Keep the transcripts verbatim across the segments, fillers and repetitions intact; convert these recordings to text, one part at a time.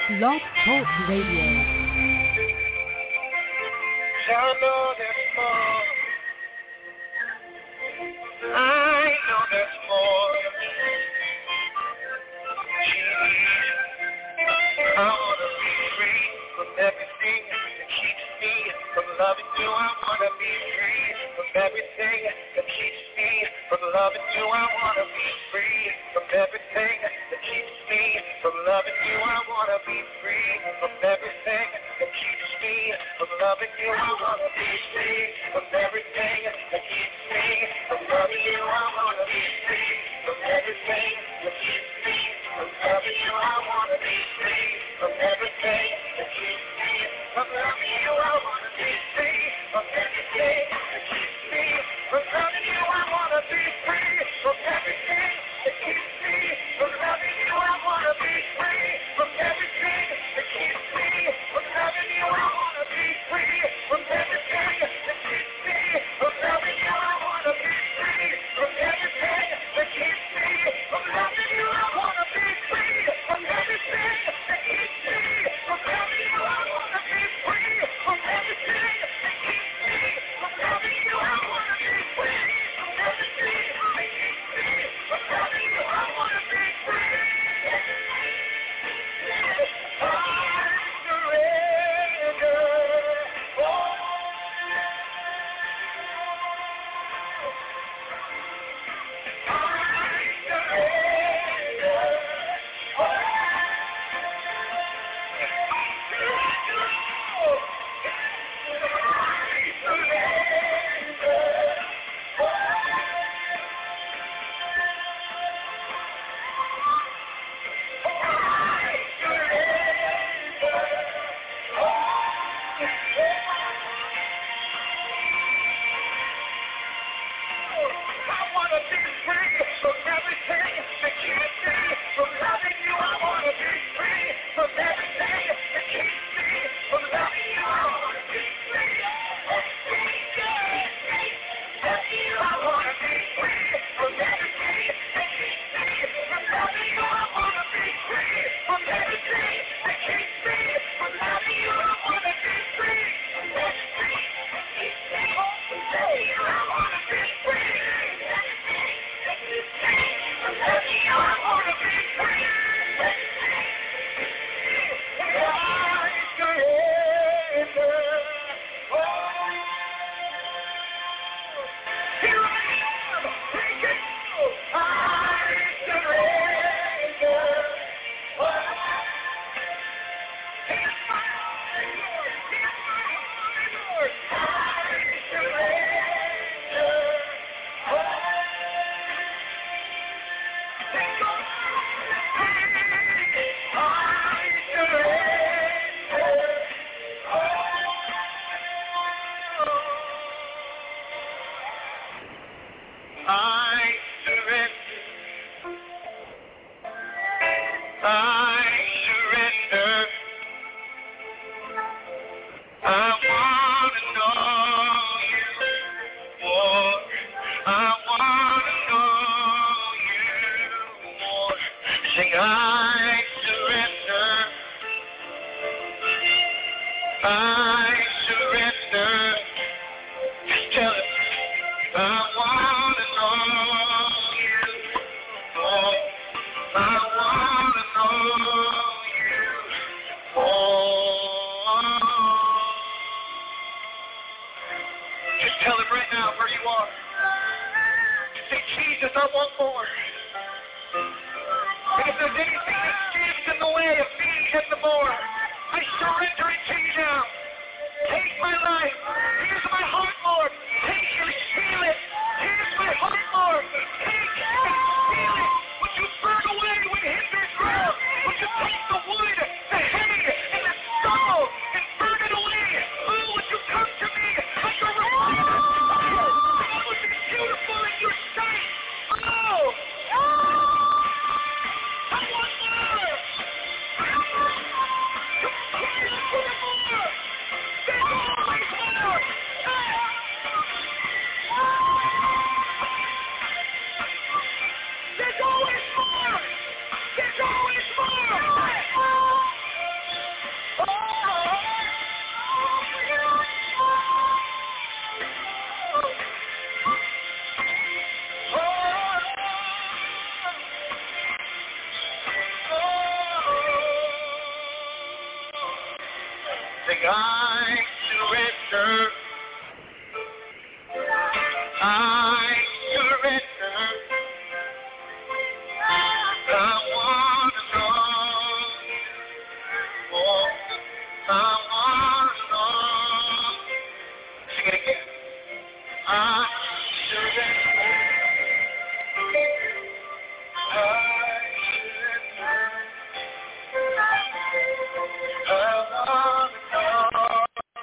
Blog Talk Radio. I know there's more. I know there's more. I wanna be free from everything that keeps me from loving you. I wanna be free from everything that keeps me from loving you. I wanna be free from everything that keeps me from loving you. I wanna be free from everything that keeps me from loving you. I wanna be free from everything that keeps me from loving you. I wanna be free from everything that keeps me from loving you. I wanna be free from everything that keeps me from loving you. I wanna be free from everything that keeps me from loving you. I wanna be free from everything that keeps me from loving you. I wanna be free from everything that keeps me from loving you. I wanna be free from everything that keeps me from loving you. I wanna be free from everything that keeps me from loving you. I wanna be free from everything that keeps me from loving you. I wanna be free from everything that keeps me from loving you. I wanna be free from everything that keeps me from loving you. I wanna be free. I surrender. Oh. Beautiful in your sight. Oh! I want more. Sing, I surrender. I surrender. I want to know more. I want to know. Sing it again. I surrender. I surrender. I want to know.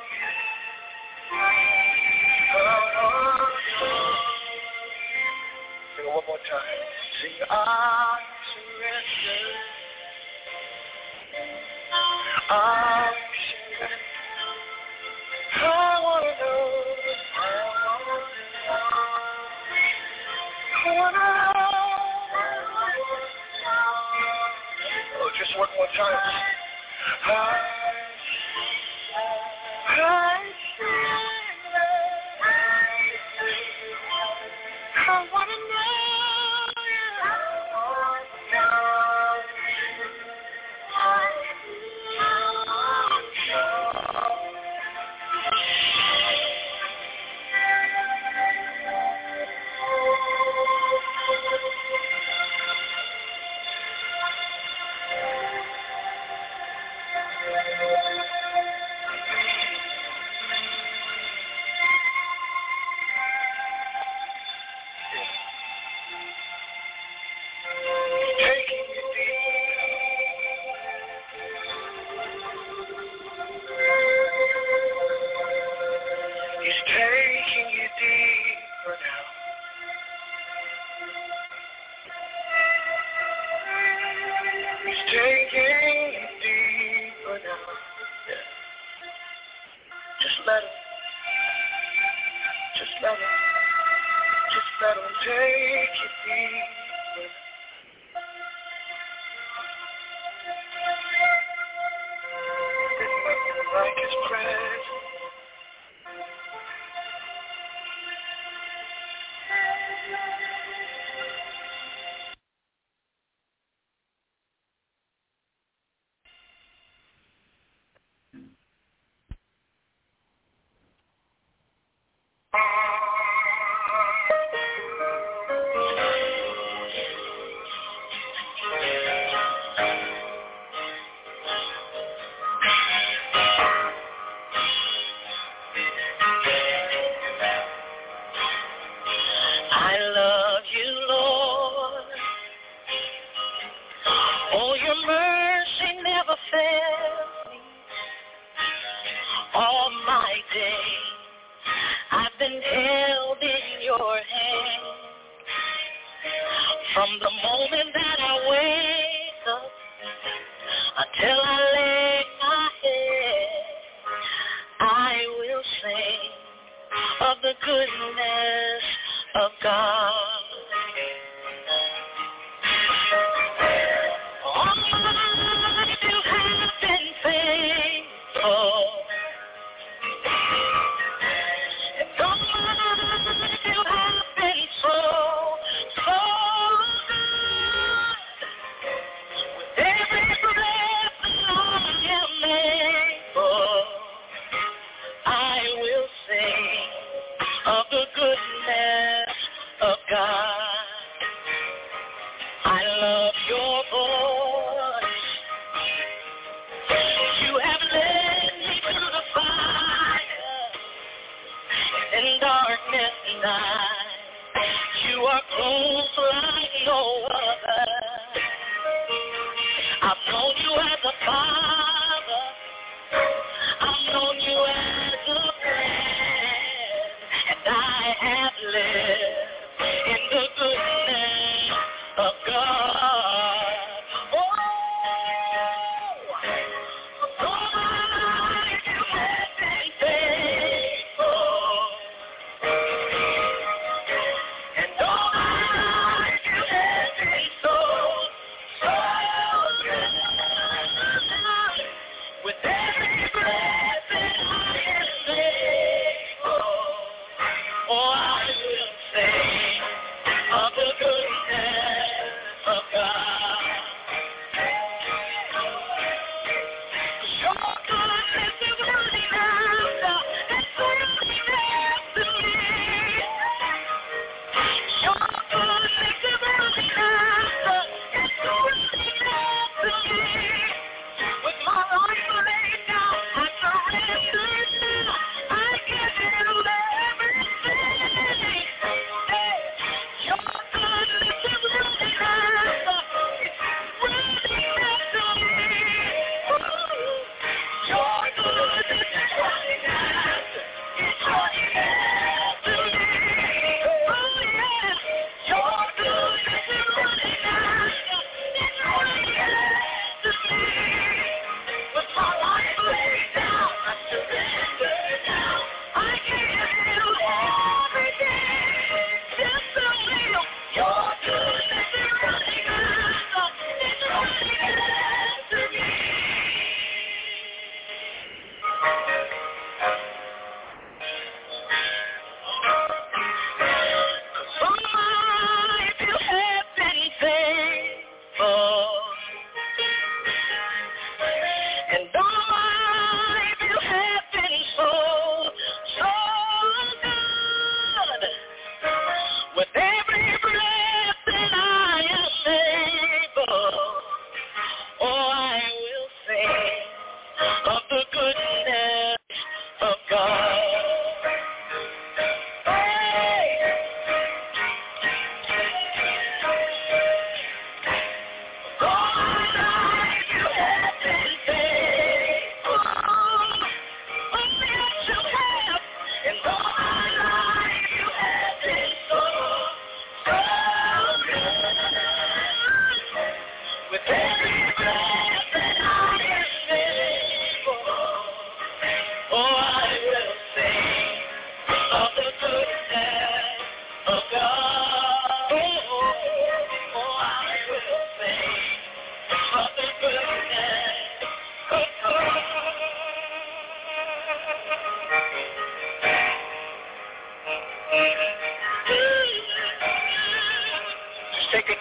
Sing it one more time. Sing, I surrender. I surrender. I want to know. I want to know. Oh, just one more time. I, I surrender. I want to know.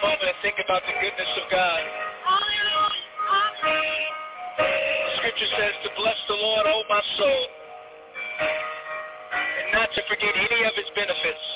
moment and think about the goodness of God. Scripture says to bless the Lord, oh my soul, and not to forget any of his benefits.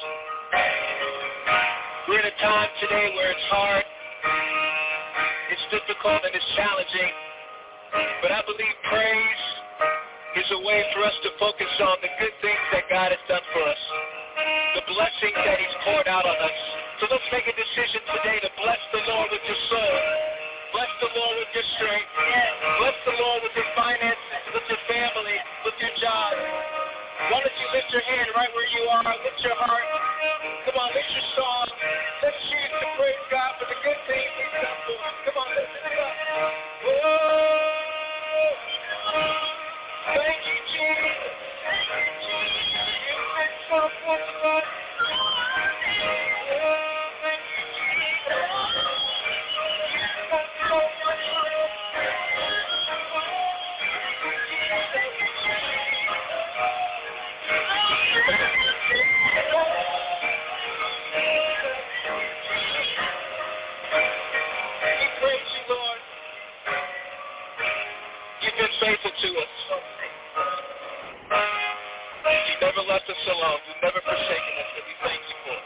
We're in a time today where it's hard, it's difficult, and it's challenging. But I believe praise is a way for us to focus on the good things that God has done for us, the blessings that he's poured out on us. So let's make a decision today to bless the Lord with your soul. Bless the Lord with your strength. Bless the Lord with your finances, with your family, with your job. Why don't you lift your hand right where you are, lift your heart. Come on, lift your song. Let's choose to praise God for the good things he's done for us. Come on, lift it up. Whoa. Thank you, Jesus. Thank you, Jesus. You've been so good to us. Oh, thank you, Jesus. You've done so much for us. Thank you, Jesus. We praise you, Lord. You've been faithful to us. You've never left us alone. You've never forsaken us, and we thank you for it.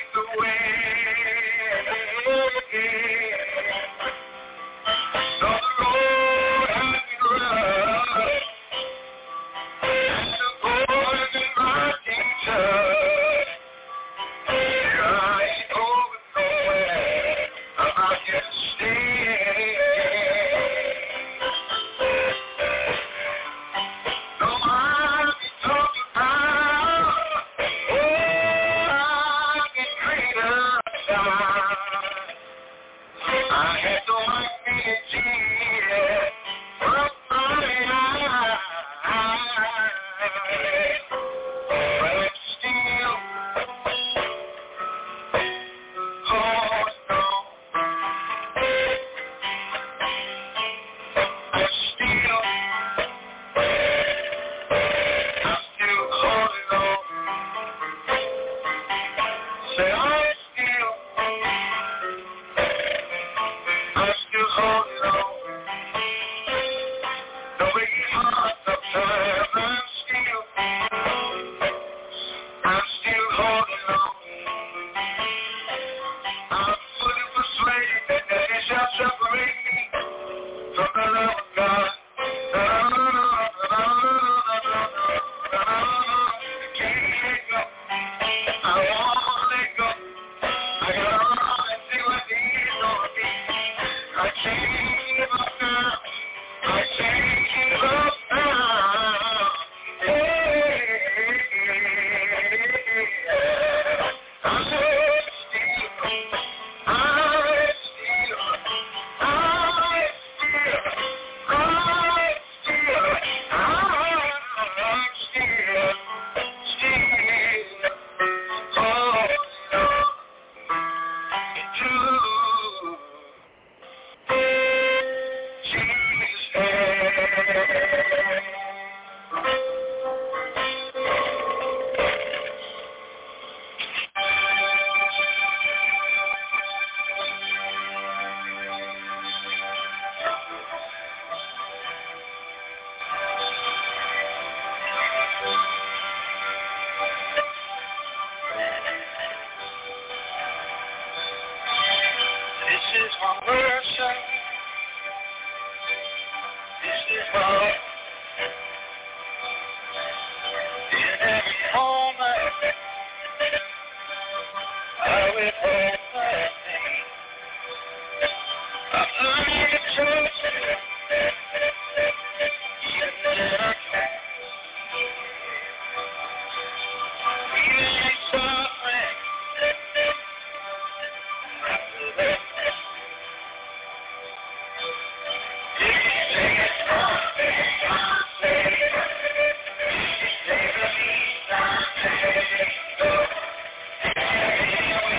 the way. Though the road has been rough, and the Lord has been my teacher, I ain't going nowhere. I'm out here to stay. No, I'll be talking about, oh, I get greater inside. I had to wipe me a tear from my eyes, but I'm still holding on. I'm still, I'm still holding on. Say I'm still, I'm still holding on. Though it gets hard sometimes, I'm still, I'm still holding on. I'm fully persuaded that nothing shall separate me from the love of God. Can't let go. I won't let go. I got all and see what the end's gonna be. I can't give up now. I can't give up now. Yeah. I'm still, I'm still, I'm still, I'm still, I'm still, still holding on to Jesus' hand. This is my worship. This is my in every moment. I will hold my name. I'm learning to trust you, even when I can't. Even in suffering, I will let if you say it's something, I'll say it. If you say release, I'll say go. If you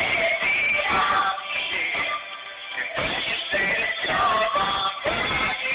say I'll see it. If you say it's all, I'll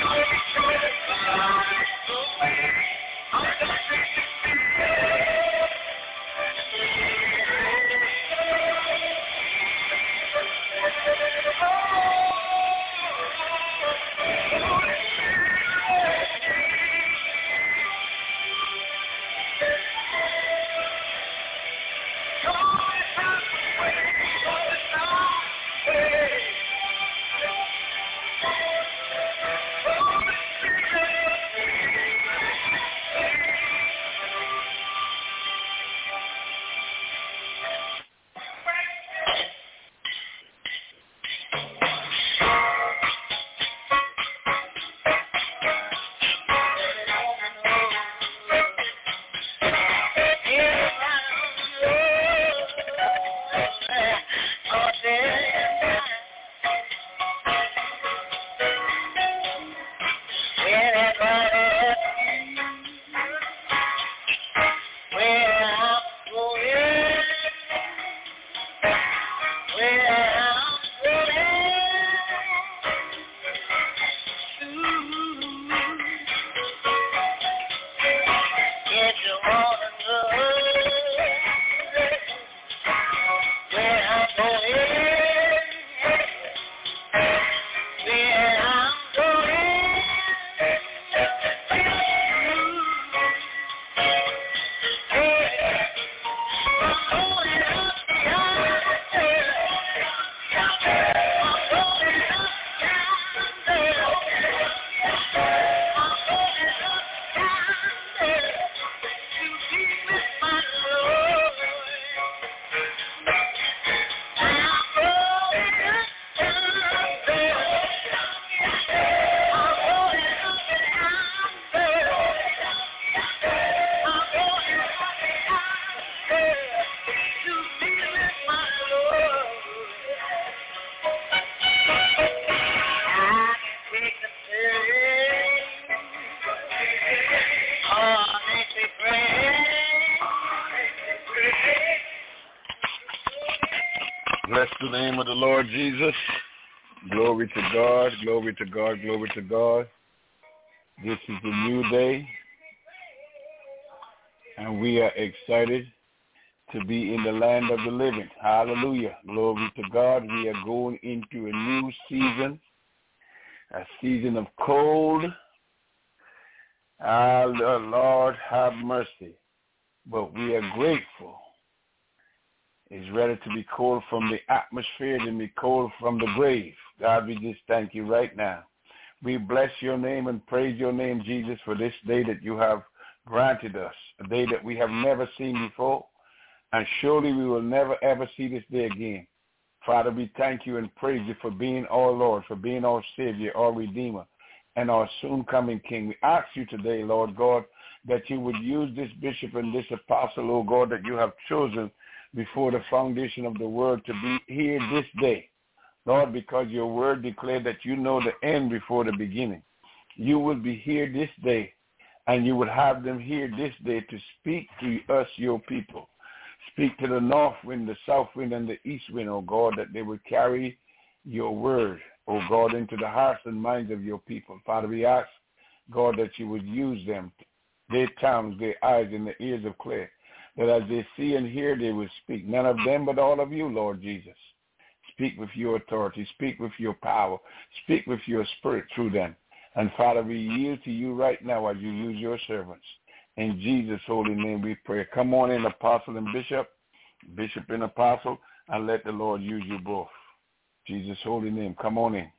Bless the name of the Lord Jesus. Glory to God, glory to God, glory to God. This is a new day, and we are excited to be in the land of the living. Hallelujah. Glory to God. We are going into a new season, a season of cold. Ah, Lord, have mercy. But we are grateful. It's ready to be cold from the atmosphere and be cold from the grave. God, we just thank you right now. We bless your name and praise your name, Jesus, for this day that you have granted us, a day that we have never seen before, and surely we will never, ever see this day again. Father, we thank you and praise you for being our Lord, for being our Savior, our Redeemer, and our soon-coming King. We ask you today, Lord God, that you would use this bishop and this apostle, oh God, that you have chosen before the foundation of the world to be here this day. Lord, because your word declared that you know the end before the beginning. You will be here this day, and you will have them here this day to speak to us, your people. Speak to the north wind, the south wind, and the east wind, oh God, that they would carry your word, oh God, into the hearts and minds of your people. Father, we ask, God, that you would use them, their tongues, their eyes, and their ears of clay, that as they see and hear, they will speak. None of them but all of you, Lord Jesus. Speak with your authority. Speak with your power. Speak with your spirit through them. And, Father, we yield to you right now as you use your servants. In Jesus' holy name we pray. Come on in, apostle and bishop, bishop and apostle, and let the Lord use you both. Jesus' holy name. Come on in.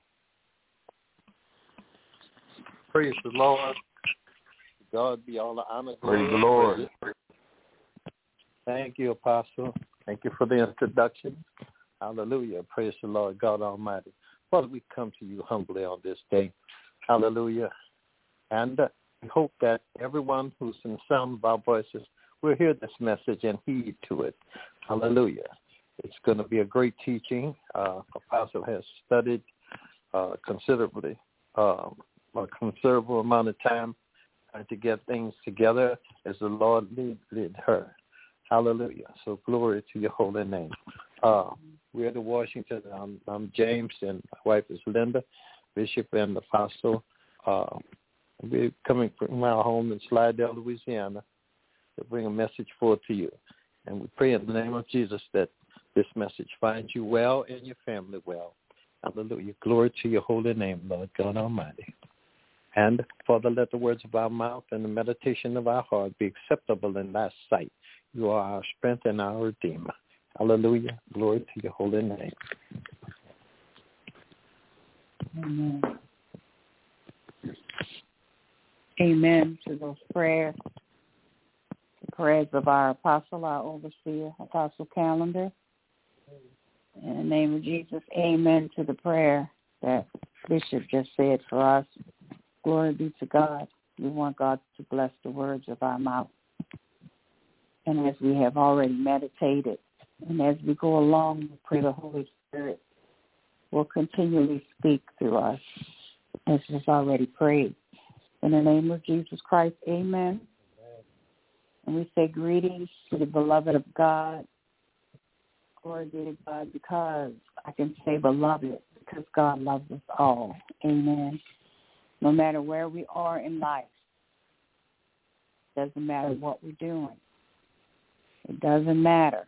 Praise the Lord. God be all the honor. Praise the Lord. Thank you, Apostle. Thank you for the introduction. Hallelujah. Praise the Lord God Almighty. Father, we come to you humbly on this day. Hallelujah. And uh, we hope that everyone who's in the sound of our voices will hear this message and heed to it. Hallelujah. It's going to be a great teaching. Uh, Apostle has studied uh, considerably, uh, a considerable amount of time uh, to get things together as the Lord lead, lead her. Hallelujah. So glory to your holy name. Uh, we're in Washington. I'm, I'm James, and my wife is Linda, Bishop and Apostle uh, we're coming from our home in Slidell, Louisiana, to bring a message forth to you. And we pray in the name of Jesus that this message finds you well and your family well. Hallelujah. Glory to your holy name, Lord God Almighty. And, Father, let the words of our mouth and the meditation of our heart be acceptable in thy sight. You are our strength and our Redeemer. Hallelujah. Glory to your holy name. Amen. Amen to those prayers. The prayers of our apostle, our overseer, Apostle Calendar. In the name of Jesus, amen to the prayer that Bishop just said for us. Glory be to God. We want God to bless the words of our mouth. And as we have already meditated, and as we go along, we pray the Holy Spirit will continually speak through us, as is already prayed. In the name of Jesus Christ, amen. And we say greetings to the beloved of God. Glory be to God, because I can say beloved, because God loves us all. Amen. No matter where we are in life, doesn't matter what we're doing. It doesn't matter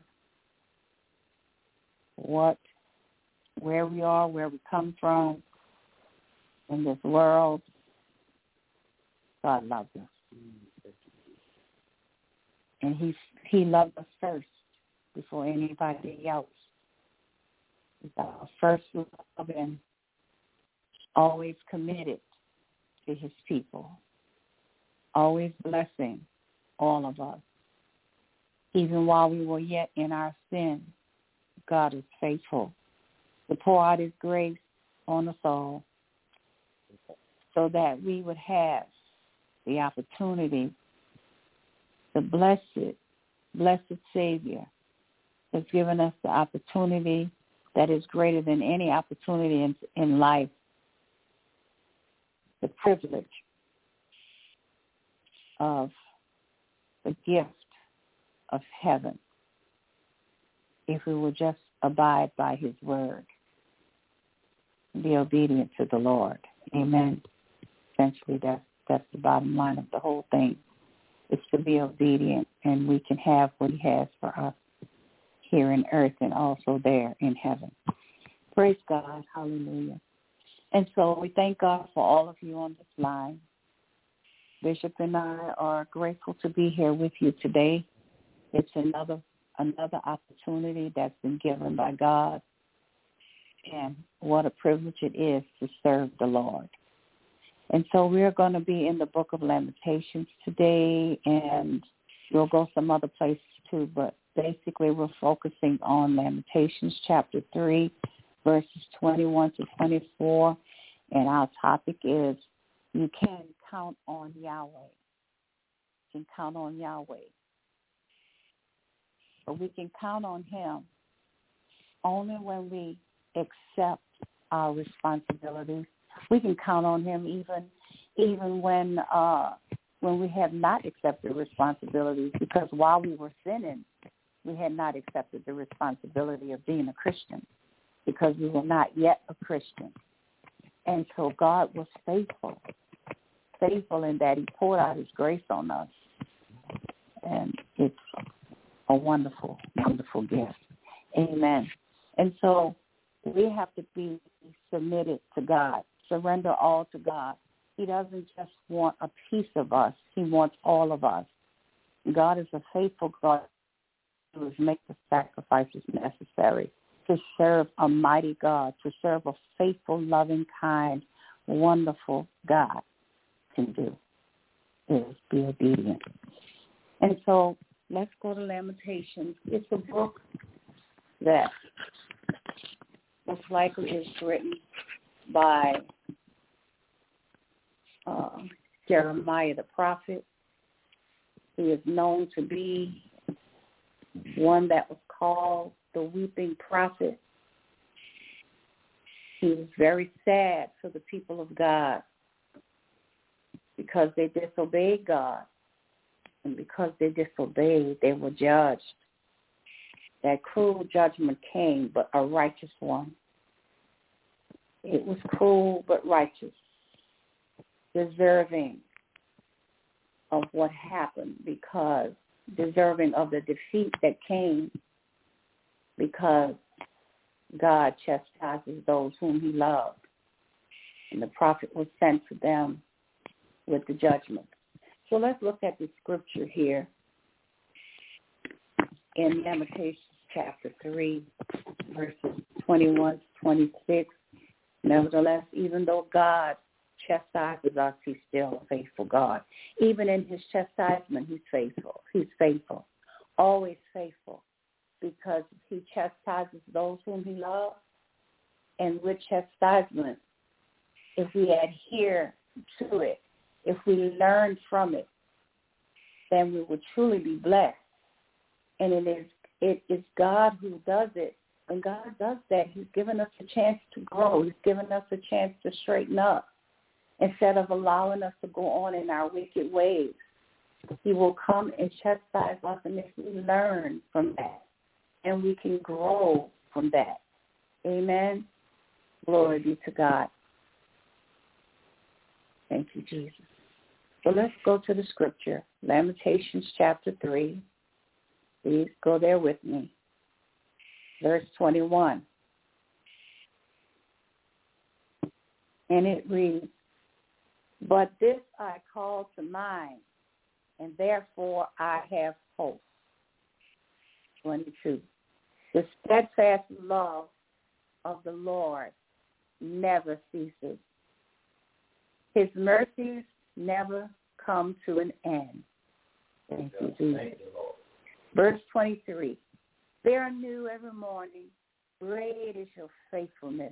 what, where we are, where we come from in this world. God loves us. And he, he loved us first before anybody else. He's our first love and always committed to his people, always blessing all of us. Even while we were yet in our sin, God is faithful to pour out his grace on us all so that we would have the opportunity, the blessed, blessed Savior has given us the opportunity that is greater than any opportunity in, in life, the privilege of the gift of heaven, if we will just abide by his word, be obedient to the Lord. Amen. Essentially, that's, that's the bottom line of the whole thing, is to be obedient, and we can have what he has for us here in earth and also there in heaven. Praise God. Hallelujah. And so we thank God for all of you on this line. Bishop and I are grateful to be here with you today. It's another another opportunity that's been given by God. And what a privilege it is to serve the Lord. And so we're going to be in the book of Lamentations today, and we'll go some other places too, but basically we're focusing on Lamentations chapter three, verses twenty-one to twenty-four, and our topic is, you can count on Yahweh. You can count on Yahweh. But we can count on him only when we accept our responsibilities. We can count on him even even when uh, when we have not accepted responsibilities, because while we were sinning, we had not accepted the responsibility of being a Christian, because we were not yet a Christian. And so God was faithful, faithful in that he poured out his grace on us. And it's a wonderful, wonderful gift. Amen. And so we have to be submitted to God, surrender all to God. He doesn't just want a piece of us. He wants all of us. God is a faithful God who will make the sacrifices necessary to serve a mighty God, to serve a faithful, loving, kind, wonderful God can do is be obedient. And so let's go to Lamentations. It's a book that most likely is written by uh, Jeremiah the prophet. He is known to be one that was called the weeping prophet. He was very sad for the people of God because they disobeyed God. And because they disobeyed, they were judged. That cruel judgment came, but a righteous one. It was cruel, but righteous. deserving of what happened, because deserving of the defeat that came, because God chastises those whom he loved. And the prophet was sent to them with the judgment. So let's look at the scripture here in Lamentations chapter three, verses twenty-one to twenty-six. Nevertheless, even though God chastises us, he's still a faithful God. Even in his chastisement, he's faithful. He's faithful, always faithful, because he chastises those whom he loves. And with chastisement, if we adhere to it, if we learn from it, then we will truly be blessed. And it is it is God who does it. When God does that, he's given us a chance to grow. He's given us a chance to straighten up instead of allowing us to go on in our wicked ways. He will come and chastise us, and if we learn from that, and we can grow from that. Amen. Glory be to God. Thank you, Jesus. So let's go to the scripture, Lamentations chapter three. Please go there with me. Verse twenty-one. And it reads, "But this I call to mind, and therefore I have hope." twenty-two. "The steadfast love of the Lord never ceases. His mercies never come to an end." Thank you, Jesus. Verse twenty-three. "They are new every morning. Great is your faithfulness."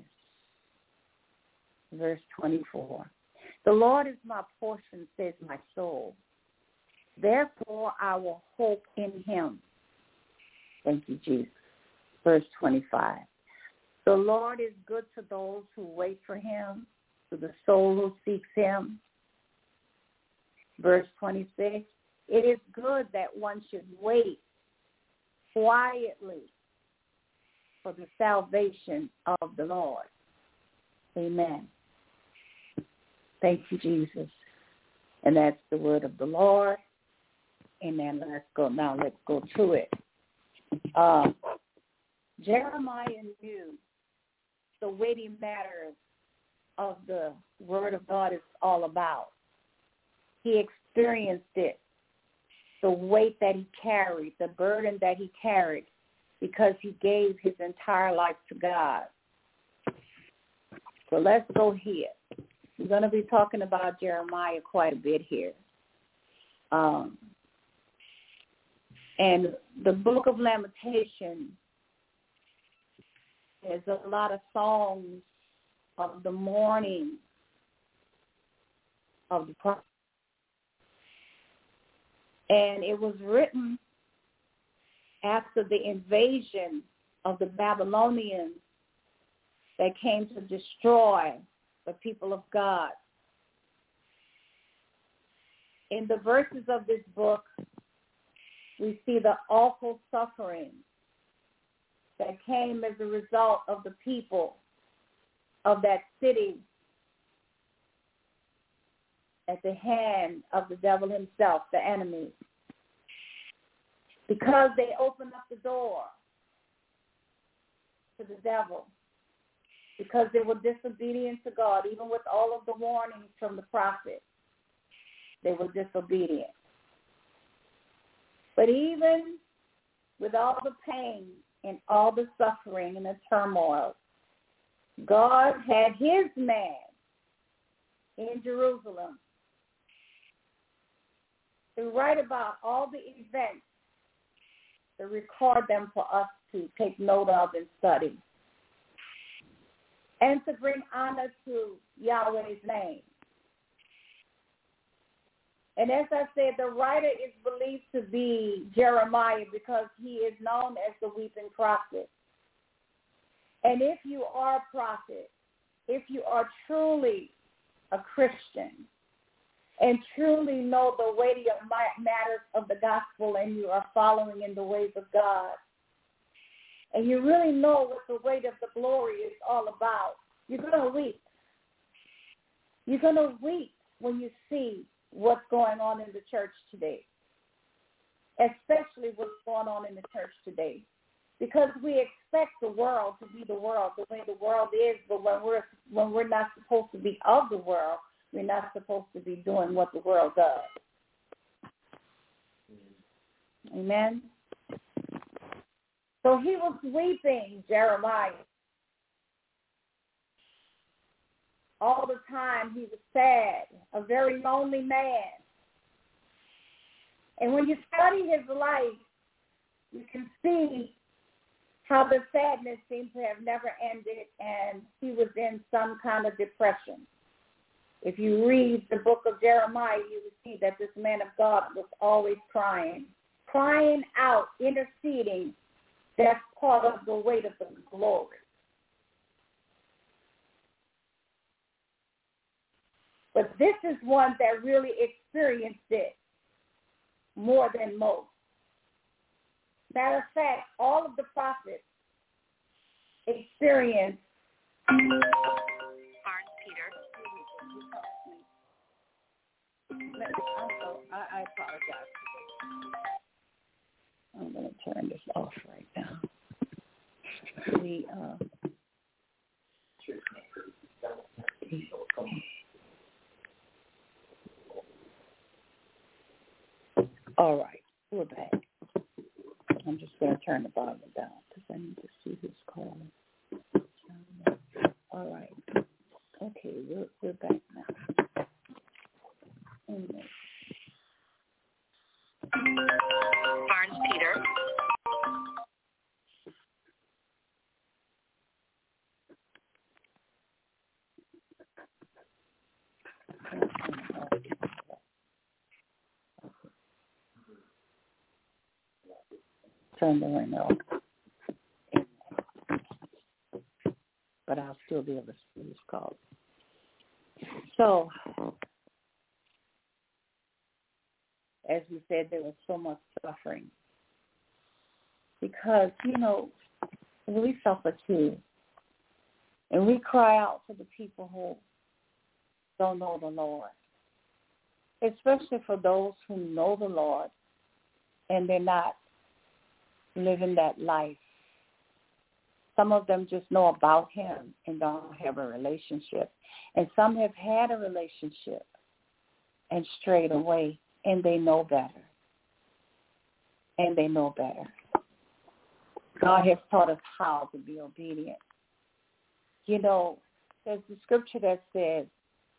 Verse twenty-four. "The Lord is my portion, says my soul. Therefore I will hope in him." Thank you, Jesus. Verse twenty-five. "The Lord is good to those who wait for him, to the soul who seeks him." Verse twenty-six. "It is good that one should wait quietly for the salvation of the Lord." Amen. Thank you, Jesus. And that's the word of the Lord. Amen. Let's go now. Let's go to it. Uh, Jeremiah knew the weighty matters of the word of God is all about. He experienced it, the weight that he carried, the burden that he carried, because he gave his entire life to God. So let's go here. We're going to be talking about Jeremiah quite a bit here. Um, and the book of Lamentations, there's a lot of songs of the mourning of the prophet. And it was written after the invasion of the Babylonians that came to destroy the people of God. In the verses of this book, we see the awful suffering that came as a result of the people of that city at the hand of the devil himself, the enemy, because they opened up the door to the devil, because they were disobedient to God, even with all of the warnings from the prophet. They were disobedient. But even with all the pain and all the suffering and the turmoil, God had his man in Jerusalem to write about all the events, to record them for us to take note of and study, and to bring honor to Yahweh's name. And as I said, the writer is believed to be Jeremiah because he is known as the weeping prophet. And if you are a prophet, if you are truly a Christian and truly know the weighty matters of the gospel, and you are following in the ways of God, and you really know what the weight of the glory is all about, you're going to weep. You're going to weep when you see what's going on in the church today, especially what's going on in the church today, because we expect the world to be the world the way the world is, but when we're when we're not supposed to be of the world, we're not supposed to be doing what the world does. Amen. So he was weeping, Jeremiah. All the time he was sad, a very lonely man. And when you study his life, you can see how the sadness seemed to have never ended, and he was in some kind of depression. If you read the book of Jeremiah, you will see that this man of God was always crying, crying out, interceding. That's part of the weight of the glory. But this is one that really experienced it more than most. Matter of fact, all of the prophets experienced. Barnes Peter. I, I apologize. I'm going to turn this off right now. The, uh, all right, we're back. I'm just going to turn the volume down because I need to see who's calling. All right. Okay, we're, we're back now. Anyway. Barnes Peter. Turn the ring off. But I'll still be able to see this call. So, as we said, there was so much suffering. Because, you know, we suffer too. And we cry out for the people who don't know the Lord. Especially for those who know the Lord and they're not living that life. Some of them just know about him and don't have a relationship. And some have had a relationship and strayed away, and they know better. And they know better. God has taught us how to be obedient. You know, there's the scripture that says,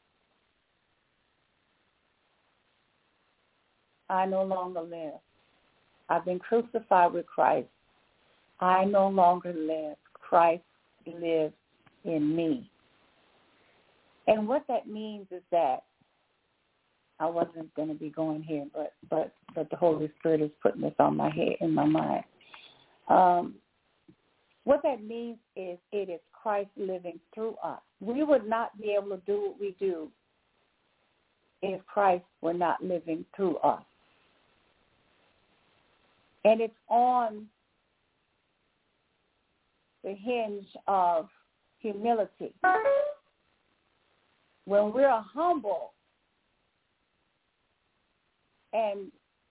I no longer live. I've been crucified with Christ. I no longer live. Christ lives in me. And what that means is that I wasn't going to be going here, but but but the Holy Spirit is putting this on my head, in my mind. Um, what that means is it is Christ living through us. We would not be able to do what we do if Christ were not living through us. And it's on the hinge of humility. When we're humble and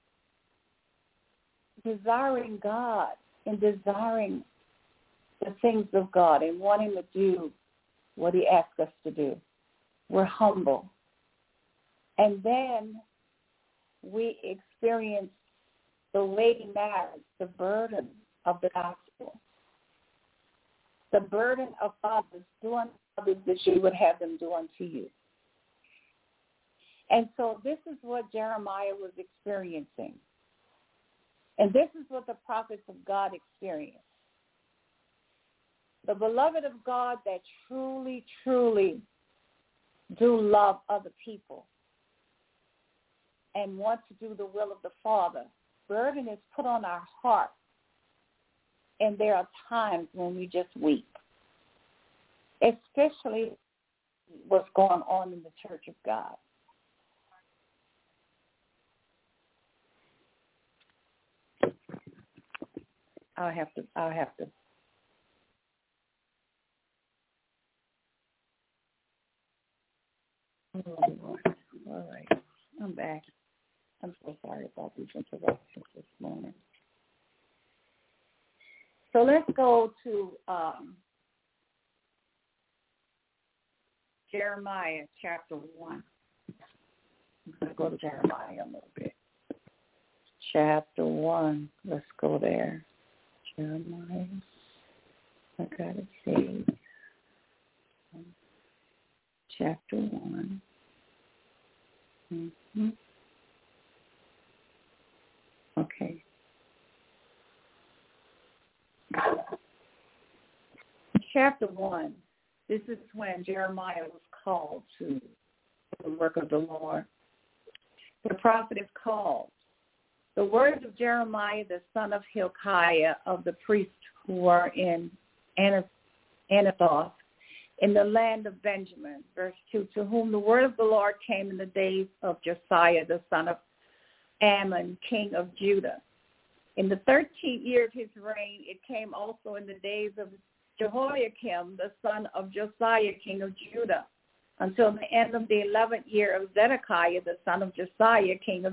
desiring God and desiring the things of God and wanting to do what he asks us to do, we're humble. And then we experience the weighty matters, the burden of the gospel, the burden of others, doing others that you would have them do unto you. And so this is what Jeremiah was experiencing. And this is what the prophets of God experienced. The beloved of God that truly, truly do love other people and want to do the will of the Father. Burden is put on our heart, and there are times when we just weep, especially what's going on in the Church of God. I'll have to, I'll have to. Oh, Lord. back. I'm so sorry about these interruptions this morning. So let's go to um, Jeremiah chapter one. I'm going to go to Jeremiah a little bit. Chapter one. Let's go there. Jeremiah. I got it saved. Chapter one. Mm-hmm. Okay. Chapter one. This is when Jeremiah was called to the work of the Lord. The prophet is called. The words of Jeremiah, the son of Hilkiah, of the priests who were in Anathoth, in the land of Benjamin, verse two, to whom the word of the Lord came in the days of Josiah, the son of Ammon, king of Judah. In the thirteenth year of his reign, it came also in the days of Jehoiakim, the son of Josiah, king of Judah, until the end of the eleventh year of Zedekiah, the son of Josiah, king of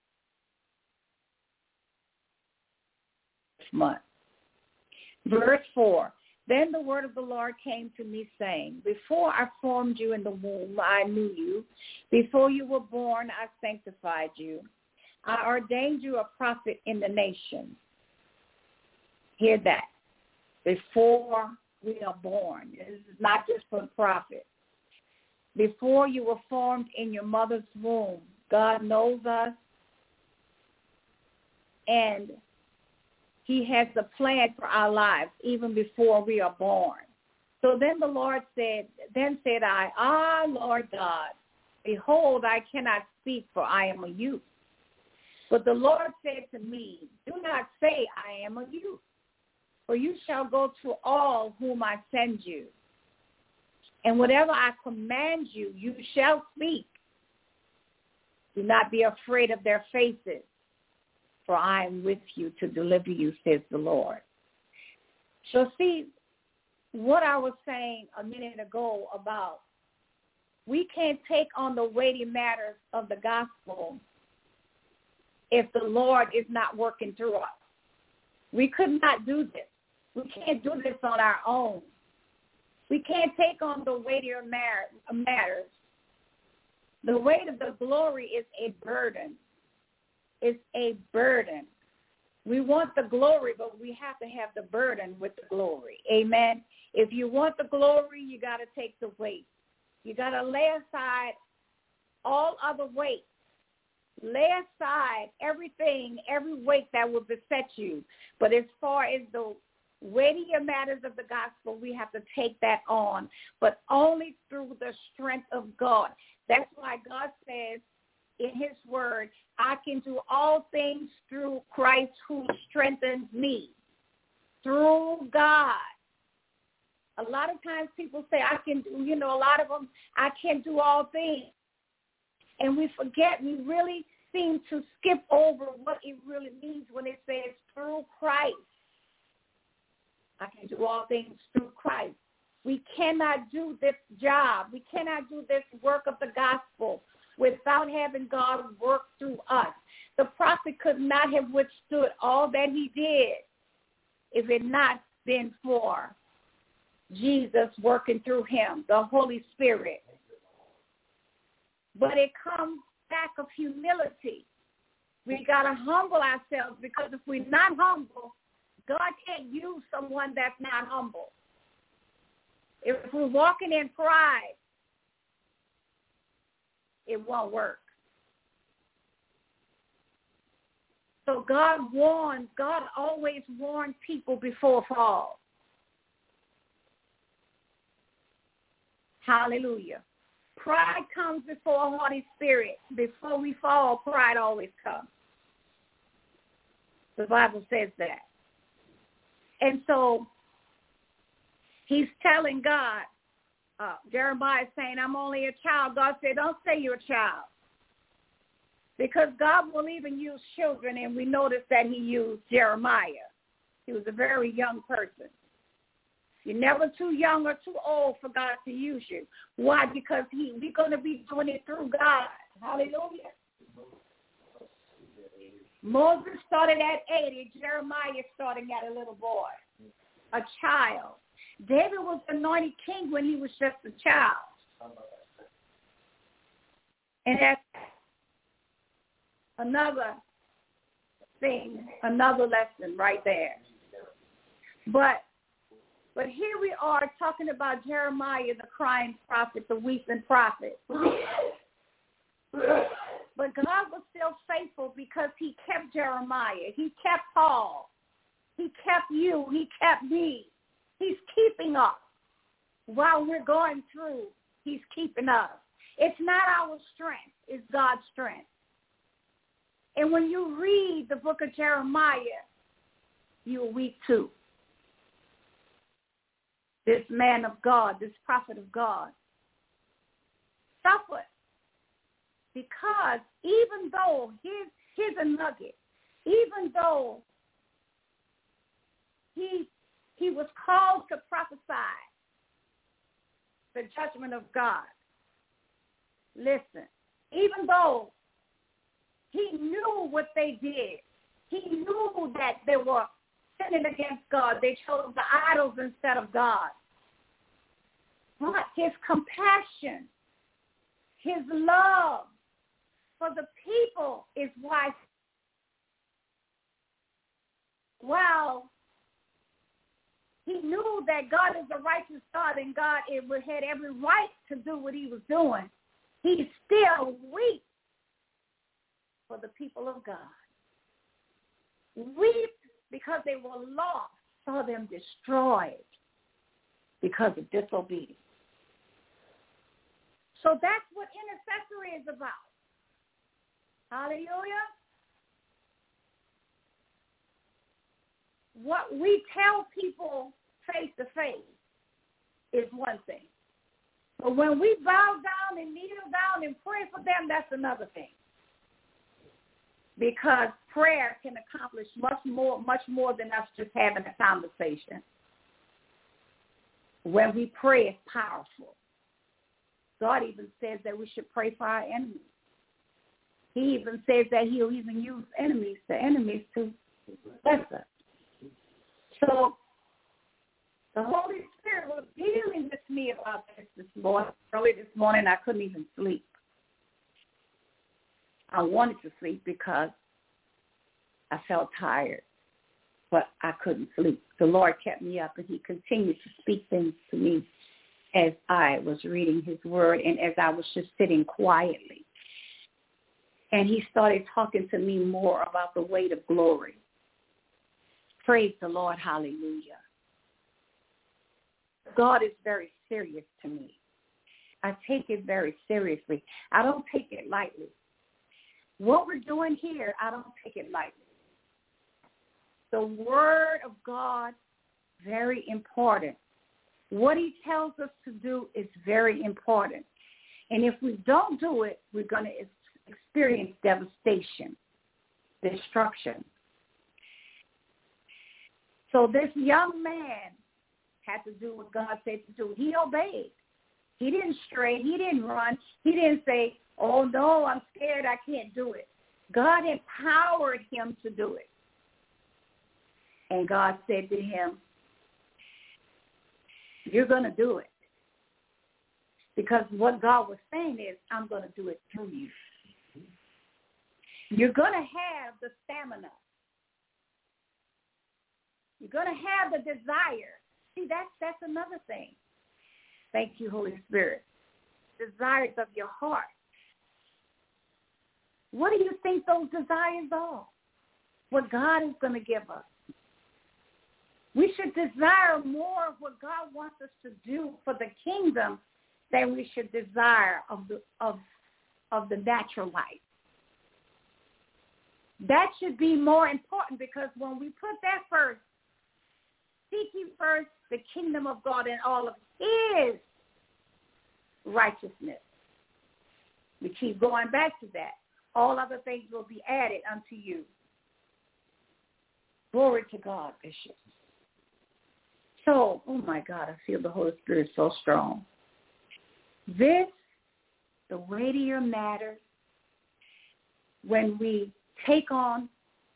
month. Verse four, then the word of the Lord came to me, saying, before I formed you in the womb, I knew you. Before you were born, I sanctified you. I ordained you a prophet in the nation. Hear that. Before we are born. This is not just for the prophet. Before you were formed in your mother's womb, God knows us, and he has a plan for our lives even before we are born. So then the Lord said, then said I, ah, Lord God, behold, I cannot speak, for I am a youth. But the Lord said to me, do not say I am a youth, for you shall go to all whom I send you. And whatever I command you, you shall speak. Do not be afraid of their faces, for I am with you to deliver you, says the Lord. So see, what I was saying a minute ago about we can't take on the weighty matters of the gospel if the Lord is not working through us. We could not do this. We can't do this on our own. We can't take on the weightier matters. The weight of the glory is a burden. It's a burden. We want the glory, but we have to have the burden with the glory. Amen. If you want the glory, you got to take the weight. You got to lay aside all other weight. Lay aside everything, every weight that will beset you. But as far as the weightier matters of the gospel, we have to take that on, but only through the strength of God. That's why God says in his word, I can do all things through Christ who strengthens me. Through God. A lot of times people say, I can do, you know, a lot of them, I can't do all things. And we forget, we really seem to skip over what it really means when it says through Christ. I can do all things through Christ. We cannot do this job. We cannot do this work of the gospel without having God work through us. The prophet could not have withstood all that he did if it had not been for Jesus working through him, the Holy Spirit. But it comes back of humility. We got to humble ourselves, because if we're not humble, God can't use someone that's not humble. If we're walking in pride, it won't work. So God warns, God always warns people before fall. Hallelujah. Pride comes before a haughty spirit. Before we fall, pride always comes. The Bible says that. And so he's telling God, uh, Jeremiah is saying, I'm only a child. God said, don't say you're a child. Because God will even use children, and we notice that he used Jeremiah. He was a very young person. You're never too young or too old for God to use you. Why? Because he, we're going to be doing it through God. Hallelujah. Moses started at eighty. Jeremiah starting at a little boy, a child. David was anointed king when he was just a child. And that's another thing, another lesson right there. But but here we are talking about Jeremiah, the crying prophet, the weeping prophet. But God was still faithful because he kept Jeremiah. He kept Paul. He kept you. He kept me. He's keeping us. While we're going through, he's keeping us. It's not our strength. It's God's strength. And when you read the book of Jeremiah, you'll weep too. This man of God, this prophet of God, suffered because even though, here's, here's a nugget, even though he, he was called to prophesy the judgment of God, listen, even though he knew what they did, he knew that they were sinning against God. They chose the idols instead of God. But his compassion, his love for the people is why, while he knew that God is a righteous God and God had every right to do what he was doing, he still wept for the people of God. Weep because they were lost, saw them destroyed because of disobedience. So that's what intercessory is about. Hallelujah. What we tell people face to face is one thing. But when we bow down and kneel down and pray for them, that's another thing. Because prayer can accomplish much more, much more than us just having a conversation. When we pray, it's powerful. God even says that we should pray for our enemies. He even says that he'll even use enemies, the enemies, to bless us. So the Holy Spirit was dealing with me about this this morning. Early this morning, I couldn't even sleep. I wanted to sleep because I felt tired, but I couldn't sleep. The Lord kept me up, and he continued to speak things to me as I was reading his word and as I was just sitting quietly. And he started talking to me more about the weight of glory. Praise the Lord. Hallelujah. God is very serious to me. I take it very seriously. I don't take it lightly. What we're doing here, I don't take it lightly. The word of God, very important. What he tells us to do is very important. And if we don't do it, we're going to experience devastation, destruction. So this young man had to do what God said to do. He obeyed. He didn't stray. He didn't run. He didn't say, oh, no, I'm scared. I can't do it. God empowered him to do it. And God said to him, you're going to do it. Because what God was saying is, I'm going to do it through you. You're going to have the stamina. You're going to have the desire. See, that's, that's another thing. Thank you, Holy Spirit. Desires of your heart. What do you think those desires are? What God is going to give us. We should desire more of what God wants us to do for the kingdom than we should desire of the of of the natural life. That should be more important, because when we put that first, seeking first the kingdom of God and all of his righteousness. We keep going back to that. All other things will be added unto you. Glory to God, Bishop. So, oh my God, I feel the Holy Spirit so strong. This, the weightier matters, when we take on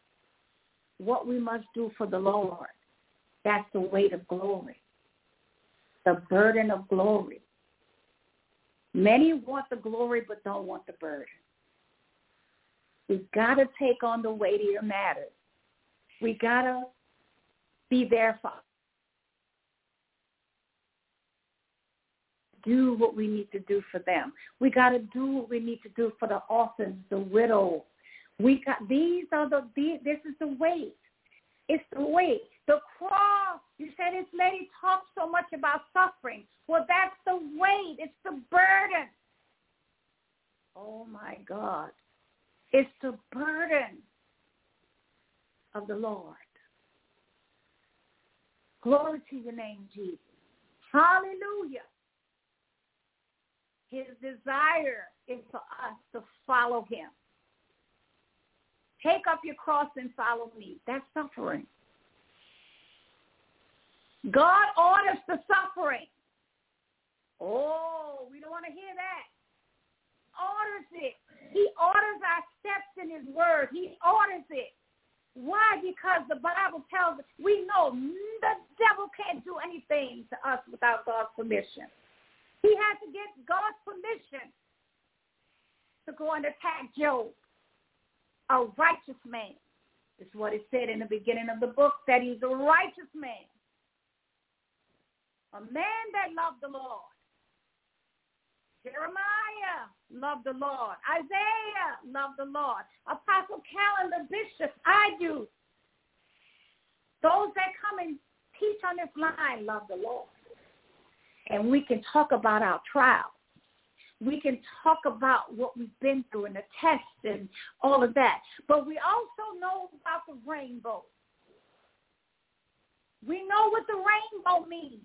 what we must do for the Lord. That's the weight of glory, the burden of glory. Many want the glory but don't want the burden. We've got to take on the weightier matters. We got to be there for do what we need to do for them. We got to do what we need to do for the orphans, the widows. We got these are the these, this is the weight. It's the weight. The cross. You said this lady talks so much about suffering. Well, that's the weight. It's the burden. Oh my God. It's the burden of the Lord. Glory to your name, Jesus. Hallelujah. His desire is for us to follow him. Take up your cross and follow me. That's suffering. God orders the suffering. Oh, we don't want to hear that. Orders it. He orders our steps in his word. He orders it. Why? Because the Bible tells us, we know the devil can't do anything to us without God's permission. He had to get God's permission to go and attack Job, a righteous man. This is what it said in the beginning of the book, that he's a righteous man, a man that loved the Lord. Jeremiah loved the Lord. Isaiah loved the Lord. Apostle Callan, the bishop, I do. Those that come and teach on this line love the Lord. And we can talk about our trials. We can talk about what we've been through and the tests and all of that. But we also know about the rainbow. We know what the rainbow means.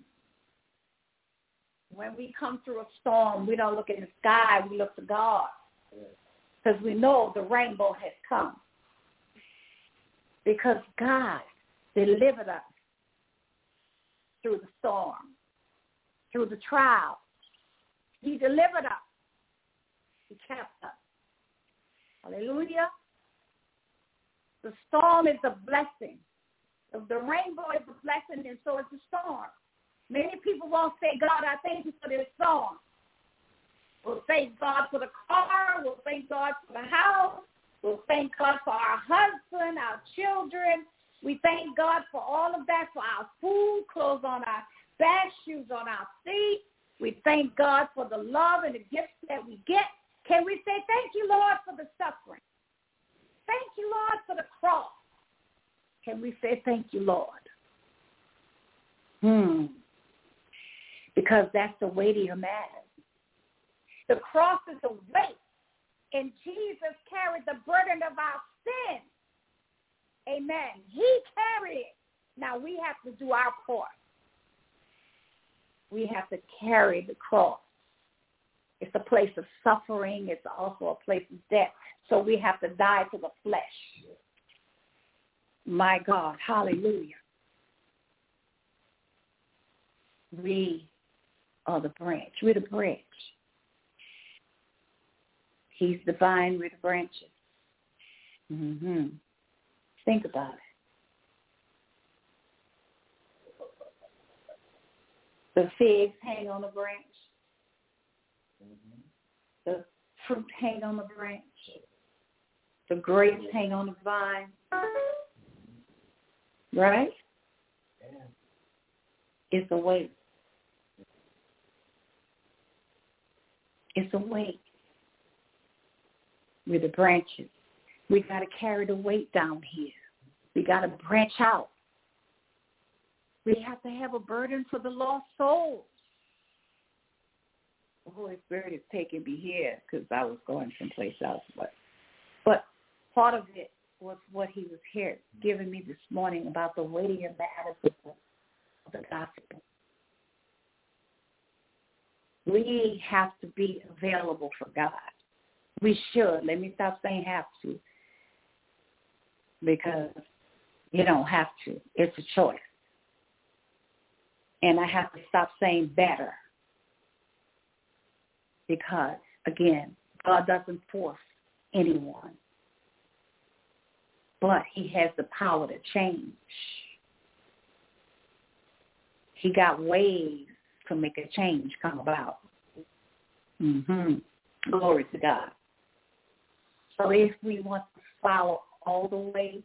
When we come through a storm, we don't look in the sky, we look to God. Because we know the rainbow has come. Because God delivered us through the storm, through the trial. He delivered us. He kept us. Hallelujah. The storm is a blessing. The rainbow is a blessing, and so is the storm. Many people won't say, God, I thank you for this storm. We'll thank God for the car. We'll thank God for the house. We'll thank God for our husband, our children. We thank God for all of that, for our food, clothes on our back, shoes on our feet. We thank God for the love and the gifts that we get. Can we say, thank you, Lord, for the suffering? Thank you, Lord, for the cross. Can we say, thank you, Lord? Hmm. Because that's the weightier matter. The cross is a weight, and Jesus carried the burden of our sin. Amen. He carried it. Now we have to do our part. We have to carry the cross. It's a place of suffering. It's also a place of death. So we have to die to the flesh. My God, hallelujah. We are the branch. We're the branch. He's the vine, we're the branches. Mm-hmm. Think about it. The figs hang on the branch. Mm-hmm. The fruit hang on the branch. The grapes hang on the vine. Right? Yeah. It's a weight. It's a weight. We're the branches. We got to carry the weight down here. We got to branch out. We have to have a burden for the lost souls. The Holy Spirit is taking me here because I was going someplace else. But, but part of it was what he was here giving me this morning about the weightier matters of the, of the gospel. We have to be available for God. We should. Let me stop saying have to, because you don't have to. It's a choice. And I have to stop saying better, because, again, God doesn't force anyone. but he has the power to change. He got ways to make a change come about. Mm-hmm. Glory to God. So if we want to follow all the way,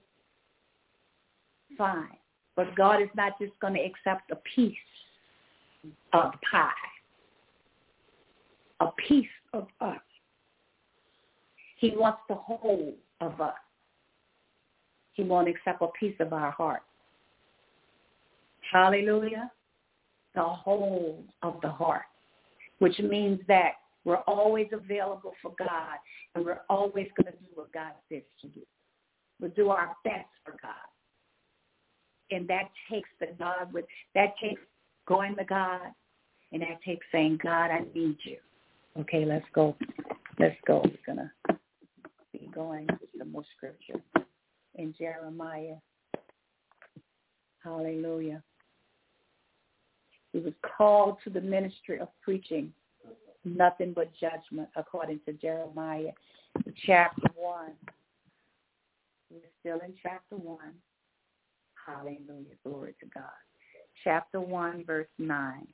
fine. But God is not just going to accept a piece of pie, a piece of us. He wants the whole of us. He won't accept a piece of our heart. Hallelujah. The whole of the heart, which means that we're always available for God, and we're always going to do what God says to do. We'll do our best for God. And that takes the God with, that takes going to God, and that takes saying, God, I need you. Okay, let's go. Let's go. We're going to be going to some more scripture in Jeremiah. Hallelujah. He was called to the ministry of preaching nothing but judgment, according to Jeremiah chapter one. We're still in chapter one. Hallelujah. Glory to God. Chapter one, verse nine.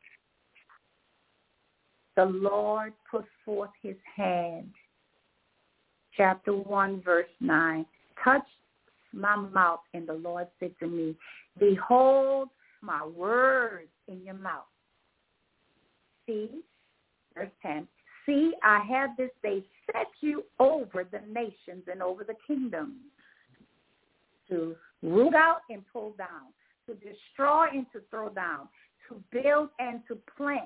The Lord put forth his hand. Chapter one, verse nine. Touched my mouth, and the Lord said to me, behold my words in your mouth. See, verse ten. See, I have this day set you over the nations and over the kingdoms, to root out and pull down, to destroy and to throw down, to build and to plant.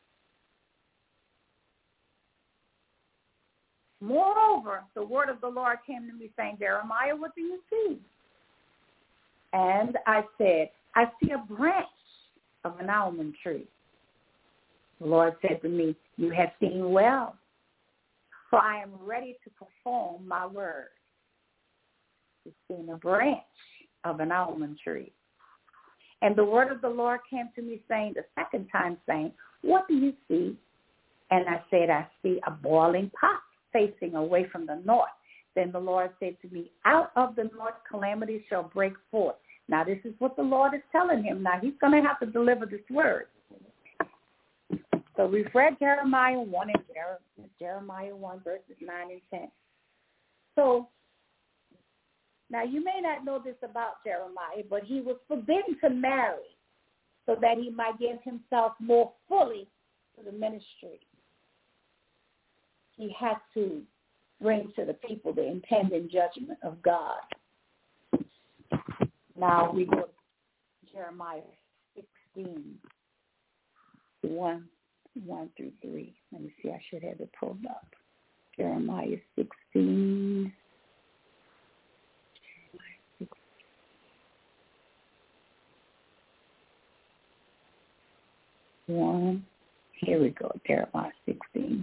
Moreover, the word of the Lord came to me saying, Jeremiah, what do you see? And I said, I see a branch of an almond tree. The Lord said to me, you have seen well, for I am ready to perform my word. You've seen a branch of an almond tree. And the word of the Lord came to me saying, the second time saying, what do you see? And I said, I see a boiling pot facing away from the north. Then the Lord said to me, out of the north calamity shall break forth. Now, this is what the Lord is telling him. Now, he's going to have to deliver this word. So we've read Jeremiah one and Jeremiah one, verses nine and ten. So now you may not know this about Jeremiah, but he was forbidden to marry so that he might give himself more fully to the ministry. He had to bring to the people the impending judgment of God. Now we go to Jeremiah sixteen, one, one through three. Let me see, I should have it pulled up. Jeremiah sixteen. One. Here we go, Jeremiah sixteen.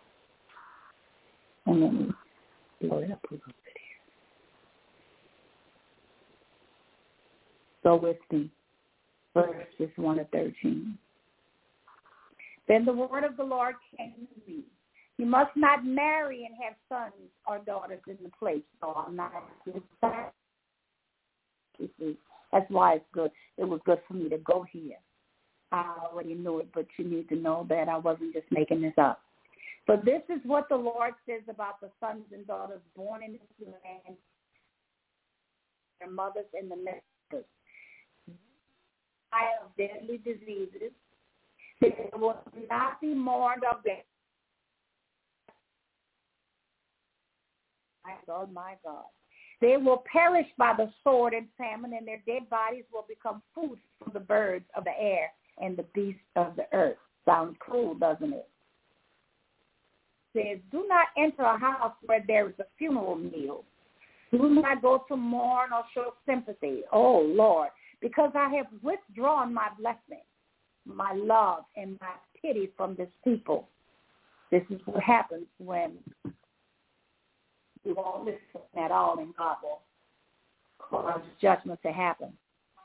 And let me blow it up a little bit here. Go with me. Verses one to thirteen. Then the word of the Lord came to me. You must not marry and have sons or daughters in the place. So I'm not. You see, that's why it's good. It was good for me to go here. I already knew it, but you need to know that I wasn't just making this up. But this is what the Lord says about the sons and daughters born in this land, their mothers and the neighbors. I have deadly diseases. They will not be mourned or buried. My God, my God. They will perish by the sword and famine, and their dead bodies will become food for the birds of the air and the beasts of the earth. Sounds cruel, doesn't it? Says, do not enter a house where there is a funeral meal. Do not go to mourn or show sympathy. Oh, Lord, because I have withdrawn my blessing, my love, and my pity from this people. This is what happens when you won't listen at all, and God will cause judgment to happen.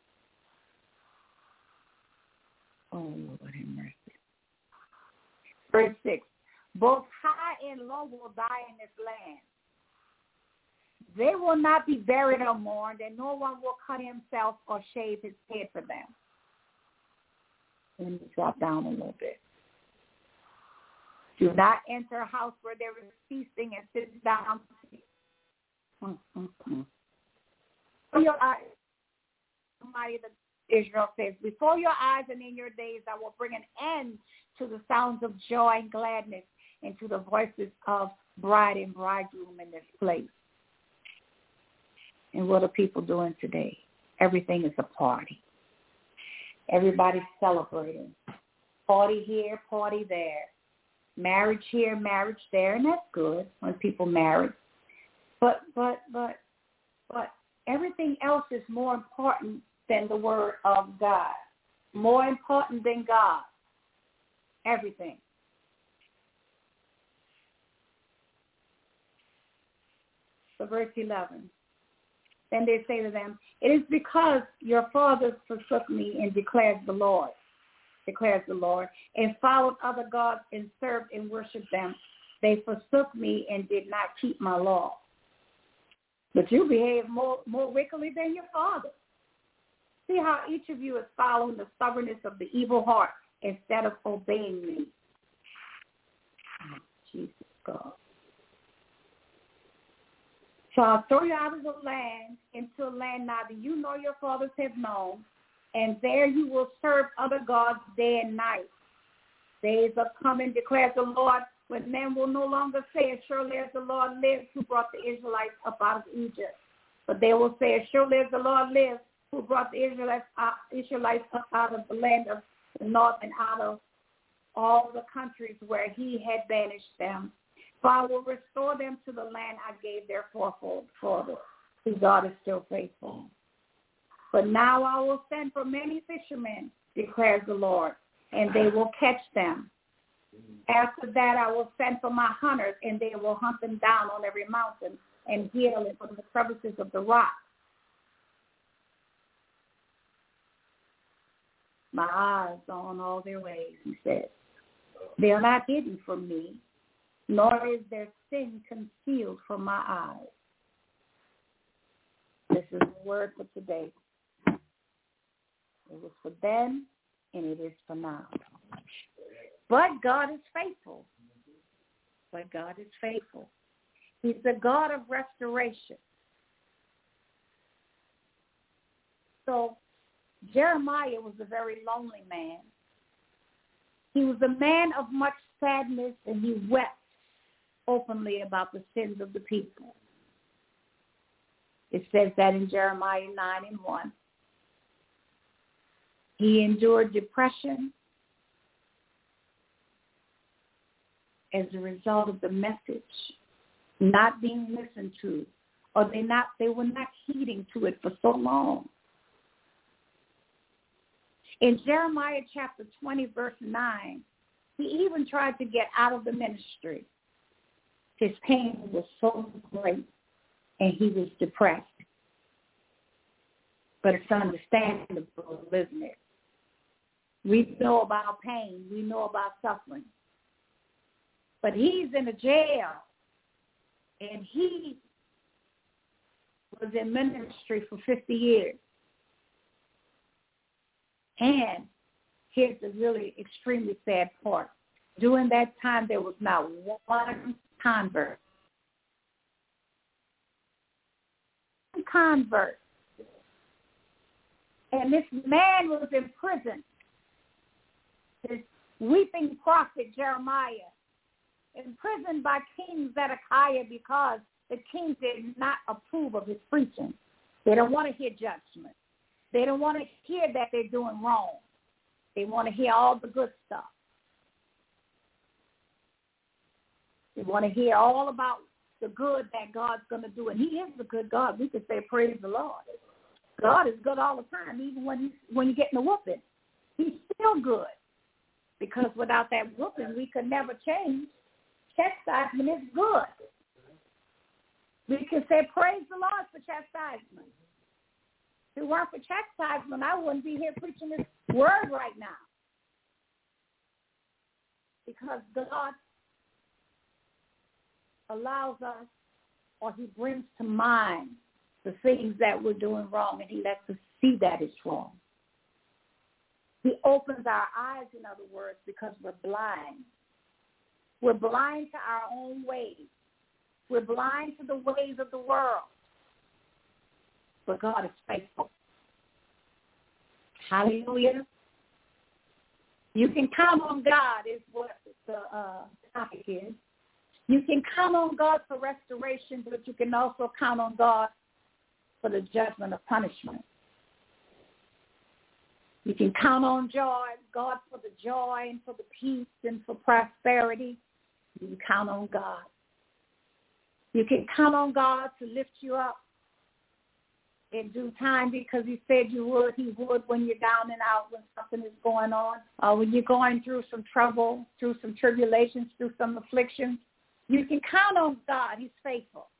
Oh, Lord, have mercy. Verse six. Both high and low will die in this land. They will not be buried or mourned, and no one will cut himself or shave his head for them. Let me drop down a little bit. Do not enter a house where there is feasting and sit down. Mm-hmm. For your eyes, somebody that Israel says, before your eyes and in your days, I will bring an end to the sounds of joy and gladness and to the voices of bride and bridegroom in this place. And what are people doing today? Everything is a party. Everybody's celebrating. Party here, party there. Marriage here, marriage there, and that's good when people marry. But but but but everything else is more important than the word of God. More important than God. Everything. So verse eleven. Then they say to them, it is because your fathers forsook me and declares the Lord, declares the Lord, and followed other gods and served and worshipped them. They forsook me and did not keep my law. But you behave more, more wickedly than your father. See how each of you is following the stubbornness of the evil heart instead of obeying me. Oh, Jesus God. So I'll throw you out of the land into a land neither you nor your fathers have known, and there you will serve other gods day and night. Days are coming, declares the Lord, when men will no longer say, as surely as the Lord lives, who brought the Israelites up out of Egypt. But they will say, as surely as the Lord lives, who brought the Israelites, uh, Israelites up out of the land of the north and out of all the countries where he had banished them. For I will restore them to the land I gave their forefathers. See, God is still faithful. But now I will send for many fishermen, declares the Lord, and they will catch them. After that I will send for my hunters, and they will hunt them down on every mountain and heal it from the crevices of the rock. My eyes are on all their ways, he says. They are not hidden from me, nor is their sin concealed from my eyes. This is the word for today. It was for then, and it is for now. But God is faithful. But God is faithful. He's the God of restoration. So Jeremiah was a very lonely man. He was a man of much sadness, and he wept openly about the sins of the people. It says that in Jeremiah nine and one. He endured depression as a result of the message not being listened to, or they not they were not heeding to it for so long. In Jeremiah chapter twenty, verse nine, he even tried to get out of the ministry. His pain was so great, and he was depressed. But it's understandable, isn't it? We know about pain. We know about suffering. But he's in a jail, and he was in ministry for fifty years. And here's the really extremely sad part. During that time, there was not one convert. One convert. And this man was in prison. This weeping prophet Jeremiah, imprisoned by King Zedekiah because the king did not approve of his preaching. They don't want to hear judgment. They don't want to hear that they're doing wrong. They want to hear all the good stuff. They want to hear all about the good that God's going to do. And he is the good God. We could say, praise the Lord. God is good all the time, even when, he's, when you're getting a whooping. He's still good. Because without that whooping, we could never change. Chastisement is good. We can say, praise the Lord for chastisement. If it weren't for chastisement, I wouldn't be here preaching this word right now. Because God allows us or he brings to mind the things that we're doing wrong, and he lets us see that it's wrong. He opens our eyes, in other words, because we're blind. We're blind to our own ways. We're blind to the ways of the world. But God is faithful. Hallelujah. You can count on God is what the uh, topic is. You can count on God for restoration, but you can also count on God for the judgment of punishment. You can count on joy, God for the joy and for the peace and for prosperity. You can count on God. You can count on God to lift you up in due time because he said you would. He would when you're down and out, when something is going on, or when you're going through some trouble, through some tribulations, through some afflictions. You can count on God. He's faithful.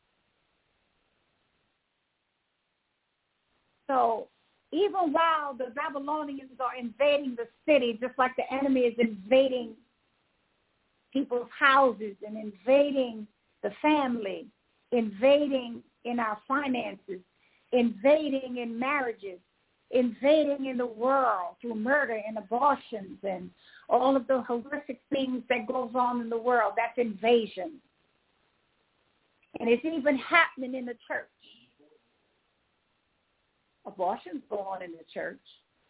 So even while the Babylonians are invading the city, just like the enemy is invading people's houses and invading the family, invading in our finances, invading in marriages, invading in the world through murder and abortions and all of the horrific things that goes on in the world. That's invasion. And it's even happening in the church. Abortions go on in the church.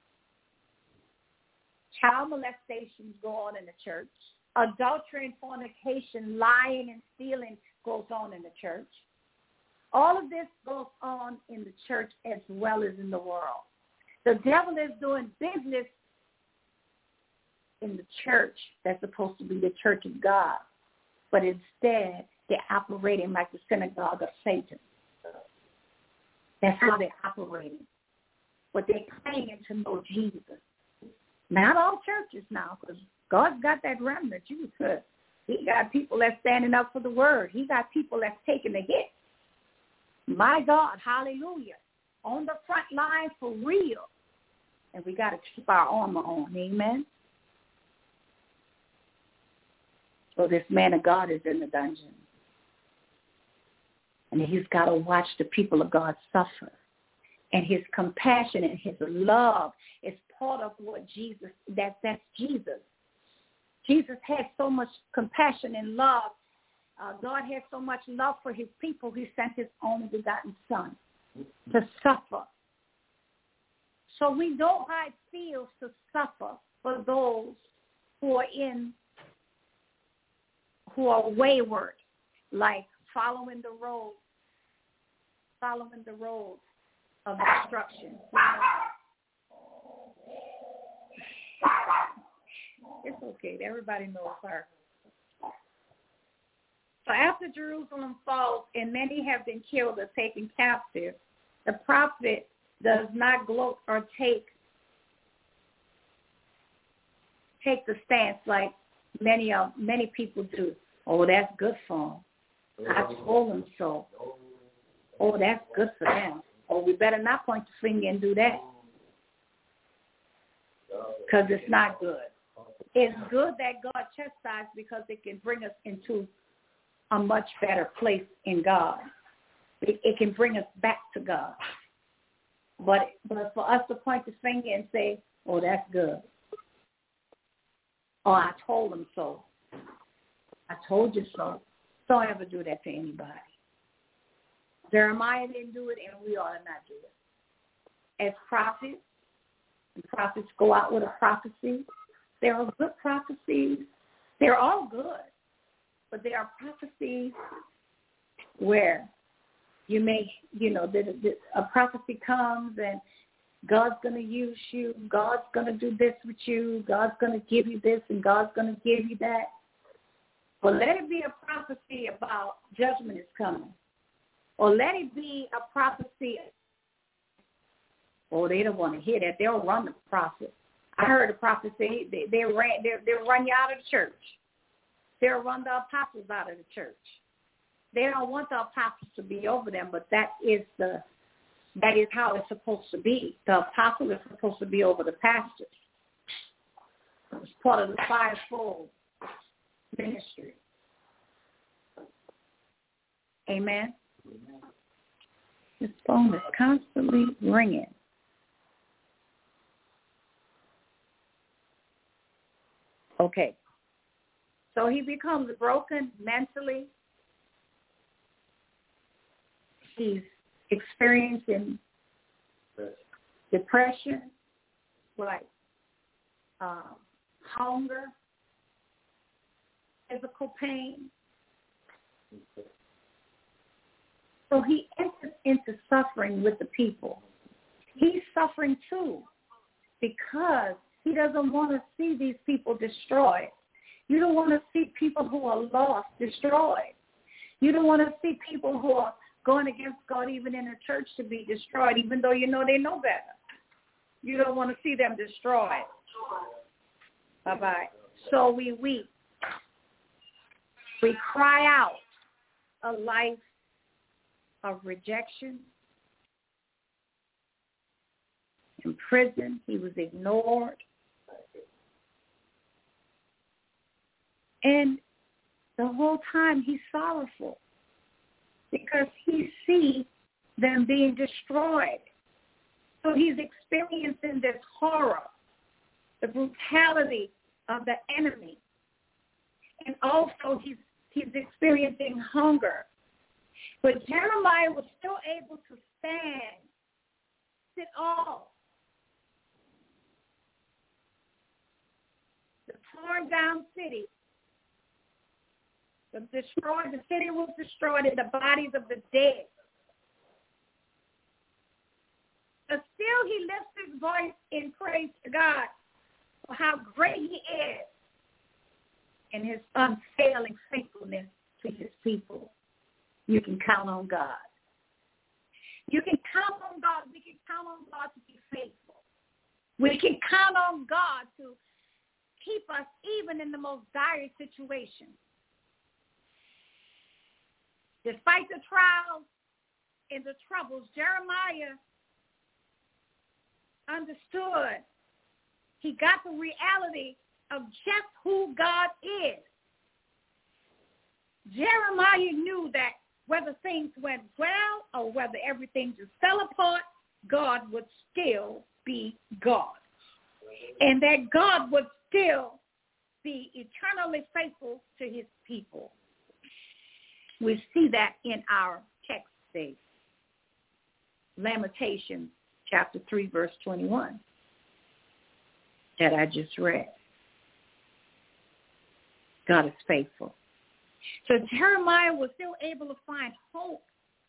Child molestations go on in the church. Adultery and fornication, lying and stealing goes on in the church. All of this goes on in the church as well as in the world. The devil is doing business in the church that's supposed to be the church of God, but instead they're operating like the synagogue of Satan. That's how they're operating. But they're claiming to know Jesus. Not all churches now, because God's got that remnant. You could. He got people that's standing up for the word. He got people that's taking the hit. My God, hallelujah. On the front line for real. And we got to keep our armor on. Amen. So this man of God is in the dungeon. And he's got to watch the people of God suffer. And his compassion and his love is part of what Jesus, that, that's Jesus. Jesus had so much compassion and love. Uh, God had so much love for his people, he sent his only begotten son to suffer. So we know how it feels to suffer for those who are in, who are wayward, like following the road, following the road of destruction. It's okay. Everybody knows her. So after Jerusalem falls and many have been killed or taken captive, the prophet does not gloat or take take the stance like many of many people do. Oh, that's good for them. I told them so. Oh, that's good for them. Oh, we better not point the finger and do that because it's not good. It's good that God chastises because it can bring us into a much better place in God. It, it can bring us back to God. But, but for us to point the finger and say, oh, that's good. Oh, I told them so. I told you so. Don't ever do that to anybody. Jeremiah didn't do it, and we ought to not do it. As prophets, and prophets go out with a prophecy. There are good prophecies. They're all good. But there are prophecies where you may, you know, the, the, a prophecy comes and God's going to use you. God's going to do this with you. God's going to give you this and God's going to give you that. But let it be a prophecy about judgment is coming. Or let it be a prophecy. Oh, they don't want to hear that. They'll run the prophet. I heard a prophet say they, they ran, they, they'll run you out of the church. They'll run the apostles out of the church. They don't want the apostles to be over them, but that is the that is how it's supposed to be. The apostle is supposed to be over the pastors. It's part of the fivefold ministry. Amen. His phone is constantly ringing. Okay. So he becomes broken mentally. He's experiencing depression, like uh, hunger, physical pain. So he enters into suffering with the people. He's suffering too because he doesn't want to see these people destroyed. You don't want to see people who are lost destroyed. You don't want to see people who are going against God even in the church to be destroyed, even though you know they know better. You don't want to see them destroyed. Bye-bye. So we weep. We cry out a life of rejection. In prison, he was ignored. And the whole time he's sorrowful because he sees them being destroyed. So he's experiencing this horror, the brutality of the enemy. And also he's he's experiencing hunger. But Jeremiah was still able to stand, sit all. The torn down city, the destroyed, the city was destroyed and the bodies of the dead. But still he lifts his voice in praise to God for how great he is and his unfailing faithfulness to his people. You can count on God. You can count on God. We can count on God to be faithful. We can count on God to keep us even in the most dire situations. Despite the trials and the troubles, Jeremiah understood. He got the reality of just who God is. Jeremiah knew that whether things went well or whether everything just fell apart, God would still be God. And that God would still be eternally faithful to his people. We see that in our text today. Lamentations chapter three, verse twenty-one that I just read. God is faithful. So Jeremiah was still able to find hope.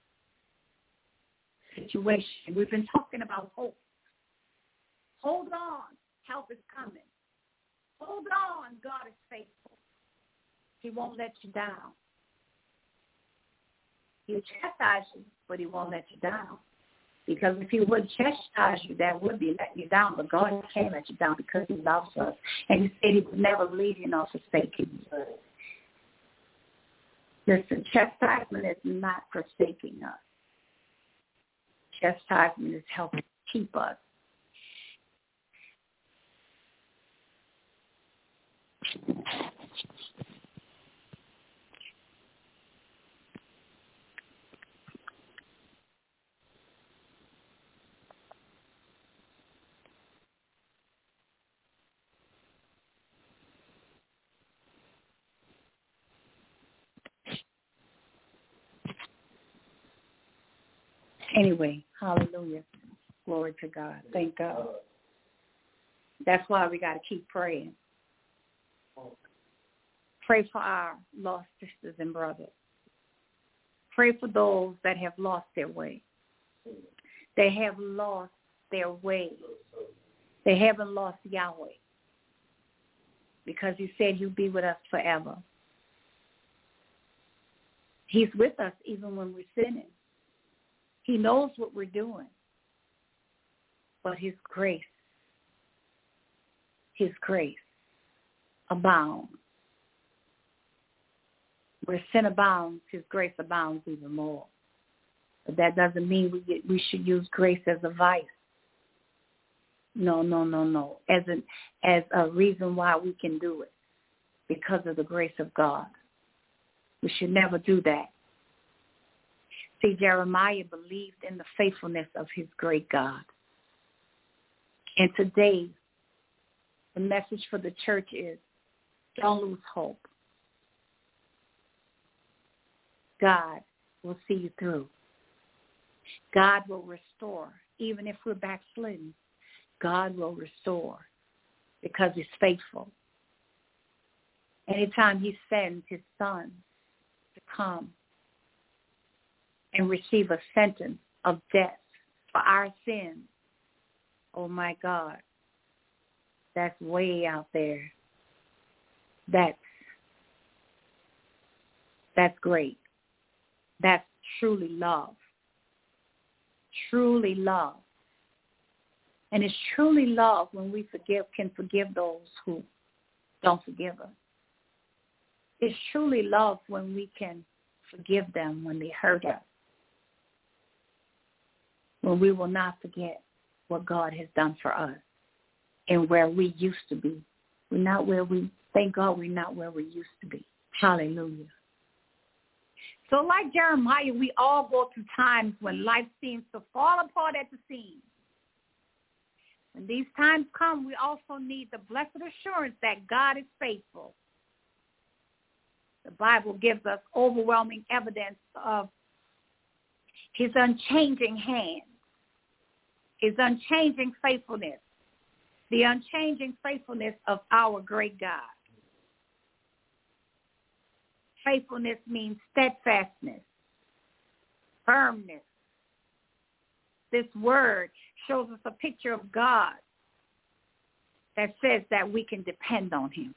Situation. We've been talking about hope. Hold on. Help is coming. Hold on. God is faithful. He won't let you down. He'll chastise you, but he won't let you down. Because if he would chastise you, that would be letting you down. But God can't let you down because he loves us. And he said he would never leave you nor forsake you. Listen, chastisement is not forsaking us. Chastisement is helping keep us. Anyway, hallelujah. Glory to God. Thank God. That's why we got to keep praying. Pray for our lost sisters and brothers. Pray for those that have lost their way. They have lost their way. They haven't lost Yahweh because he said he'll be with us forever. He's with us even when we're sinning. He knows what we're doing. But his grace, his grace abounds. Where sin abounds, his grace abounds even more. But that doesn't mean we get, we should use grace as a vice. No, no, no, no. As an as a reason why we can do it. Because of the grace of God. We should never do that. See, Jeremiah believed in the faithfulness of his great God. And today, the message for the church is, don't lose hope. God will see you through. God will restore. Even if we're backslidden, God will restore because he's faithful. Anytime he sends his son to come and receive a sentence of death for our sins, oh my God, that's way out there. That's, that's great. That's truly love. Truly love. And it's truly love when we forgive, can forgive those who don't forgive us. It's truly love when we can forgive them when they hurt us. When we will not forget what God has done for us and where we used to be. We're not where we, thank God we're not where we used to be. Hallelujah. So like Jeremiah, we all go through times when life seems to fall apart at the seams. When these times come, we also need the blessed assurance that God is faithful. The Bible gives us overwhelming evidence of his unchanging hand, his unchanging faithfulness, the unchanging faithfulness of our great God. Faithfulness means steadfastness, firmness. This word shows us a picture of God that says that we can depend on him.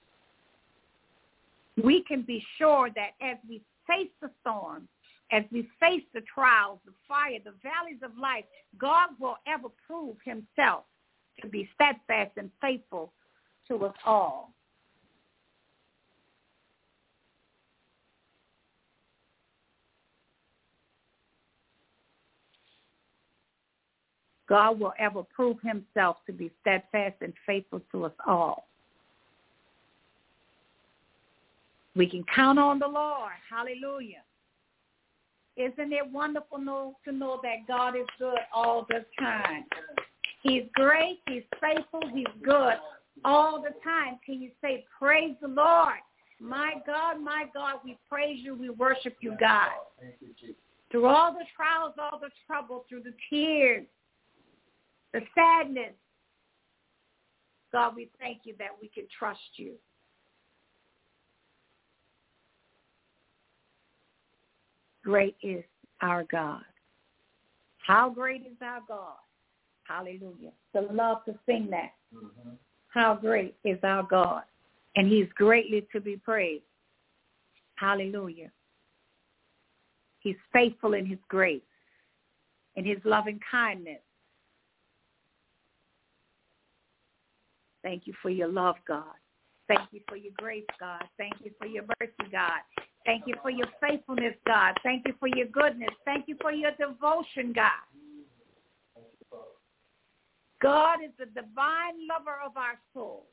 We can be sure that as we face the storms, as we face the trials, the fire, the valleys of life, God will ever prove himself to be steadfast and faithful to us all. God will ever prove himself to be steadfast and faithful to us all. We can count on the Lord. Hallelujah. Isn't it wonderful to know that God is good all the time? He's great. He's faithful. He's good all the time. Can you say, praise the Lord? My God, my God, we praise you. We worship you, God. Through all the trials, all the trouble, through the tears, the sadness, God, we thank you that we can trust you. Great is our God. How great is our God? Hallelujah. To love to sing that. Mm-hmm. How great is our God. And he's greatly to be praised. Hallelujah. He's faithful in his grace, in his loving kindness. Thank you for your love, God. Thank you for your grace, God. Thank you for your mercy, God. Thank you for your faithfulness, God. Thank you for your goodness. Thank you for your devotion, God. God is the divine lover of our soul.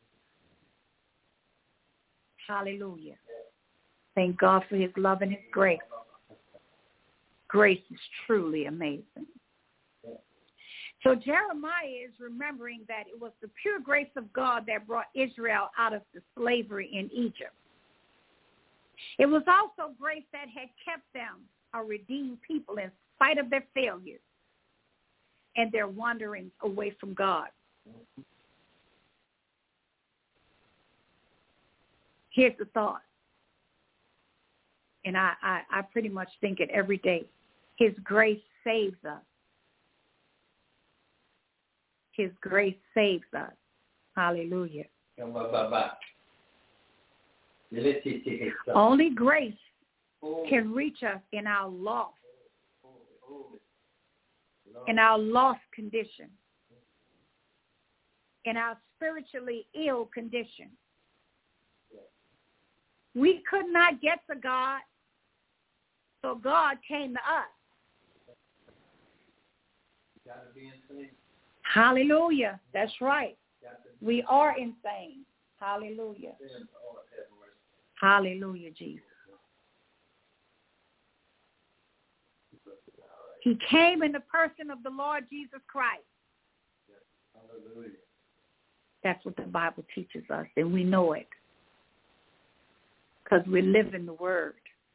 Hallelujah. Thank God for his love and his grace. Grace is truly amazing. So Jeremiah is remembering that it was the pure grace of God that brought Israel out of the slavery in Egypt. It was also grace that had kept them a redeemed people in spite of their failures and their wanderings away from God. Here's the thought, and I, I, I pretty much think it every day. His grace saves us. His grace saves us. Hallelujah. Only grace can reach us in our lost, in our lost condition, in our spiritually ill condition. We could not get to God, so God came to us. Hallelujah. That's right. We are insane. Hallelujah. Hallelujah, Jesus. He came in the person of the Lord Jesus Christ. Yes. Hallelujah. That's what the Bible teaches us, and we know it because we live in the Word.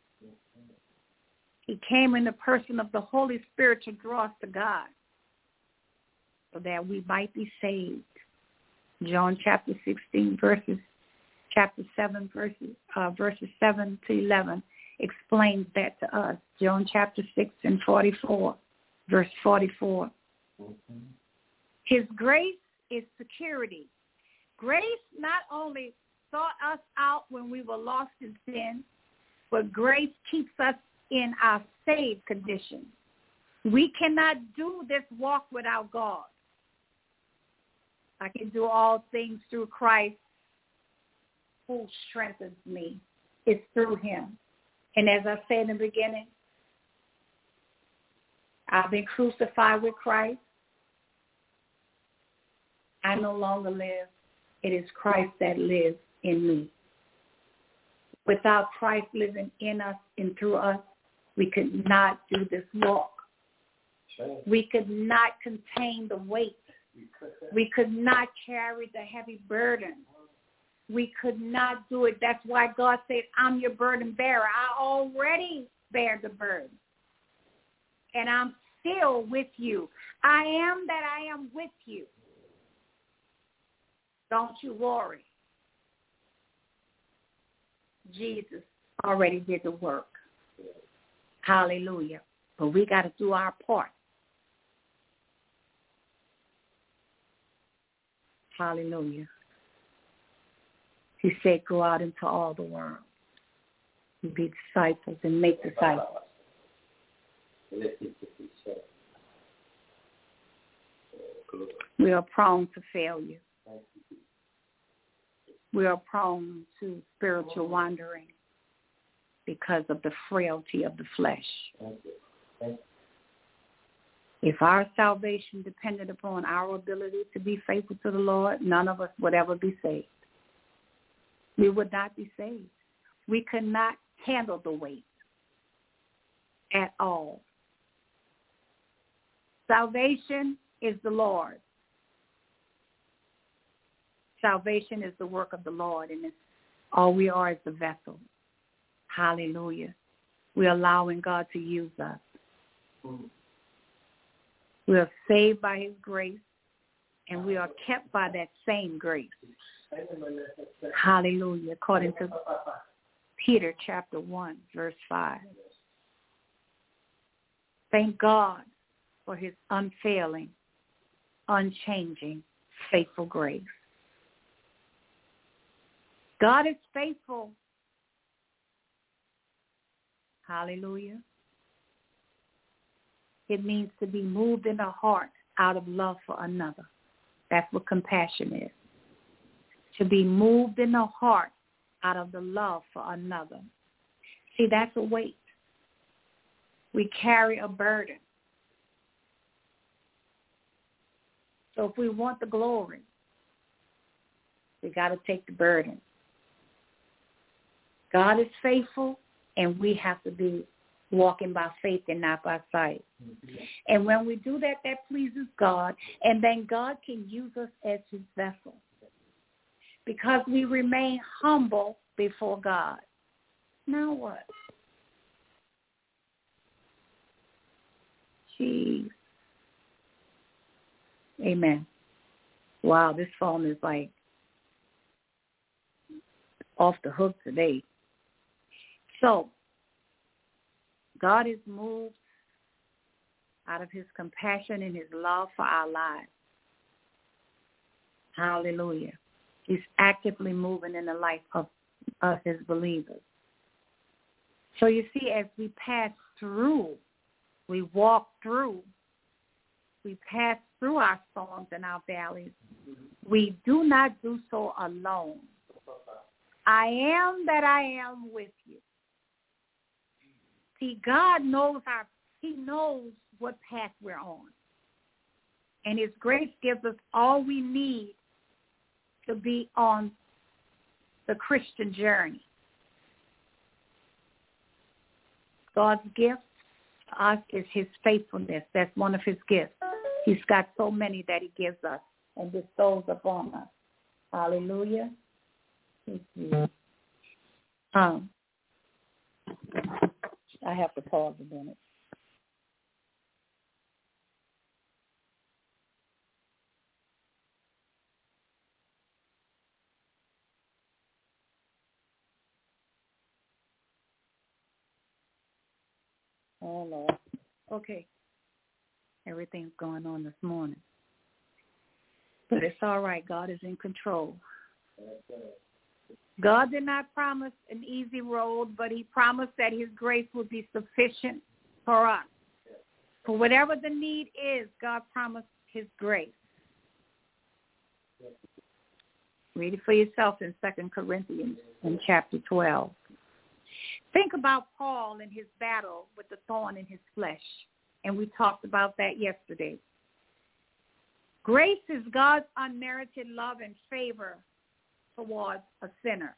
He came in the person of the Holy Spirit to draw us to God so that we might be saved. John chapter sixteen, verses, chapter seven, verses, uh, verses seven to eleven explains that to us. John chapter six and forty-four, verse forty-four. Mm-hmm. His grace is security. Grace not only sought us out when we were lost in sin, but grace keeps us in our saved condition. We cannot do this walk without God. I can do all things through Christ who strengthens me. It's through him. And as I said in the beginning, I've been crucified with Christ. I no longer live. It is Christ that lives in me. Without Christ living in us and through us, we could not do this walk. We could not contain the weight. We could not carry the heavy burden. We could not do it. That's why God said, I'm your burden bearer. I already bear the burden. And I'm still with you. I am that I am with you. Don't you worry. Jesus already did the work. Hallelujah. But we got to do our part. Hallelujah. He said, go out into all the world and be disciples and make disciples. We are prone to failure. We are prone to spiritual wandering because of the frailty of the flesh. If our salvation depended upon our ability to be faithful to the Lord, none of us would ever be saved. We would not be saved. We could not handle the weight at all. Salvation is the Lord. Salvation is the work of the Lord, and it's, all we are is the vessel. Hallelujah. We're allowing God to use us. Mm-hmm. We are saved by his grace, and we are kept by that same grace. Hallelujah. According to Peter chapter one, verse five. Thank God for his unfailing, unchanging, faithful grace. God is faithful. Hallelujah. It means to be moved in the heart out of love for another. That's what compassion is. To be moved in the heart out of the love for another. See, that's a weight. We carry a burden. So if we want the glory, we got to take the burden. God is faithful, and we have to be walking by faith and not by sight. Mm-hmm. And when we do that, that pleases God, and then God can use us as his vessel because we remain humble before God. Now what? Jeez. Amen. Wow, this phone is like off the hook today. So, God is moved out of his compassion and his love for our lives. Hallelujah. He's actively moving in the life of us as believers. So you see, as we pass through, we walk through, we pass through our storms and our valleys, we do not do so alone. I am that I am with you. See, God knows our, he knows what path we're on. And his grace gives us all we need to be on the Christian journey. God's gifts to us is his faithfulness. That's one of his gifts. He's got so many that he gives us and bestows upon us. Hallelujah. Um, I have to pause a minute. Oh, Lord. Okay. Everything's going on this morning. But it's all right. God is in control. God did not promise an easy road, but he promised that his grace would be sufficient for us. For whatever the need is, God promised his grace. Read it for yourself in Second Corinthians in chapter twelve. Think about Paul and his battle with the thorn in his flesh, and we talked about that yesterday. Grace is God's unmerited love and favor towards a sinner.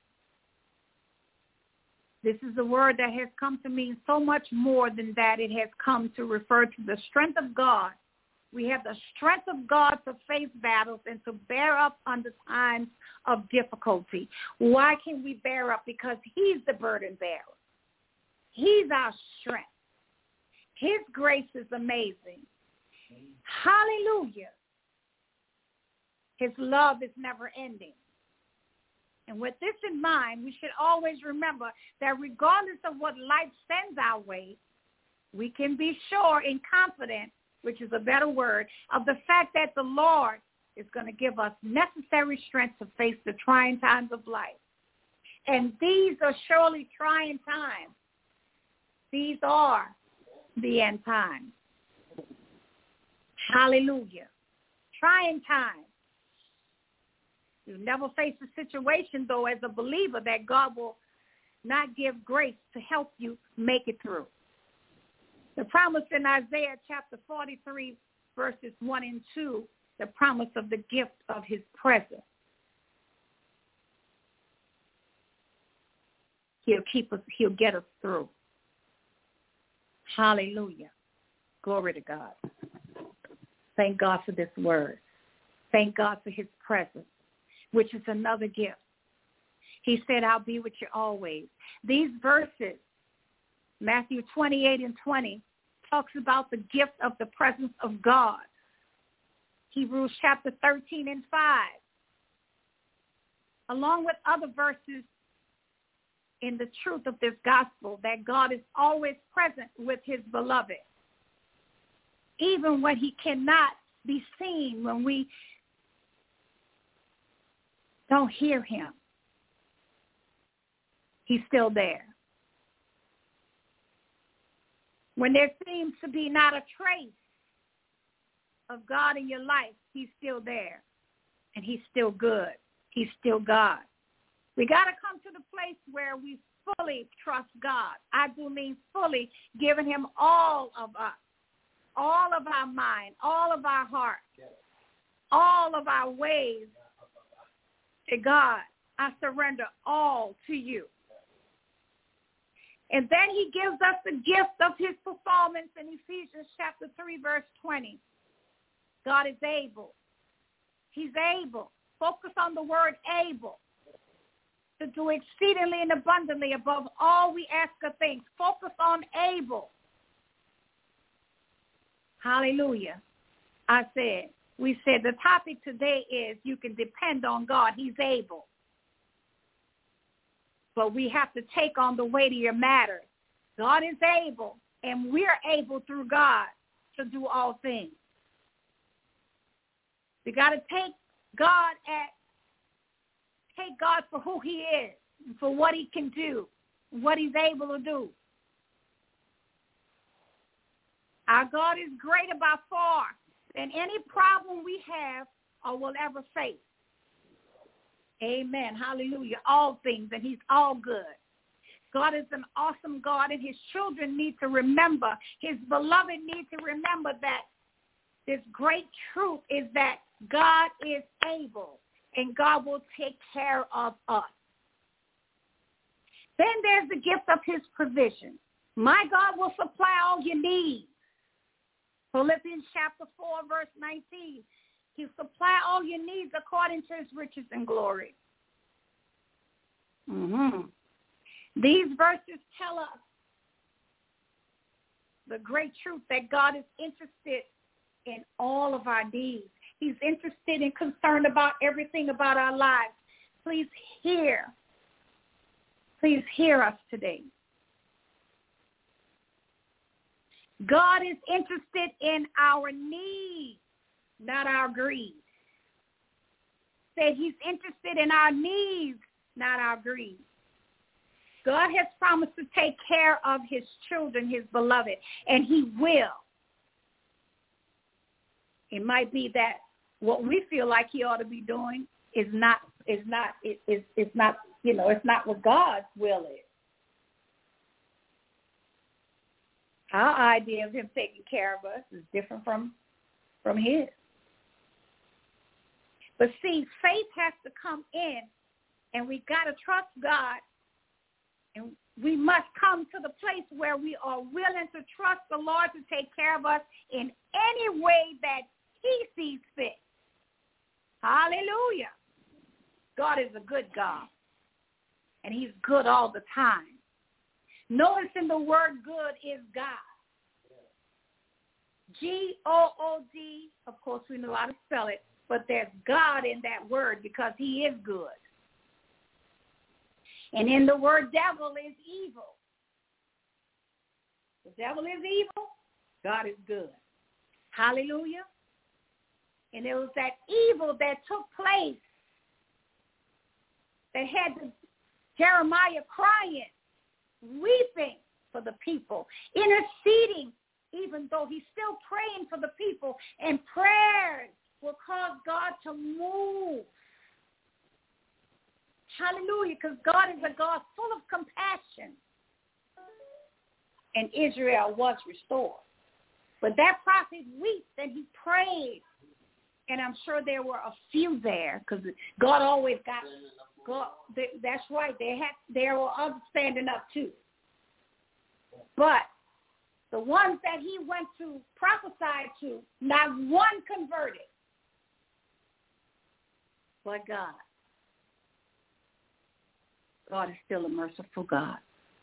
This is a word that has come to mean so much more than that. It has come to refer to the strength of God. We have the strength of God to face battles and to bear up under times of difficulty. Why can we bear up? Because he's the burden bearer. He's our strength. His grace is amazing. Hallelujah. His love is never ending. And with this in mind, we should always remember that regardless of what life sends our way, we can be sure and confident, which is a better word, of the fact that the Lord is going to give us necessary strength to face the trying times of life. And these are surely trying times. These are the end times. Hallelujah. Trying times. You never face a situation, though, as a believer, that God will not give grace to help you make it through. The promise in Isaiah chapter forty-three, verses one and two, the promise of the gift of his presence. He'll keep us, he'll get us through. Hallelujah. Glory to God. Thank God for this word. Thank God for his presence, which is another gift. He said, I'll be with you always. These verses, Matthew twenty-eight and twenty, talks about the gift of the presence of God. Hebrews chapter thirteen and five, along with other verses in the truth of this gospel, that God is always present with his beloved, even when he cannot be seen, when we don't hear him. He's still there. When there seems to be not a trace of God in your life, he's still there. And he's still good. He's still God. We got to come to the place where we fully trust God. I do mean fully, giving him all of us, all of our mind, all of our heart, all of our ways to God. I surrender all to you. And then he gives us the gift of his performance in Ephesians chapter three, verse twenty. God is able. He's able. Focus on the word able. To do exceedingly and abundantly above all we ask or think. Focus on able. Hallelujah. I said, we said the topic today is you can depend on God. He's able. But we have to take on the weightier matters. God is able, and we're able through God to do all things. We got to take God at Take God for who he is, for what he can do, what he's able to do. Our God is greater by far than any problem we have or will ever face. Amen. Hallelujah. All things, and he's all good. God is an awesome God, and his children need to remember, his beloved need to remember that this great truth is that God is able. And God will take care of us. Then there's the gift of his provision. My God will supply all your needs. Philippians chapter four, verse nineteen. He'll supply all your needs according to his riches and glory. Mm-hmm. These verses tell us the great truth that God is interested in all of our needs. He's interested and concerned about everything about our lives. Please hear. Please hear us today. God is interested in our needs, not our greed. Said he's interested in our needs, not our greed. God has promised to take care of his children, his beloved, and he will. It might be that what we feel like he ought to be doing is not, is not, is, is, is not, you know, it's not what God's will is. Our idea of him taking care of us is different from, from his. But see, faith has to come in, and we got to trust God, and we must come to the place where we are willing to trust the Lord to take care of us in any way that he sees fit. Hallelujah. God is a good God, and he's good all the time. Notice in the word good is God. G O O D, of course we know how to spell it, but there's God in that word because he is good. And in the word devil is evil. The devil is evil, God is good. Hallelujah. And it was that evil that took place that had the, Jeremiah crying, weeping for the people, interceding, even though he's still praying for the people, and prayers will cause God to move. Hallelujah, because God is a God full of compassion. And Israel was restored. But that prophet wept and he prayed. And I'm sure there were a few there because God always got, God, they, that's right, they had, there were others standing up too. But the ones that he went to prophesy to, not one converted. But God. God is still a merciful God.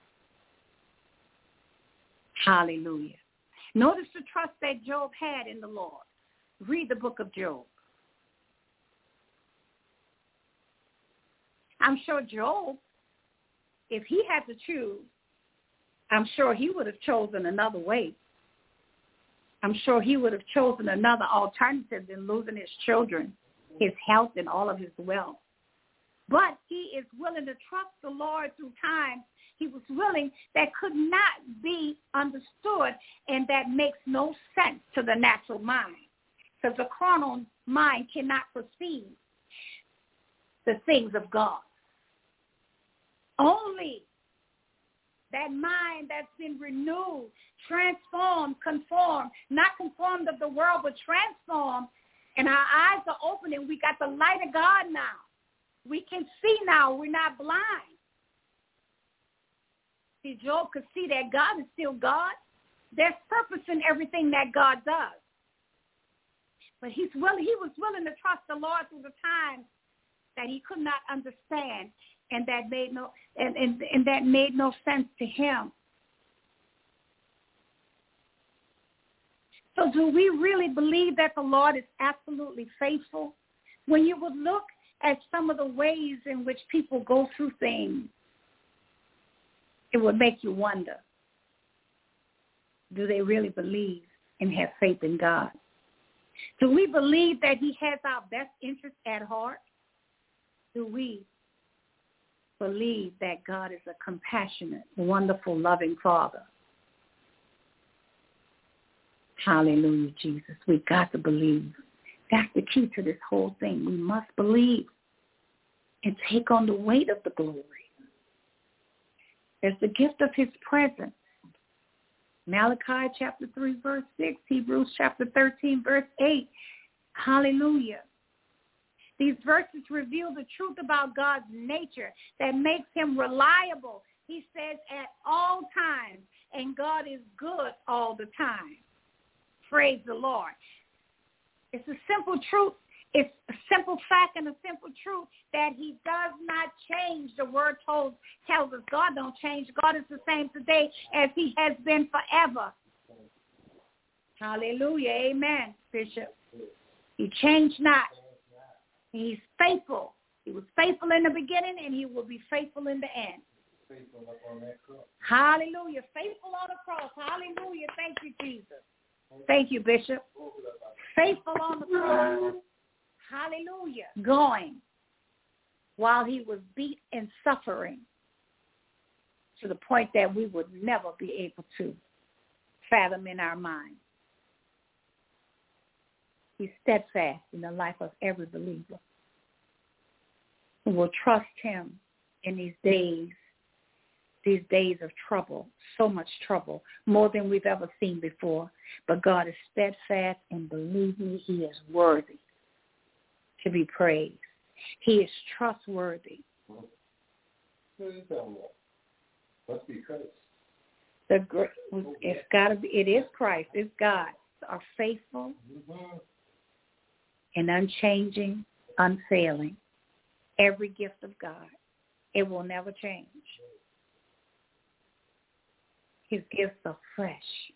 Hallelujah. Notice the trust that Job had in the Lord. Read the book of Job. I'm sure Job, if he had to choose, I'm sure he would have chosen another way. I'm sure he would have chosen another alternative than losing his children, his health, and all of his wealth. But he is willing to trust the Lord through times he was willing that could not be understood and that makes no sense to the natural mind. Because the carnal mind cannot perceive the things of God. Only that mind that's been renewed, transformed, conformed, not conformed of the world, but transformed, and our eyes are open and we got the light of God now. We can see now. We're not blind. See, Job could see that God is still God. There's purpose in everything that God does. But he's willing, he was willing to trust the Lord through the times that he could not understand and that made no and, and, and that made no sense to him. So do we really believe that the Lord is absolutely faithful? When you would look at some of the ways in which people go through things, it would make you wonder, do they really believe and have faith in God? Do we believe that he has our best interest at heart? Do we believe that God is a compassionate, wonderful, loving Father? Hallelujah, Jesus. We've got to believe. That's the key to this whole thing. We must believe and take on the weight of the glory. There's the gift of his presence. Malachi chapter three, verse six, Hebrews chapter thirteen, verse eight. Hallelujah. These verses reveal the truth about God's nature that makes him reliable. He says at all times, and God is good all the time. Praise the Lord. It's a simple truth. It's a simple fact and a simple truth that he does not change. The word told, tells us God don't change. God is the same today as he has been forever. Hallelujah. Amen, Bishop. He changed not. He's faithful. He was faithful in the beginning, and he will be faithful in the end. Faithful up on that cross. Hallelujah. Faithful on the cross. Hallelujah. Thank you, Jesus. Thank you, Bishop. Faithful on the cross. Hallelujah. Going while he was beat and suffering to the point that we would never be able to fathom in our mind. He's steadfast in the life of every believer who will trust him in these days, these days of trouble, so much trouble, more than we've ever seen before. But God is steadfast, and believe me, he is worthy to be praised. He is trustworthy. Must be Christ. The it's got to be. It is Christ. It's God. Are faithful mm-hmm. and unchanging, unfailing. Every gift of God, it will never change. His gifts are fresh.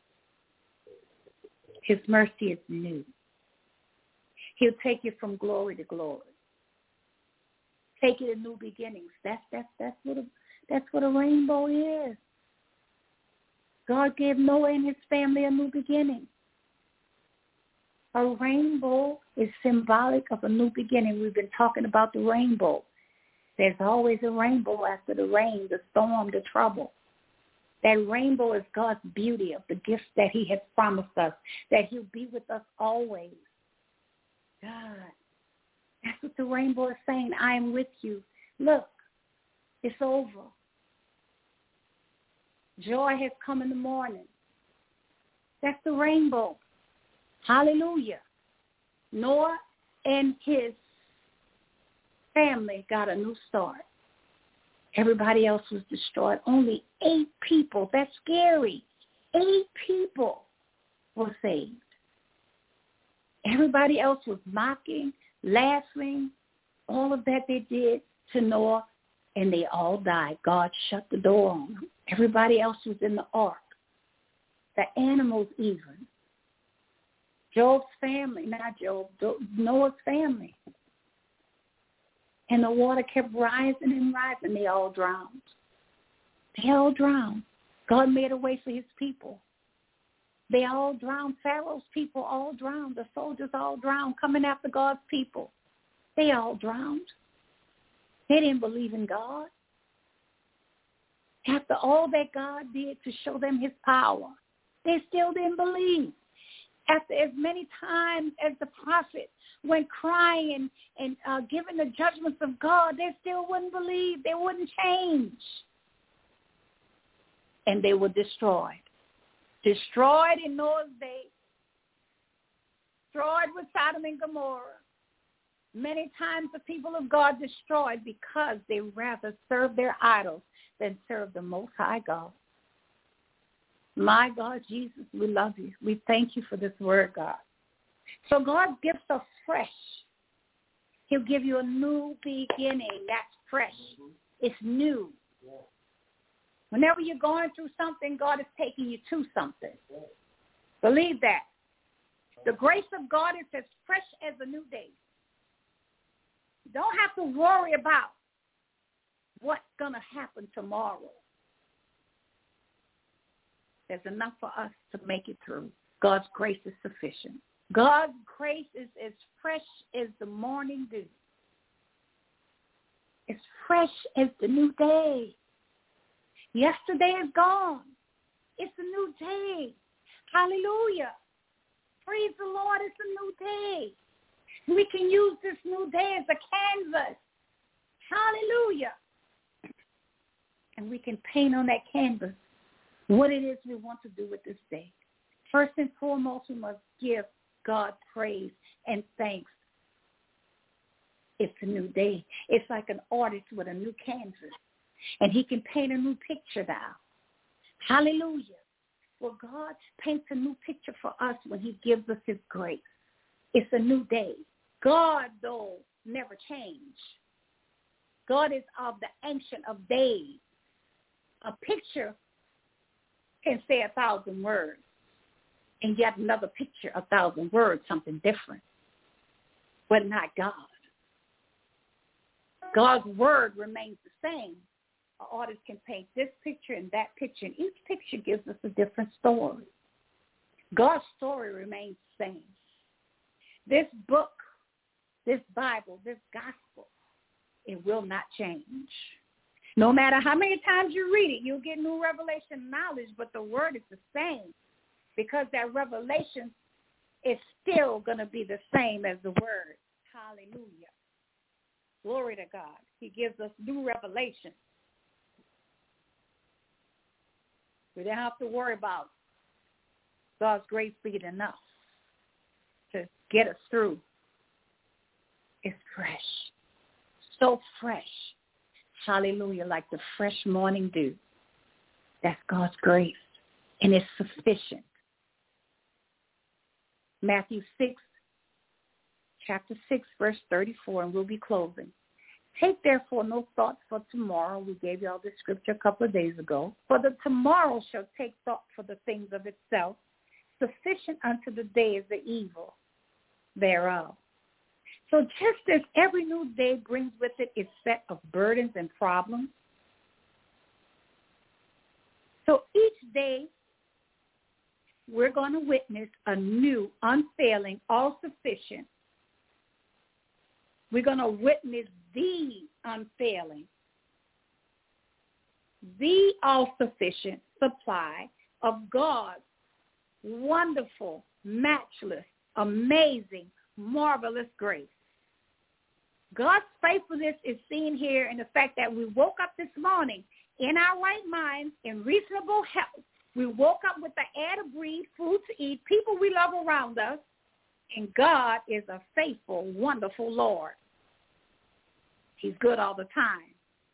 His mercy is new. He'll take you from glory to glory. Take you to new beginnings. That's that's that's what a that's what a rainbow is. God gave Noah and his family a new beginning. A rainbow is symbolic of a new beginning. We've been talking about the rainbow. There's always a rainbow after the rain, the storm, the trouble. That rainbow is God's beauty of the gifts that he has promised us, that he'll be with us always. God, that's what the rainbow is saying. I am with you. Look, it's over. Joy has come in the morning. That's the rainbow. Hallelujah. Noah and his family got a new start. Everybody else was destroyed. Only eight people. That's scary. Eight people were saved. Everybody else was mocking, laughing, all of that they did to Noah, and they all died. God shut the door on them. Everybody else was in the ark. The animals even. Job's family, not Job, Noah's family. And the water kept rising and rising. They all drowned. They all drowned. God made a way for his people. They all drowned. Pharaoh's people all drowned. The soldiers all drowned, coming after God's people. They all drowned. They didn't believe in God. After all that God did to show them his power, they still didn't believe. After as many times as the prophet went crying and, and uh, giving the judgments of God, they still wouldn't believe. They wouldn't change. And they were destroyed. Destroyed in Noah's day. Destroyed with Sodom and Gomorrah. Many times the people of God destroyed because they rather serve their idols than serve the Most High God. My God, Jesus, we love you. We thank you for this word, God. So God's gifts are fresh. He'll give you a new beginning. That's fresh. It's new. Whenever you're going through something, God is taking you to something. Believe that. The grace of God is as fresh as a new day. You don't have to worry about what's going to happen tomorrow. There's enough for us to make it through. God's grace is sufficient. God's grace is as fresh as the morning dew. As fresh as the new day. Yesterday is gone. It's a new day. Hallelujah. Praise the Lord, it's a new day. We can use this new day as a canvas. Hallelujah. And we can paint on that canvas what it is we want to do with this day. First and foremost, we must give God praise and thanks. It's a new day. It's like an artist with a new canvas. And he can paint a new picture now. Hallelujah. Well, God paints a new picture for us when he gives us his grace. It's a new day. God, though, never changed. God is of the Ancient of Days. A picture can say a thousand words, and yet another picture, a thousand words, something different, but not God. God's word remains the same. An artist can paint this picture and that picture, and each picture gives us a different story. God's story remains the same. This book, this Bible, this gospel, it will not change. No matter how many times you read it, you'll get new revelation knowledge, but the word is the same because that revelation is still going to be the same as the word. Hallelujah. Glory to God. He gives us new revelation. We don't have to worry about God's grace being enough to get us through. It's fresh. So fresh. Hallelujah. Like the fresh morning dew. That's God's grace. And it's sufficient. Matthew six, chapter six, verse thirty-four, and we'll be closing. Take therefore no thought for tomorrow. We gave you all this scripture a couple of days ago. For the tomorrow shall take thought for the things of itself. Sufficient unto the day is the evil thereof. So just as every new day brings with it its set of burdens and problems, so each day we're going to witness a new, unfailing, all-sufficient. We're going to witness the unfailing, the all-sufficient supply of God's wonderful, matchless, amazing, marvelous grace. God's faithfulness is seen here in the fact that we woke up this morning in our right minds, in reasonable health. We woke up with the air to breathe, food to eat, people we love around us, and God is a faithful, wonderful Lord. He's good all the time.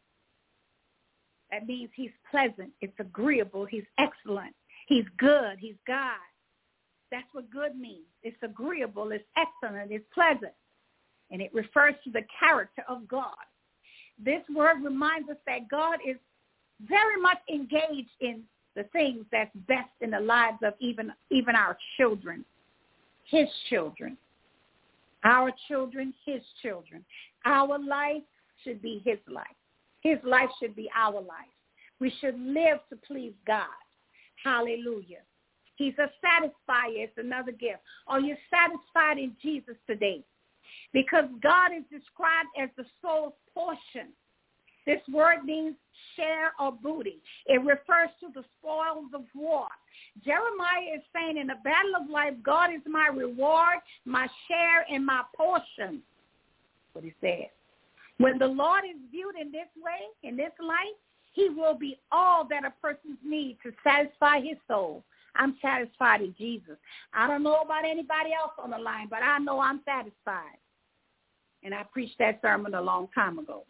That means he's pleasant. It's agreeable. He's excellent. He's good. He's God. That's what good means. It's agreeable. It's excellent. It's pleasant. And it refers to the character of God. This word reminds us that God is very much engaged in the things that's best in the lives of even, even our children, his children. Our children, his children. Our life should be his life. His life should be our life. We should live to please God. Hallelujah. He's a satisfier. It's another gift. Are you satisfied in Jesus today? Because God is described as the soul's portion. This word means share or booty. It refers to the spoils of war. Jeremiah is saying in the battle of life, God is my reward, my share, and my portion. That's what he said. When the Lord is viewed in this way, in this light, he will be all that a person's need to satisfy his soul. I'm satisfied in Jesus. I don't know about anybody else on the line, but I know I'm satisfied. And I preached that sermon a long time ago.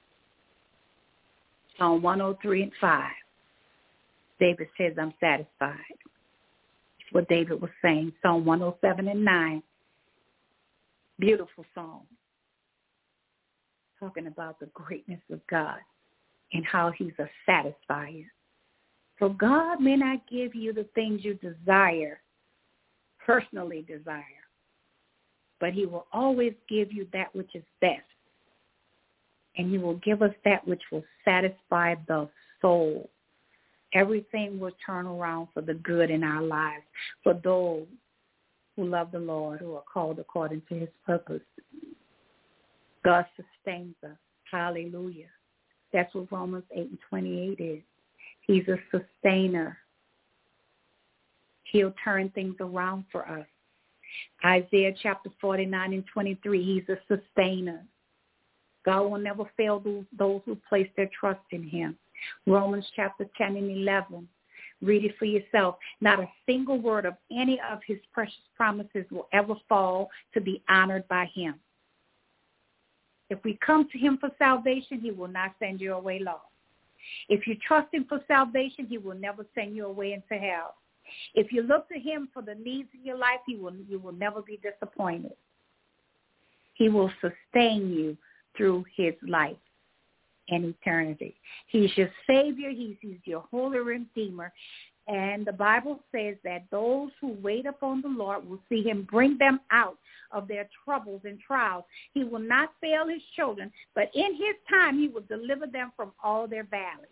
Psalm one oh three and five. David says, I'm satisfied. That's what David was saying. Psalm one oh seven and nine. Beautiful song. Talking about the greatness of God and how he's a satisfier. So God may not give you the things you desire, personally desire, but he will always give you that which is best. And he will give us that which will satisfy the soul. Everything will turn around for the good in our lives, for those who love the Lord, who are called according to his purpose. God sustains us. Hallelujah. That's what Romans eight and twenty-eight is. He's a sustainer. He'll turn things around for us. Isaiah chapter forty-nine and twenty-three, he's a sustainer. God will never fail those, those who place their trust in him. Romans chapter ten and eleven, read it for yourself. Not a single word of any of his precious promises will ever fall to be honored by him. If we come to him for salvation, he will not send you away lost. If you trust him for salvation, he will never send you away into hell. If you look to him for the needs in your life, he will, you will never be disappointed. He will sustain you through his life and eternity. He's your Savior. He's, he's your Holy Redeemer. And the Bible says that those who wait upon the Lord will see him bring them out of their troubles and trials. He will not fail his children, but in his time he will deliver them from all their valleys.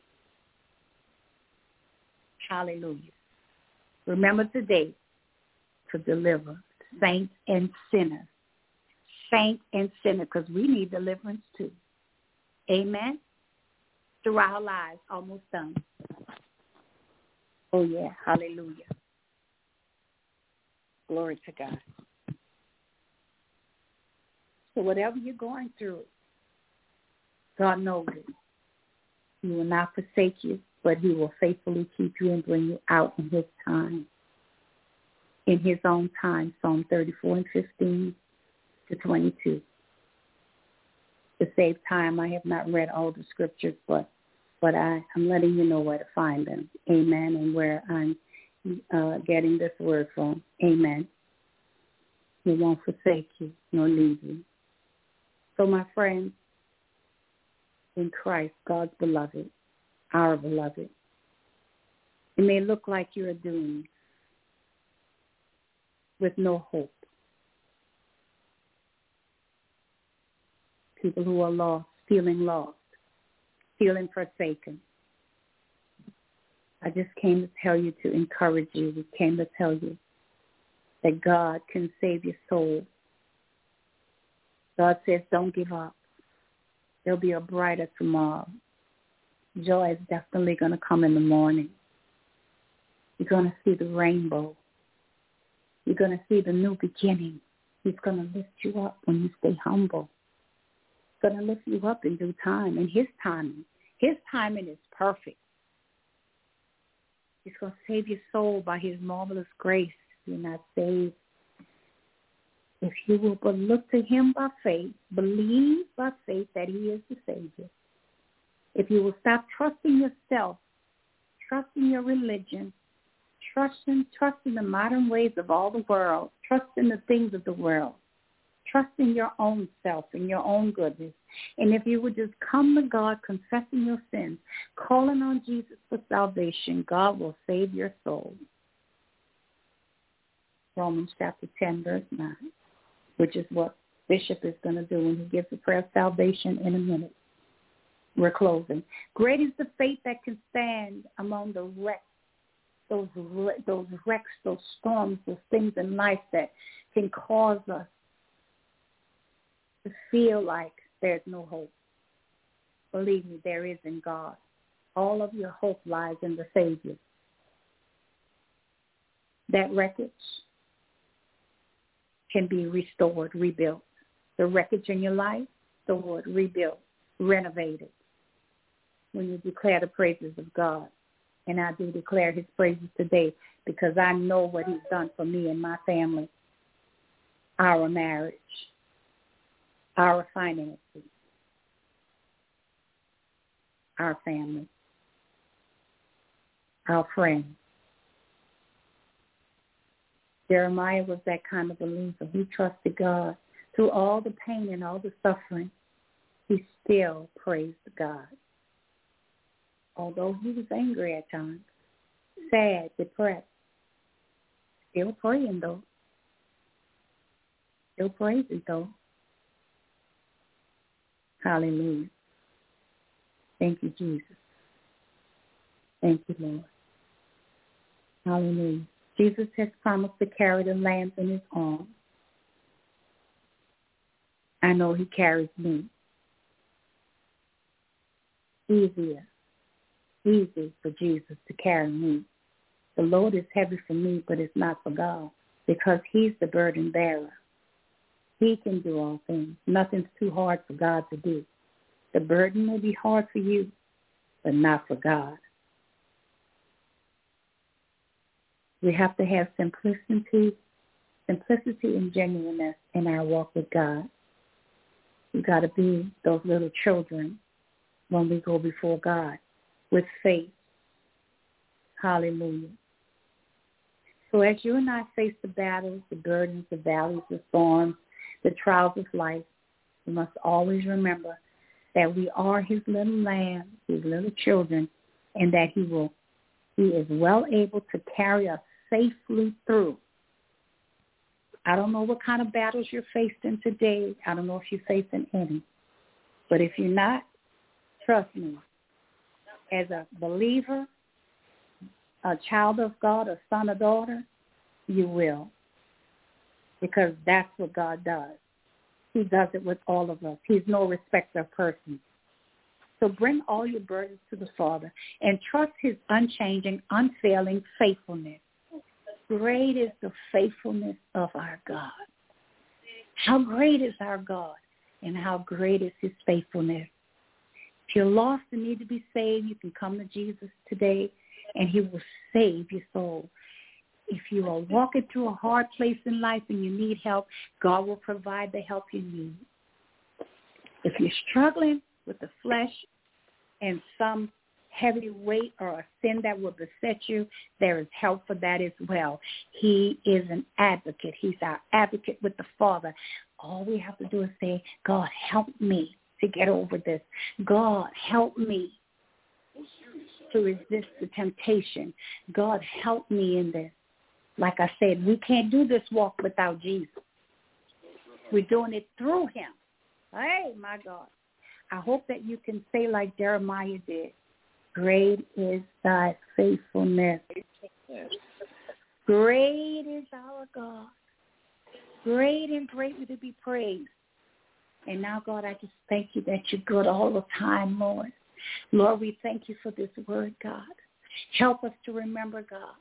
Hallelujah. Remember today to deliver saints and sinners. Saints and sinners, because we need deliverance too. Amen? Through our lives, almost done. Oh, yeah. Hallelujah. Glory to God. So whatever you're going through, God knows it. He will not forsake you, but he will faithfully keep you and bring you out in his time. In his own time, Psalm thirty-four and fifteen to twenty-two. To save time, I have not read all the scriptures, but but I, I'm letting you know where to find them. Amen. And where I'm uh, getting this word from. Amen. He won't forsake you nor leave you. So, my friends, in Christ, God's beloved, our beloved, it may look like you're doomed with no hope. People who are lost, feeling lost, feeling forsaken. I just came to tell you, to encourage you. We came to tell you that God can save your soul. God says, don't give up. There'll be a brighter tomorrow. Joy is definitely going to come in the morning. You're going to see the rainbow. You're going to see the new beginning. He's going to lift you up when you stay humble. He's going to lift you up in due time, in his timing. His timing is perfect. He's going to save your soul by his marvelous grace. You're not saved. If you will but look to him by faith, believe by faith that he is the Savior. If you will stop trusting yourself, trusting your religion, trusting, trusting the modern ways of all the world, trusting the things of the world, trusting your own self and your own goodness. And if you would just come to God, confessing your sins, calling on Jesus for salvation, God will save your soul. Romans chapter ten, verse nine, which is what Bishop is going to do when he gives the prayer of salvation in a minute. We're closing. Great is the faith that can stand among the wrecks, those, those wrecks, those storms, those things in life that can cause us to feel like there's no hope. Believe me, there is in God. All of your hope lies in the Savior. That wreckage can be restored, rebuilt. The wreckage in your life, restored, rebuilt, renovated. When you declare the praises of God. And I do declare his praises today because I know what he's done for me and my family, our marriage, our finances, our family, our friends. Jeremiah was that kind of believer. He trusted God. Through all the pain and all the suffering, he still praised God. Although he was angry at times, sad, depressed, still praying though. Still praising though. Hallelujah. Thank you, Jesus. Thank you, Lord. Hallelujah. Jesus has promised to carry the lambs in his arms. I know he carries me. Easier. Easy for Jesus to carry me. The load is heavy for me, but it's not for God because he's the burden bearer. He can do all things. Nothing's too hard for God to do. The burden may be hard for you, but not for God. We have to have simplicity, simplicity and genuineness in our walk with God. We've got to be those little children when we go before God with faith. Hallelujah. So as you and I face the battles, the burdens, the valleys, the storms, the trials of life, we must always remember that we are his little lambs, his little children, and that he will, he is well able to carry us safely through. I don't know what kind of battles you're facing today. I don't know if you're facing any. But if you're not, trust me, as a believer, a child of God, a son or daughter, you will. Because that's what God does. He does it with all of us. He's no respecter of persons. So bring all your burdens to the Father and trust his unchanging, unfailing faithfulness. Great is the faithfulness of our God. How great is our God and how great is his faithfulness. If you're lost and need to be saved, you can come to Jesus today and he will save your soul. If you are walking through a hard place in life and you need help, God will provide the help you need. If you're struggling with the flesh and some heavy weight or a sin that will beset you, there is help for that as well. He is an advocate. He's our advocate with the Father. All we have to do is say, God, help me to get over this. God, help me to resist the temptation. God, help me in this. Like I said, we can't do this walk without Jesus. We're doing it through him. Hey, my God. I hope that you can say like Jeremiah did, great is thy faithfulness. Great is our God. Great and greatly to be praised. And now, God, I just thank you that you're good all the time, Lord. Lord, we thank you for this word, God. Help us to remember, God,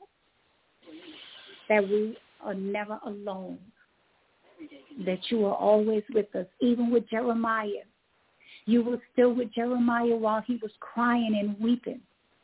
that we are never alone, that you are always with us, even with Jeremiah. You were still with Jeremiah while he was crying and weeping.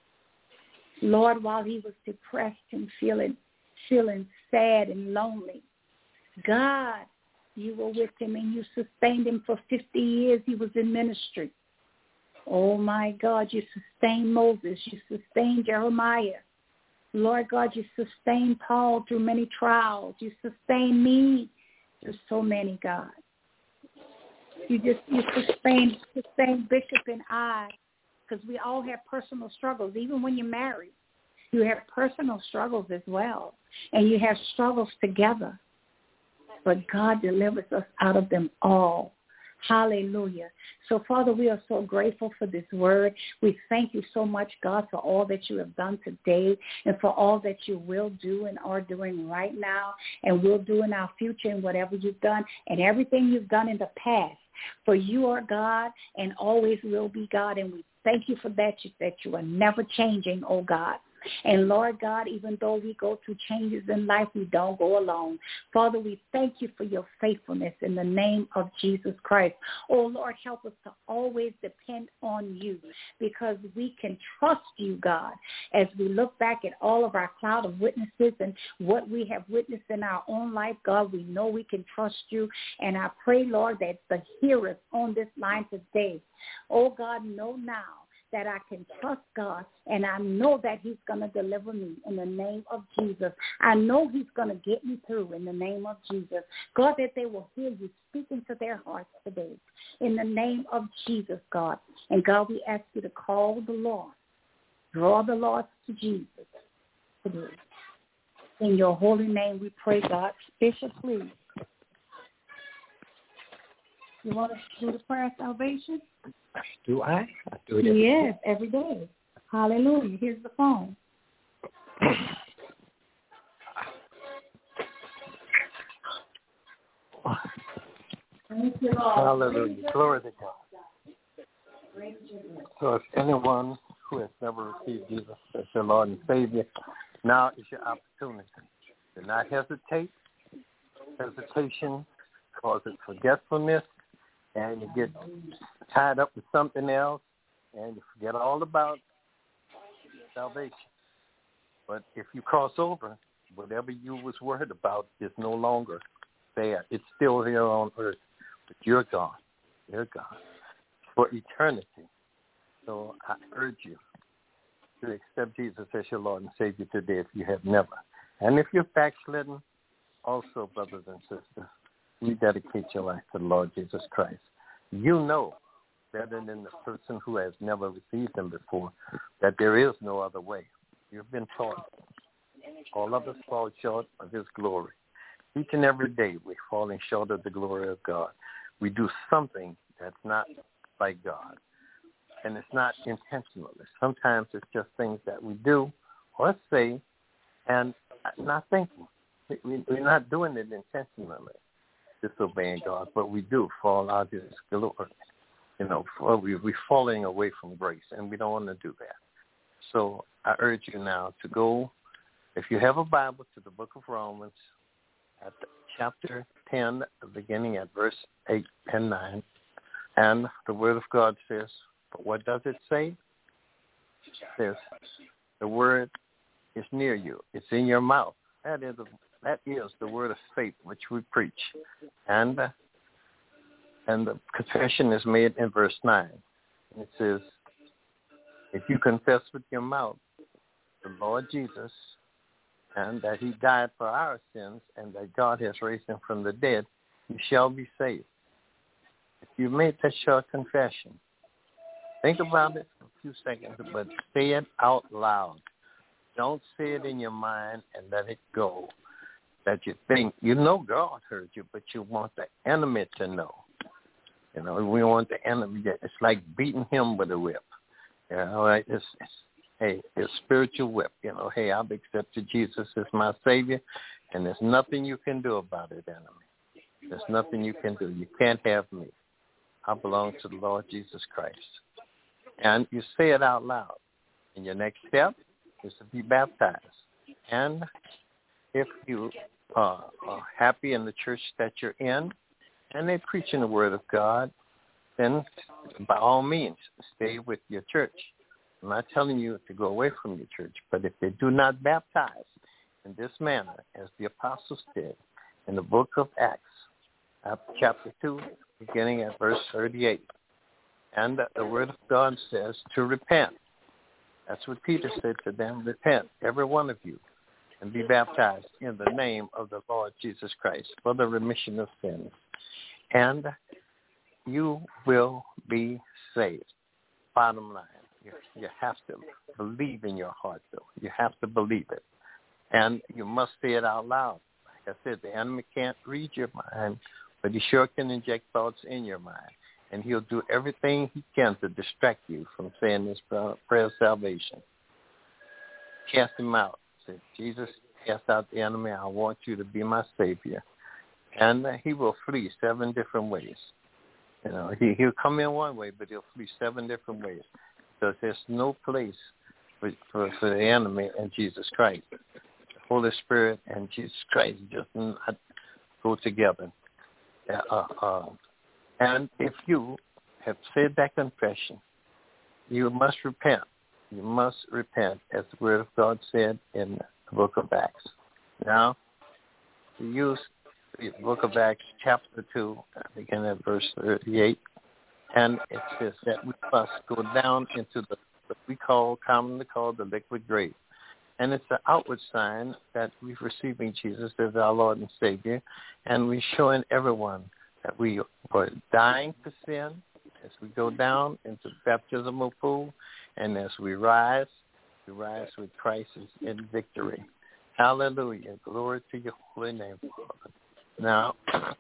Lord, while he was depressed and feeling, feeling sad and lonely. God, you were with him and you sustained him for fifty years. He was in ministry. Oh, my God, you sustained Moses. You sustained Jeremiah. Lord God, you sustained Paul through many trials. You sustained me through so many, God. You just you sustain sustain Bishop and I, because we all have personal struggles. Even when you're married, you have personal struggles as well, and you have struggles together. But God delivers us out of them all. Hallelujah. So, Father, we are so grateful for this word. We thank you so much, God, for all that you have done today and for all that you will do and are doing right now and will do in our future and whatever you've done and everything you've done in the past. For you are God and always will be God, and we thank you for that, that you are never changing, oh God. And Lord God, even though we go through changes in life, we don't go alone. Father, we thank you for your faithfulness in the name of Jesus Christ. Oh, Lord, help us to always depend on you because we can trust you, God, as we look back at all of our cloud of witnesses and what we have witnessed in our own life. God, we know we can trust you. And I pray, Lord, that the hearers on this line today, oh, God, know now that I can trust God, and I know that he's going to deliver me in the name of Jesus. I know he's going to get me through in the name of Jesus. God, that they will hear you speaking to their hearts today in the name of Jesus, God. And God, we ask you to call the lost, draw the lost to Jesus today. In your holy name we pray, God. Bishop, please. You want us to do the prayer of salvation? Do I? I do it every yes, day. every day. Hallelujah. Here's the phone. Thank you, Lord. Hallelujah. Glory to God. So if anyone who has never received Jesus as your Lord and Savior, now is your opportunity. Do not hesitate. Hesitation causes forgetfulness, and you get tied up with something else, and you forget all about salvation. But if you cross over, whatever you was worried about is no longer there. It's still here on earth, but you're gone. You're gone for eternity. So I urge you to accept Jesus as your Lord and Savior today if you have never. And if you're backslidden, also, brothers and sisters, rededicate your life to the Lord Jesus Christ. You know better than the person who has never received him before that there is no other way. You've been taught. All of us fall short of his glory. Each and every day we're falling short of the glory of God. We do something that's not like God. And it's not intentional. Sometimes it's just things that we do or say and not thinking. We're not doing it intentionally, disobeying God, but we do fall out of his glory. You know, we're falling away from grace, and we don't want to do that. So I urge you now to go, if you have a Bible, to the book of Romans at chapter ten, beginning at verse eight and nine. And the Word of God says, but what does it say? It says, the Word is near you. It's in your mouth. That is, a, that is the word of faith which we preach. And, uh, and the confession is made in verse nine. It says, if you confess with your mouth the Lord Jesus and that he died for our sins and that God has raised him from the dead, you shall be saved. If you made that short confession, think about it for a few seconds, but say it out loud. Don't say it in your mind and let it go. That you think, you know God heard you, but you want the enemy to know. You know, we want the enemy. It's like beating him with a whip. You know, it's, it's hey, it's spiritual whip. You know, hey, I've accepted Jesus as my Savior, and there's nothing you can do about it, enemy. There's nothing you can do. You can't have me. I belong to the Lord Jesus Christ. And you say it out loud. And your next step is to be baptized. And if you uh, are happy in the church that you're in, and they're preaching the Word of God, then by all means, stay with your church. I'm not telling you to go away from your church, but if they do not baptize in this manner, as the apostles did in the book of Acts, chapter two, beginning at verse thirty-eight, and the Word of God says to repent. That's what Peter said to them, repent, every one of you, and be baptized in the name of the Lord Jesus Christ for the remission of sins. And you will be saved. Bottom line, you, you have to believe in your heart, though. You have to believe it. And you must say it out loud. Like I said, the enemy can't read your mind, but he sure can inject thoughts in your mind. And he'll do everything he can to distract you from saying this prayer of salvation. Cast him out. Say, Jesus, cast out the enemy. I want you to be my Savior. And uh, he will flee seven different ways. You know, he, he'll come in one way, but he'll flee seven different ways. Because there's no place for, for, for the enemy in Jesus Christ. The Holy Spirit and Jesus Christ just not go together. Uh, uh, and if you have said that confession, you must repent. You must repent, as the Word of God said in the book of Acts. Now, we use the book of Acts, chapter two, beginning at verse thirty-eight, and it says that we must go down into the what we call, commonly called, the liquid grave. And it's an outward sign that we're receiving Jesus as our Lord and Savior, and we're showing everyone that we are dying to sin as we go down into the baptismal pool, and as we rise, we rise with Christ in victory. Hallelujah. Glory to your holy name, Father. Now,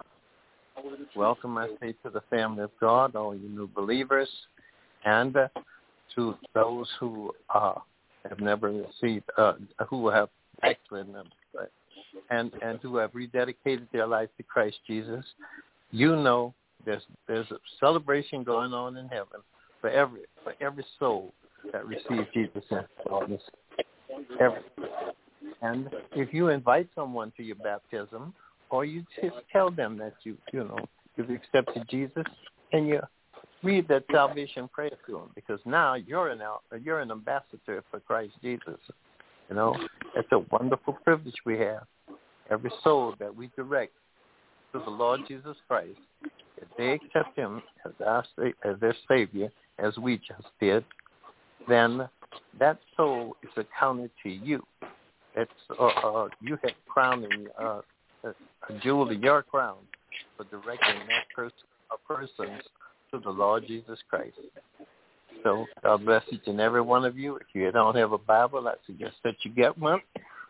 welcome, I say, to the family of God, all you new believers, and uh, to those who uh, have never received, uh, who have backslidden them, and, and who have rededicated their life to Christ Jesus. You know there's there's a celebration going on in heaven for every for every soul that receives Jesus as Lord. Every. And if you invite someone to your baptism, or you just tell them that you you know you've accepted Jesus, and you read that salvation prayer to them, because now you're an you're an ambassador for Christ Jesus. You know, it's a wonderful privilege we have. Every soul that we direct to the Lord Jesus Christ, if they accept him as, our, as their Savior, as we just did, then that soul is accounted to you it's uh, uh, you have crowning uh, a, a jewel in your crown for directing that person or persons to the Lord Jesus Christ. So God bless each and every one of you. If you don't have a Bible, I suggest that you get one.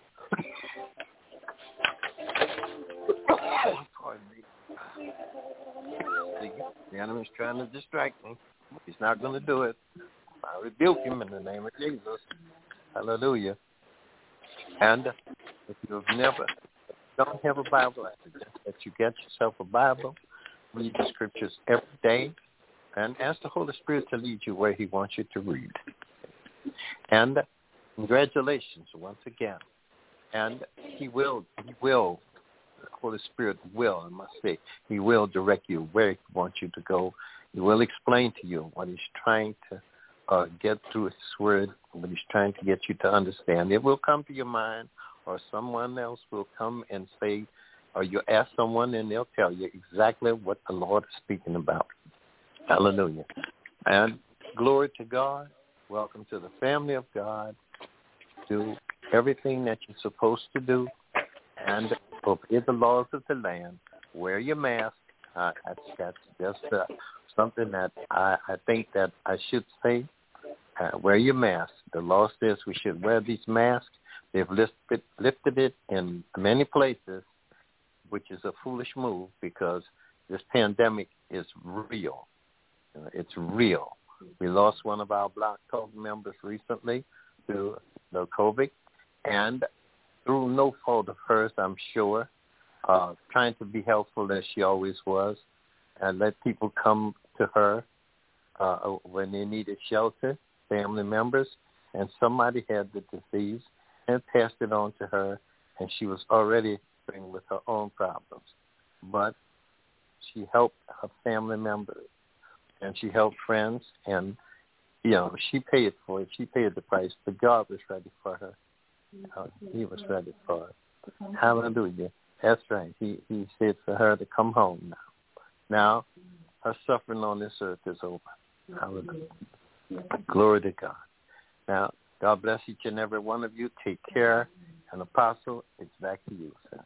Pardon me. The enemy's trying to distract me. He's not going to do it. I rebuke him in the name of Jesus. Hallelujah. And if you've never, don't have a Bible, I suggest that you get yourself a Bible, read the scriptures every day, and ask the Holy Spirit to lead you where he wants you to read. And congratulations once again. And he will, he will, the Holy Spirit will, I must say, he will direct you where he wants you to go. He will explain to you what he's trying to uh, get through his word, what he's trying to get you to understand. It will come to your mind, or someone else will come and say, or you ask someone and they'll tell you exactly what the Lord is speaking about. Hallelujah. And glory to God. Welcome to the family of God. Do everything that you're supposed to do and obey the laws of the land. Wear your mask. Uh, that's, that's just uh, something that I, I think that I should say. Uh, wear your mask. The law says we should wear these masks. They've lifted, lifted it in many places, which is a foolish move because this pandemic is real. Uh, it's real. We lost one of our Block Talk members recently to the COVID, and through no fault of hers, I'm sure, uh, trying to be helpful as she always was, and let people come to her uh, when they needed shelter, family members, and somebody had the disease and passed it on to her, and she was already dealing with her own problems. But she helped her family members, and she helped friends, and, you know, she paid for it. She paid the price, but God was ready for her. Uh, he was ready for her. Hallelujah. That's right. He he said for her to come home now. Now, her suffering on this earth is over. Hallelujah. Glory to God. Now, God bless each and every one of you. Take care. And Apostle, it's back to you, sir.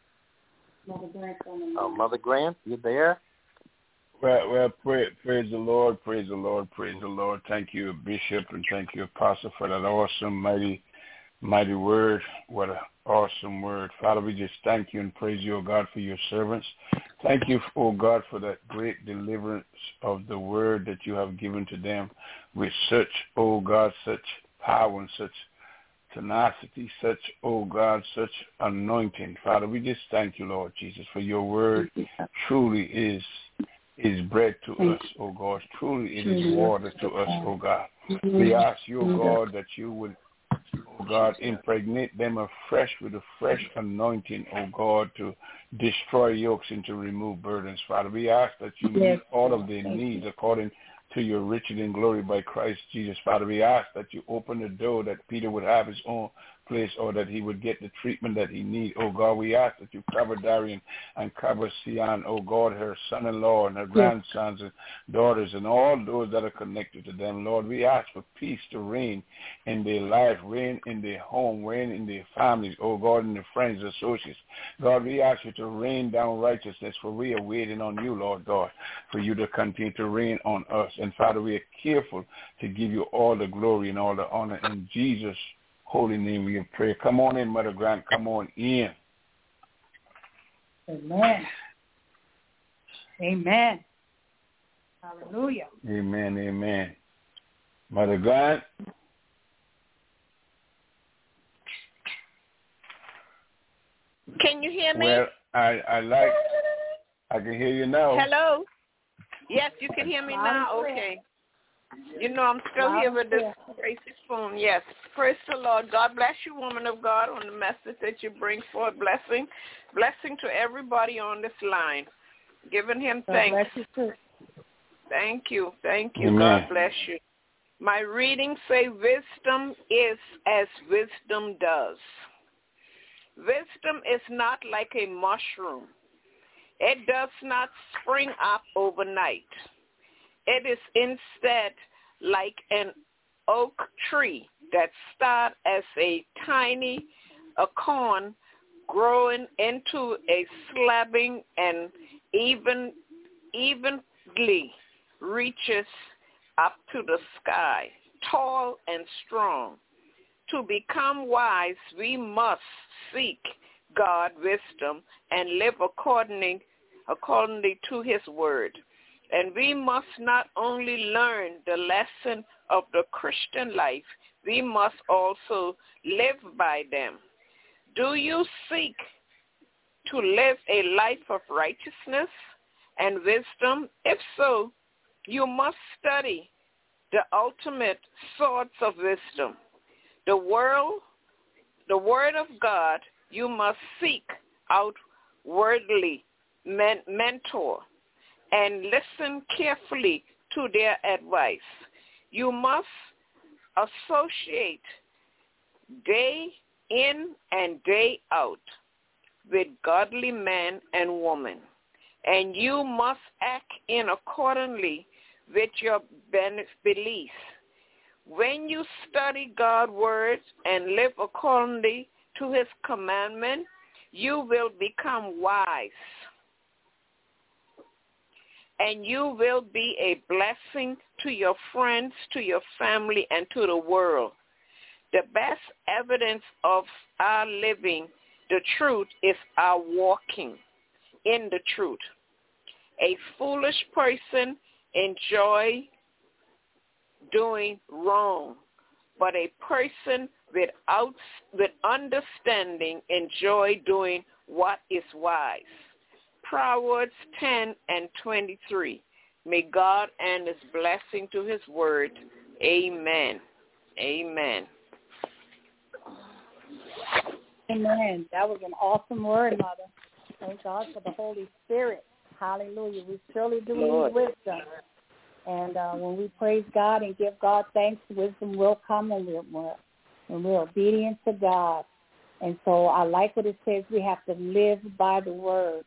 Uh, Mother Grant, you there? Well, well, pray, praise the Lord, praise the Lord, praise the Lord. Thank you, Bishop, and thank you, Apostle, for that awesome, mighty, mighty word. What an awesome word. Father, we just thank you and praise you, O God, for your servants. Thank you, O God, for that great deliverance of the word that you have given to them with such, O God, such power and such tenacity, such, oh God, such anointing. Father, we just thank you, Lord Jesus, for your word truly is is bread to us, oh God. Truly it is water to us, oh God. We ask you, oh God, that you would, oh God, impregnate them afresh with a fresh anointing, oh God, to destroy yokes and to remove burdens. Father, we ask that you meet all of their needs according to your riches and glory by Christ Jesus. Father, we ask that you open the door that Peter would have his own place, or that he would get the treatment that he needs. Oh God, we ask that you cover Darian and cover Sian, oh God, her son-in-law and her grandsons and daughters and all those that are connected to them. Lord, we ask for peace to reign in their life, reign in their home, reign in their families, oh God, and their friends, associates. God, we ask you to rain down righteousness, for we are waiting on you, Lord God, for you to continue to reign on us. And Father, we are careful to give you all the glory and all the honor in Jesus' holy name we pray. Come on in, Mother Grant. Come on in. Amen. Amen. Hallelujah. Amen. Amen. Mother Grant. Can you hear me? Well, I, I like, I can hear you now. Hello? Yes, you can hear me now? Okay. You know, I'm still here with this crazy phone. Yes. Praise the Lord. God bless you, woman of God, on the message that you bring forth. Blessing. Blessing to everybody on this line. Giving him thanks. Thank you. Thank you. Amen. God bless you. My reading say wisdom is as wisdom does. Wisdom is not like a mushroom. It does not spring up overnight. It is instead like an oak tree that starts as a tiny a corn growing into a slabbing and even evenly reaches up to the sky, tall and strong. To become wise, we must seek God wisdom and live accordingly, accordingly to his word. And we must not only learn the lesson of the Christian life, we must also live by them. Do you seek to live a life of righteousness and wisdom? If so, you must study the ultimate source of wisdom. The world, the word of God, you must seek out worldly men, mentor and listen carefully to their advice. You must associate day in and day out with godly men and women, and you must act in accordingly with your beliefs. When you study God's words and live accordingly to his commandment, you will become wise, and you will be a blessing to your friends, to your family, and to the world. The best evidence of our living the truth is our walking in the truth. A foolish person enjoys doing wrong, but a person without with understanding enjoy doing what is wise. Proverbs ten and twenty-three. May God add his blessing to his word. Amen. Amen. Amen. That was an awesome word, Mother. Thank God for the Holy Spirit. Hallelujah. We surely do Lord. need wisdom. And uh, when we praise God and give God thanks, wisdom will come when we're, when we're obedient to God. And so I like what it says. We have to live by the word.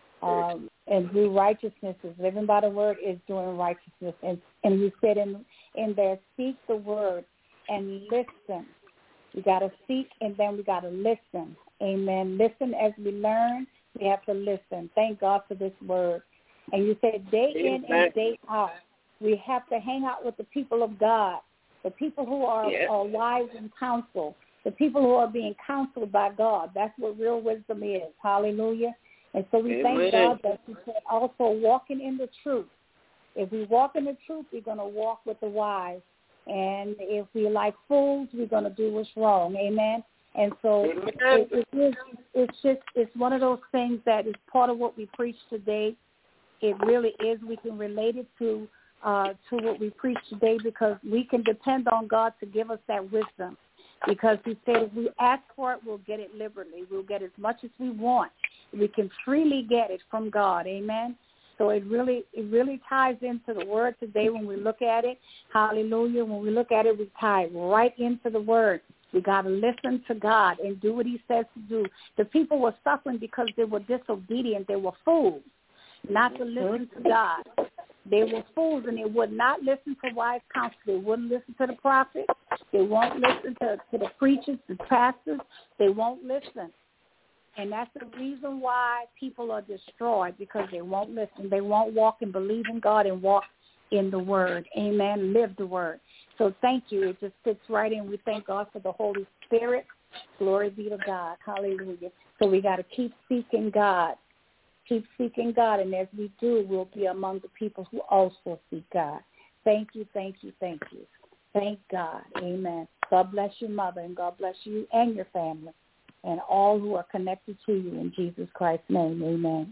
Um, and do righteousness is living by the word is doing righteousness. And, and you said in, in there, seek the word and listen. We got to seek and then we got to listen. Amen. Listen as we learn. We have to listen. Thank God for this word. And you said day in and day out. We have to hang out with the people of God, the people who are, yes. are wise in counsel, the people who are being counseled by God. That's what real wisdom is. Hallelujah. And so we Amen. Thank God that you said also walking in the truth. If we walk in the truth, we're going to walk with the wise. And if we like fools, we're going to do what's wrong. Amen. And so it, it is, it's just, it's one of those things that is part of what we preach today. It really is. We can relate it to uh, to what we preach today because we can depend on God to give us that wisdom. Because he said if we ask for it, we'll get it liberally. We'll get as much as we want. We can freely get it from God. Amen. So it really it really ties into the word today when we look at it. Hallelujah. When we look at it, we tie right into the word. We got to listen to God and do what he says to do. The people were suffering because they were disobedient. They were fools not to listen to God. They were fools, and they would not listen to wise counsel. They wouldn't listen to the prophets. They won't listen to, to the preachers, the pastors. They won't listen. And that's the reason why people are destroyed, because they won't listen. They won't walk and believe in God and walk in the word. Amen. Live the word. So thank you. It just fits right in. We thank God for the Holy Spirit. Glory be to God. Hallelujah. So we got to keep seeking God. Keep seeking God, and as we do, we'll be among the people who also seek God. Thank you, thank you, thank you. Thank God. Amen. God bless you, Mother, and God bless you and your family and all who are connected to you in Jesus Christ's name. Amen.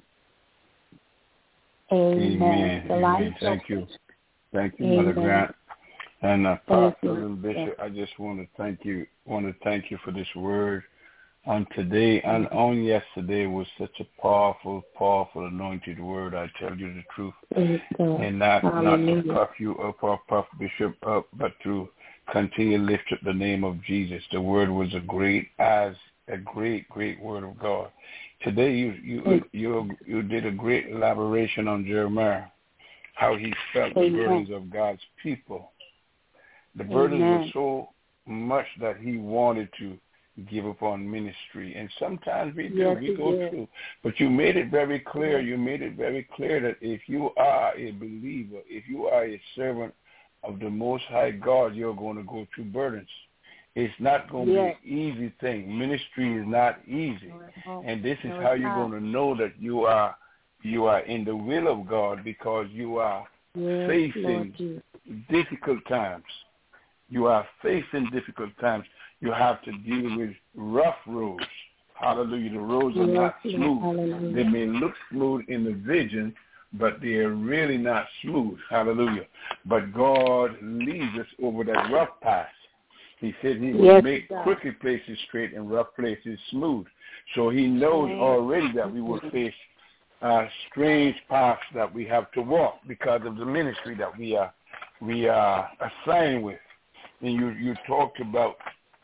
Amen. Amen. Amen. Thank you. Thank you, Mother Amen. Grant. And uh, Pastor and Bishop, I just want to thank you. Want to thank you for this word. On today and on yesterday was such a powerful, powerful anointed word. I tell you the truth, and not not to puff you up or puff Bishop up, but to continue to lift up the name of Jesus. The word was a great, as a great, great word of God. Today you you you you did a great elaboration on Jeremiah, how he felt the burdens of God's people. The burdens were so much that he wanted to give up on ministry. And sometimes we do. Yes, we go did. through. But you made it very clear. You made it very clear that if you are a believer, if you are a servant of the Most High God, you're going to go through burdens. It's not going to Yes. be an easy thing. Ministry is not easy. No, And this is no, how it's you're not. going to know that you are you are in the will of God, because you are Yes, facing Lord Jesus. difficult times. You are facing difficult times. You have to deal with rough roads. Hallelujah. The roads are Yes, not Lord. smooth. Hallelujah. They may look smooth in the vision, but they are really not smooth. Hallelujah. But God leads us over that rough path. He said he will Yes, make God. crooked places straight and rough places smooth. So he knows Yes. already that we will face uh, strange paths that we have to walk because of the ministry that we are we are assigned with. And you, you talked about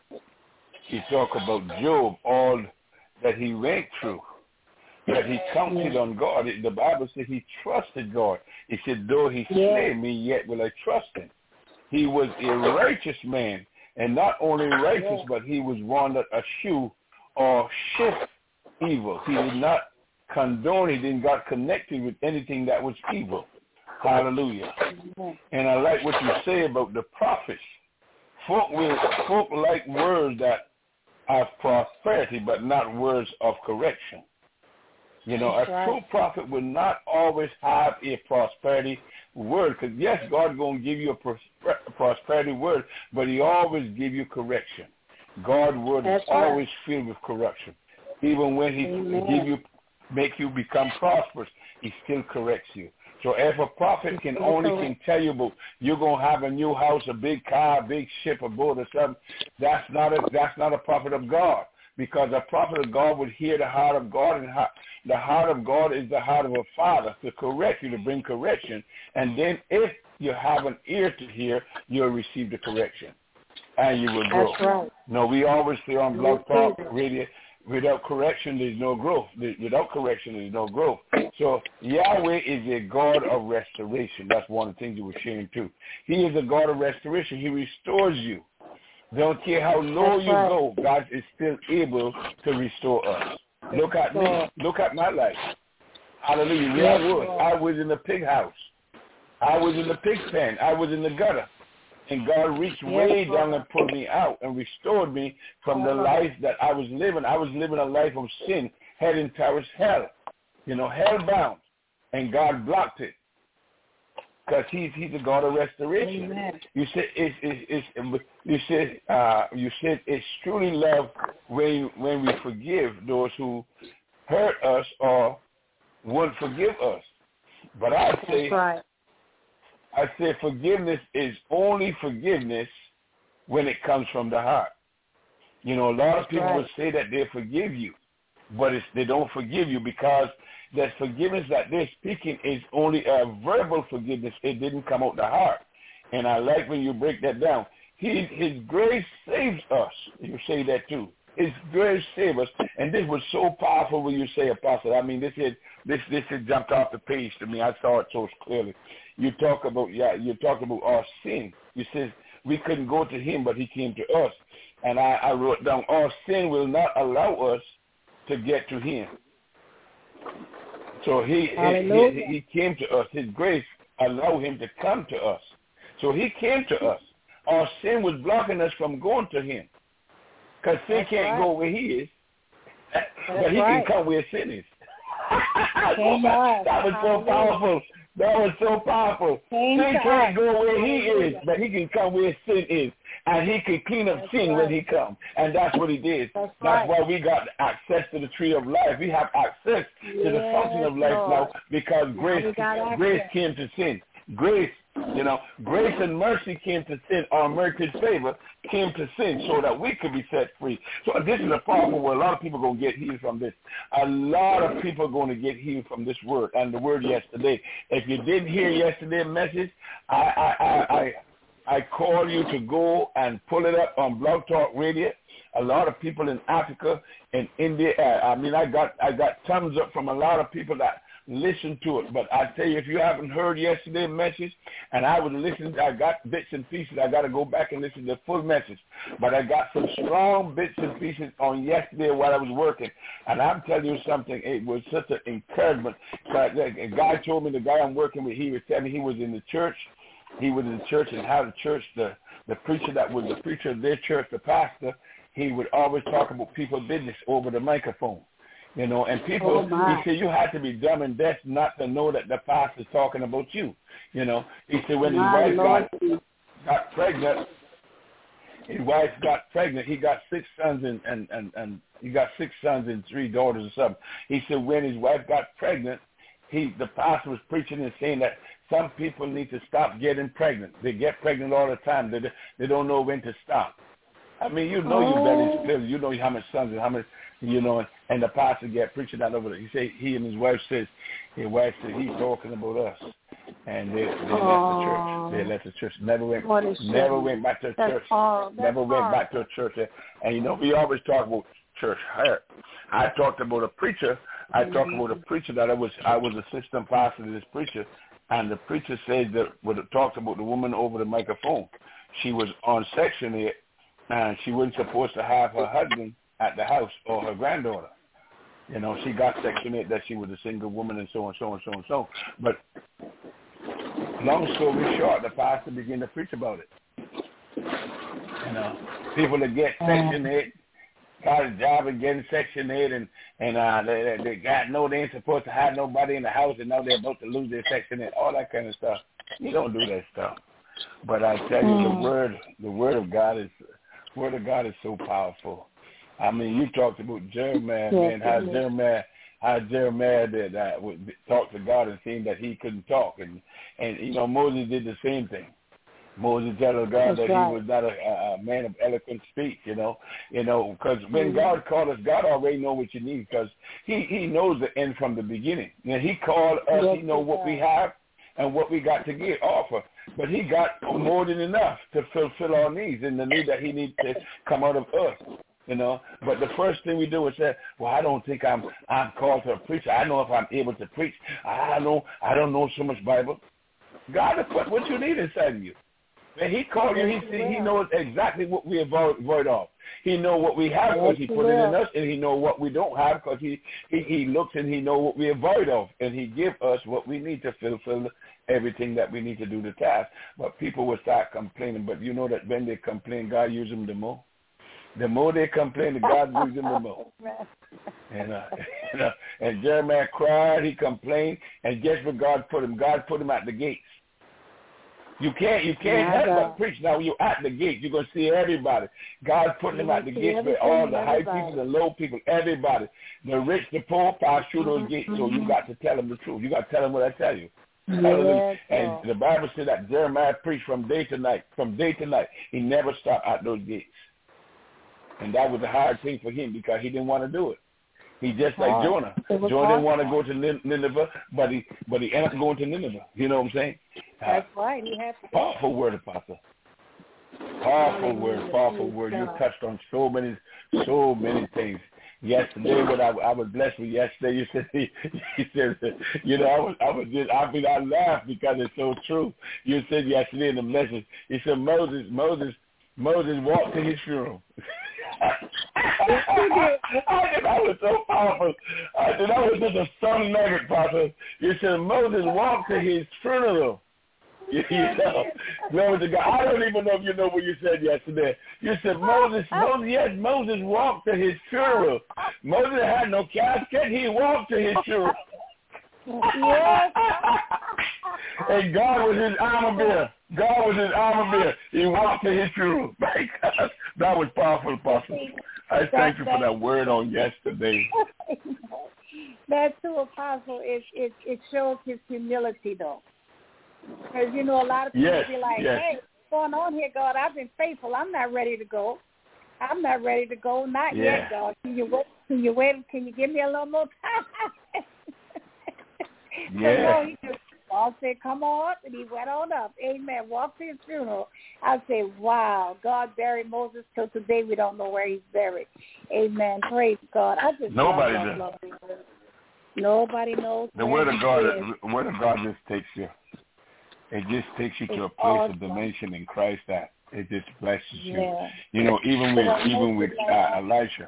you talk about Job, all that he went through, that he counted on God. The Bible said he trusted God. He said, though he slay me, yet will I trust him. He was a righteous man, and not only righteous, but he was one that eschew or shift evil. He did not condone, he didn't got connected with anything that was evil. Hallelujah. And I like what you say about the prophets. Folk will folk like words that have prosperity, but not words of correction. You know, That's a right. true prophet will not always have a prosperity word, because yes, God going to give you a prosper- prosperity word, but he always give you correction. God's word That's is right. always filled with correction. Even when he Amen. give you, make you become prosperous, he still corrects you. So if a prophet can That's only correct. can tell you about you're gonna have a new house, a big car, a big ship, a boat, or something, that's not a that's not a prophet of God. Because a prophet of God would hear the heart of God, and the heart of God is the heart of a father to correct you, to bring correction. And then if you have an ear to hear, you'll receive the correction, and you will grow. That's right. No, we always say on Blog Talk Radio, without correction, there's no growth. Without correction, there's no growth. So Yahweh is a God of restoration. That's one of the things you were sharing too. He is a God of restoration. He restores you. Don't care how low That's you right. go, God is still able to restore us. Look at me. Look at my life. Hallelujah. Where I was. I was in the pig house. I was in the pig pen. I was in the gutter. And God reached way down and pulled me out and restored me from the life that I was living. I was living a life of sin, heading towards hell. You know, hell bound. And God blocked it. Because he's he's a God of restoration. Amen. You said it's, it's, it's you said uh, you said it's truly love when when we forgive those who hurt us or won't forgive us. But I say That's right. I say forgiveness is only forgiveness when it comes from the heart. You know, a lot That's of people right. will say that they forgive you, but it's, they don't forgive you because that forgiveness that they're speaking is only a verbal forgiveness. It didn't come out the heart. And I like when you break that down. He, his grace saves us. You say that too. His grace saves us. And this was so powerful when you say, Apostle. I mean, this is this this had jumped off the page to me. I saw it so clearly. You talk about yeah, you talk about our sin. You said we couldn't go to him, but he came to us. And I, I wrote down, our sin will not allow us to get to him. So he, he he he came to us. His grace allowed him to come to us. So he came to us. Our sin was blocking us from going to him. Because sin That's can't right. go where he is. That's but he right. can come where sin is. Amen. That was so Hallelujah. powerful. That was so powerful. Came Sin to can't us. go where he Hallelujah. is, but he can come where sin is. And he can clean up That's sin right. when he comes. And that's what he did. That's That's right. why we got access to the tree of life. We have access to the Yes, fountain of life Lord. now because Now grace we got access. grace came to sin. Grace, you know, grace and mercy came to sin, or mercy's favor came to sin so that we could be set free. So this is a powerful word. A lot of people are going to get healed from this. A lot of people are going to get healed from this word and the word yesterday. If you didn't hear yesterday's message, I I I, I I call you to go and pull it up on Blog Talk Radio. A lot of people in Africa and India, uh, I mean, I got I got thumbs up from a lot of people that listen to it. But I tell you, if you haven't heard yesterday's message, and I was listening, I got bits and pieces. I got to go back and listen to the full message. But I got some strong bits and pieces on yesterday while I was working. And I'm telling you something, it was such an encouragement. A guy told me, the guy I'm working with, he was telling me he was in the church. He was in the church, and how the church, the, the preacher that was the preacher of their church, the pastor, he would always talk about people's business over the microphone. You know, and people, oh he said, you have to be dumb and deaf not to know that the pastor's talking about you. You know, he said when his wife got, got pregnant, his wife got pregnant, he got six sons and, and, and, and he got six sons and three daughters or something. He said when his wife got pregnant, he the pastor was preaching and saying that some people need to stop getting pregnant. They get pregnant all the time. They, they don't know when to stop. I mean, you know oh. your belly's filled. You know how many sons and how many, you know, and the pastor get preaching that over there. He said, he and his wife says, his wife said, he's talking about us. And they, they oh. left the church. They left the church. Never went, never went back to the church. All, never went all. back to a church. And, you know, we always talk about church hurt. I talked about a preacher. I mm-hmm. talked about a preacher that I was, I was assistant pastor to this preacher. And the preacher said that when it talked about the woman over the microphone, she was on Section eight, and she wasn't supposed to have her husband at the house or her granddaughter. You know, she got Section eight that she was a single woman and so on, so on, so on, so on. But long story short, the pastor began to preach about it. You know, people that get Section eight, got a job and getting Section eight, and, and uh, they, they got no, they ain't supposed to have nobody in the house, and now they're about to lose their Section eight, all that kind of stuff. You don't do that stuff. But I tell you, the word, the word of God is, word of God is so powerful. I mean, you talked about Jeremiah, man, how Jeremiah, how Jeremiah did uh, would talk to God and seemed that he couldn't talk, and and you know Moses did the same thing. Moses told God That's that right. he was not a, a man of eloquent speech, you know, you know, because when mm-hmm. God called us, God already know what you need, because he, he knows the end from the beginning. And he called us, yes, he know what we have and what we got to give, offer. But he got more than enough to fulfill our needs and the need that he needs to come out of us, you know. But the first thing we do is say, well, I don't think I'm I'm called to a preacher. I know if I'm able to preach. I know I don't know so much Bible. God has put what you need inside of you. When he called you, he see, he knows exactly what we avoid, avoid off. He knows what we have because he put it in us, and he knows what we don't have because he, he, he looks and he knows what we avoid of, and he gives us what we need to fulfill everything that we need to do the task. But people will start complaining, but you know that when they complain, God uses them the more. The more they complain, God uses them the more. And, uh, and, uh, and Jeremiah cried, he complained, and guess what God put him? God put him at the gates. You can't you can't yeah, help but preach. Now when you're at the gate, you're gonna see everybody. God's putting them at the gates with all the high people, the low people, everybody. The rich, the poor, pass through those gates. So you got to tell them the truth. You got to tell them what I tell you. Yes, and the Bible said that Jeremiah preached from day to night, from day to night. He never stopped at those gates. And that was a hard thing for him because he didn't want to do it. He just like oh, Jonah. Jonah didn't want to go to Nineveh, but he but he ended up going to Nineveh. You know what I'm saying? That's uh, right. He had to. Powerful word, Apostle. Powerful word, powerful word. You touched on so many, so many things. Yesterday, when I, I was blessed with yesterday, you said, you said, you know, I was, I was just, I mean, I laughed because it's so true. You said yesterday in the message, you said Moses, Moses, Moses walked to his funeral. I think that was so powerful. I think that was just a strong nugget, Pastor. You said Moses walked to his funeral. You, you know, glory to God. I don't even know if you know what you said yesterday. You said Moses, Moses, yes, Moses walked to his funeral. Moses had no casket. He walked to his funeral. Yes. And God was his armor bearer. God was his armor bearer. He walked to his funeral. My God, that was powerful, Apostle. I thank you for that word on yesterday. That's so powerful. It it it shows his humility, though. Because, you know, a lot of people yes, be like, yes. hey, what's going on here, God? I've been faithful. I'm not ready to go. I'm not ready to go. Not yeah. yet, God. Can you wait? Can you wait? Can you give me a little more time? Yeah. So, no, he just Paul said, come on, and he went on up. Amen. Walked to his funeral. I say, wow, God buried Moses till today. We don't know where he's buried. Amen. Praise God. I just Nobody love, does. love, love Nobody knows. The word of God, the word of God just takes you. It just takes you to a place of dimension in Christ that it just blesses you. Yeah. You know, even with even with uh, Elijah,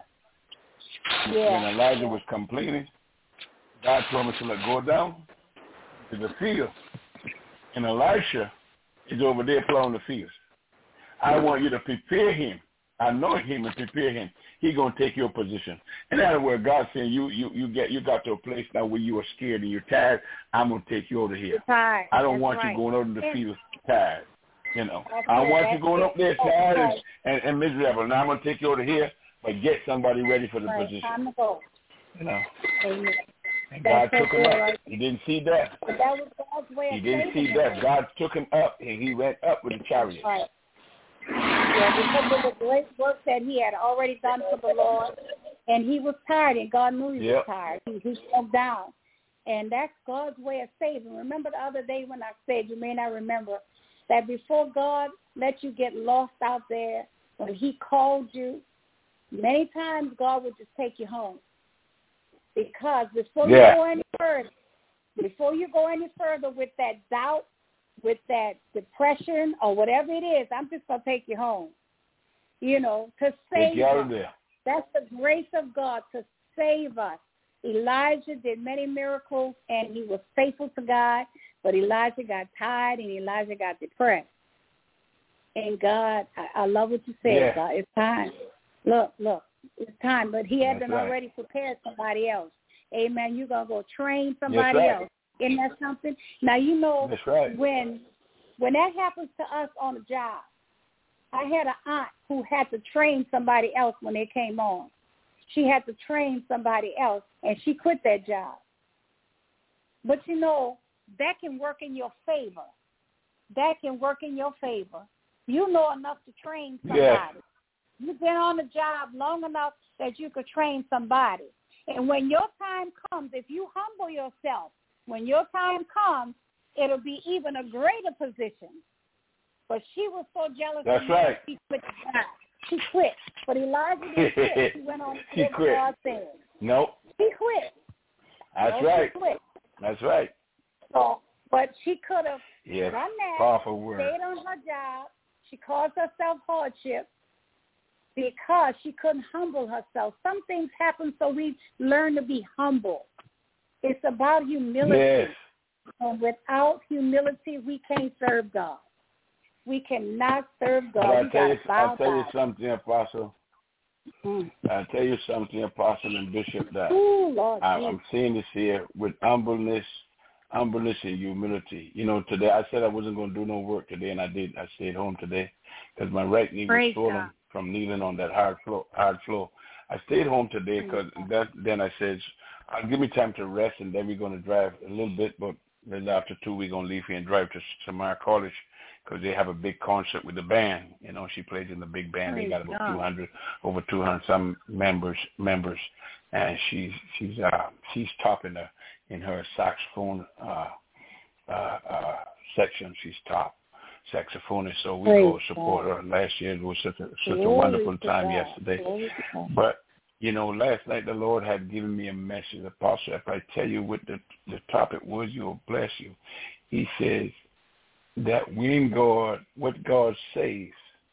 yeah. when Elijah was complaining, God told him to let go down to the field, and Elisha is over there plowing the fields. I want you to prepare him. Anoint him and prepare him. He's gonna take your position. In other words, God's saying you you you get you got to a place now where you are scared and you're tired. I'm gonna take you over here. Tired. I don't That's want right. you going over in the field tired. You know, That's I it. want That's you going it. up there tired and, and, and miserable. Now I'm gonna take you over here, but get somebody ready for the right. position. Time to go. You know. Amen. And God That's took so him good, up. right? He didn't see death. But that was God's way He of didn't see saving death. him. God took him up, and he went up with the chariot. Right. Yeah, because of the great work that he had already done for the Lord, and he was tired, and God knew he yep. was tired. He, he broke down, and that's God's way of saving. Remember the other day when I said, you may not remember, that before God let you get lost out there, when he called you, many times God would just take you home. Because before yeah. you go any further, before you go any further with that doubt, with that depression or whatever it is, I'm just going to take you home, you know, to save us. That's the grace of God to save us. Elijah did many miracles, and he was faithful to God, but Elijah got tired, and Elijah got depressed. And God, I, I love what you said, yeah. God. It's time. Look, look, it's time. But he had That's been right. already prepared somebody else. Amen. You're going to go train somebody right. else. Isn't that something? Now, you know, That's right. when when that happens to us on a job, I had an aunt who had to train somebody else when they came on. She had to train somebody else, and she quit that job. But, you know, that can work in your favor. That can work in your favor. You know enough to train somebody. Yeah. You've been on the job long enough that you could train somebody. And when your time comes, if you humble yourself, when your time comes, it'll be even a greater position. But she was so jealous That's of right. She quit. She quit. But Elijah didn't quit. She went on to she what quit. God said. Nope. She quit. That's no, right. She quit. That's right. So, but she could have yes. done that, Powerful word. stayed on her job. She caused herself hardship because she couldn't humble herself. Some things happen so we learn to be humble. It's about humility. Yes. And without humility, we can't serve God. We cannot serve God. I'll we tell, you, bow I'll tell you down. something, Apostle. Mm. I'll tell you something, Apostle and Bishop, that Ooh, Lord I, Jesus. I'm seeing this here with humbleness, humbleness and humility. You know, today I said I wasn't going to do no work today, and I did. I stayed home today because my right knee Praise was swollen God. from kneeling on that hard floor. Hard floor. I stayed home today because that. Then I said, I'll give me time to rest, and then we're going to drive a little bit, but then after two, we're going to leave here and drive to Samar College because they have a big concert with the band. You know, she plays in the big band. Praise they got about God. two hundred, over two hundred some members, members, and she's she's uh she's top in the in her saxophone uh, uh, uh, section. She's top saxophonist, so we Praise go support God. her. Last year it was such a such Glory a wonderful to time God. yesterday, Glory to God. but. You know, last night the Lord had given me a message, Apostle. If I tell you what the, the topic was, you'll bless you. He says that when God, what God says,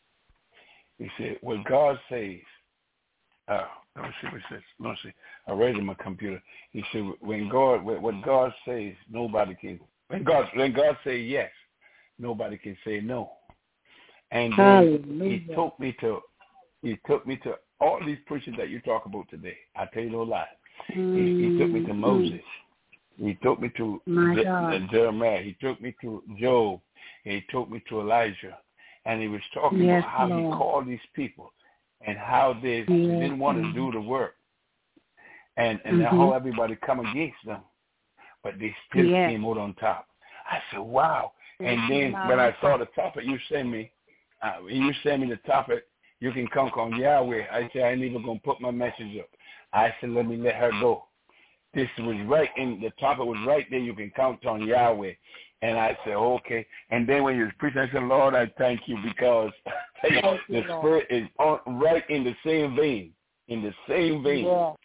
he said, what God says, uh, let me see what it says. Let me see. I read it in my computer. He said, when God, what God says, nobody can, when God, when God say yes, nobody can say no. And then Hallelujah. he took me to, he took me to all these preachers that you talk about today. I tell you no lie. Mm-hmm. He, he took me to Moses. He took me to Je- uh, Jeremiah. He took me to Job. He took me to Elijah. And he was talking yes, about how Lord. he called these people and how they yes, didn't want to do the work. And, and mm-hmm. how everybody come against them. But they still yes. came out on top. I said, wow. And then when I saw the topic you sent me, uh, you sent me the topic, you can count on Yahweh. I said, I ain't even going to put my message up. I said, let me let her go. This was right in, the topic was right there. You can count on Yahweh. And I said, okay. And then when you was preaching, I said, Lord, I thank you because the Spirit is on, right in the same vein, in the same vein. Yeah.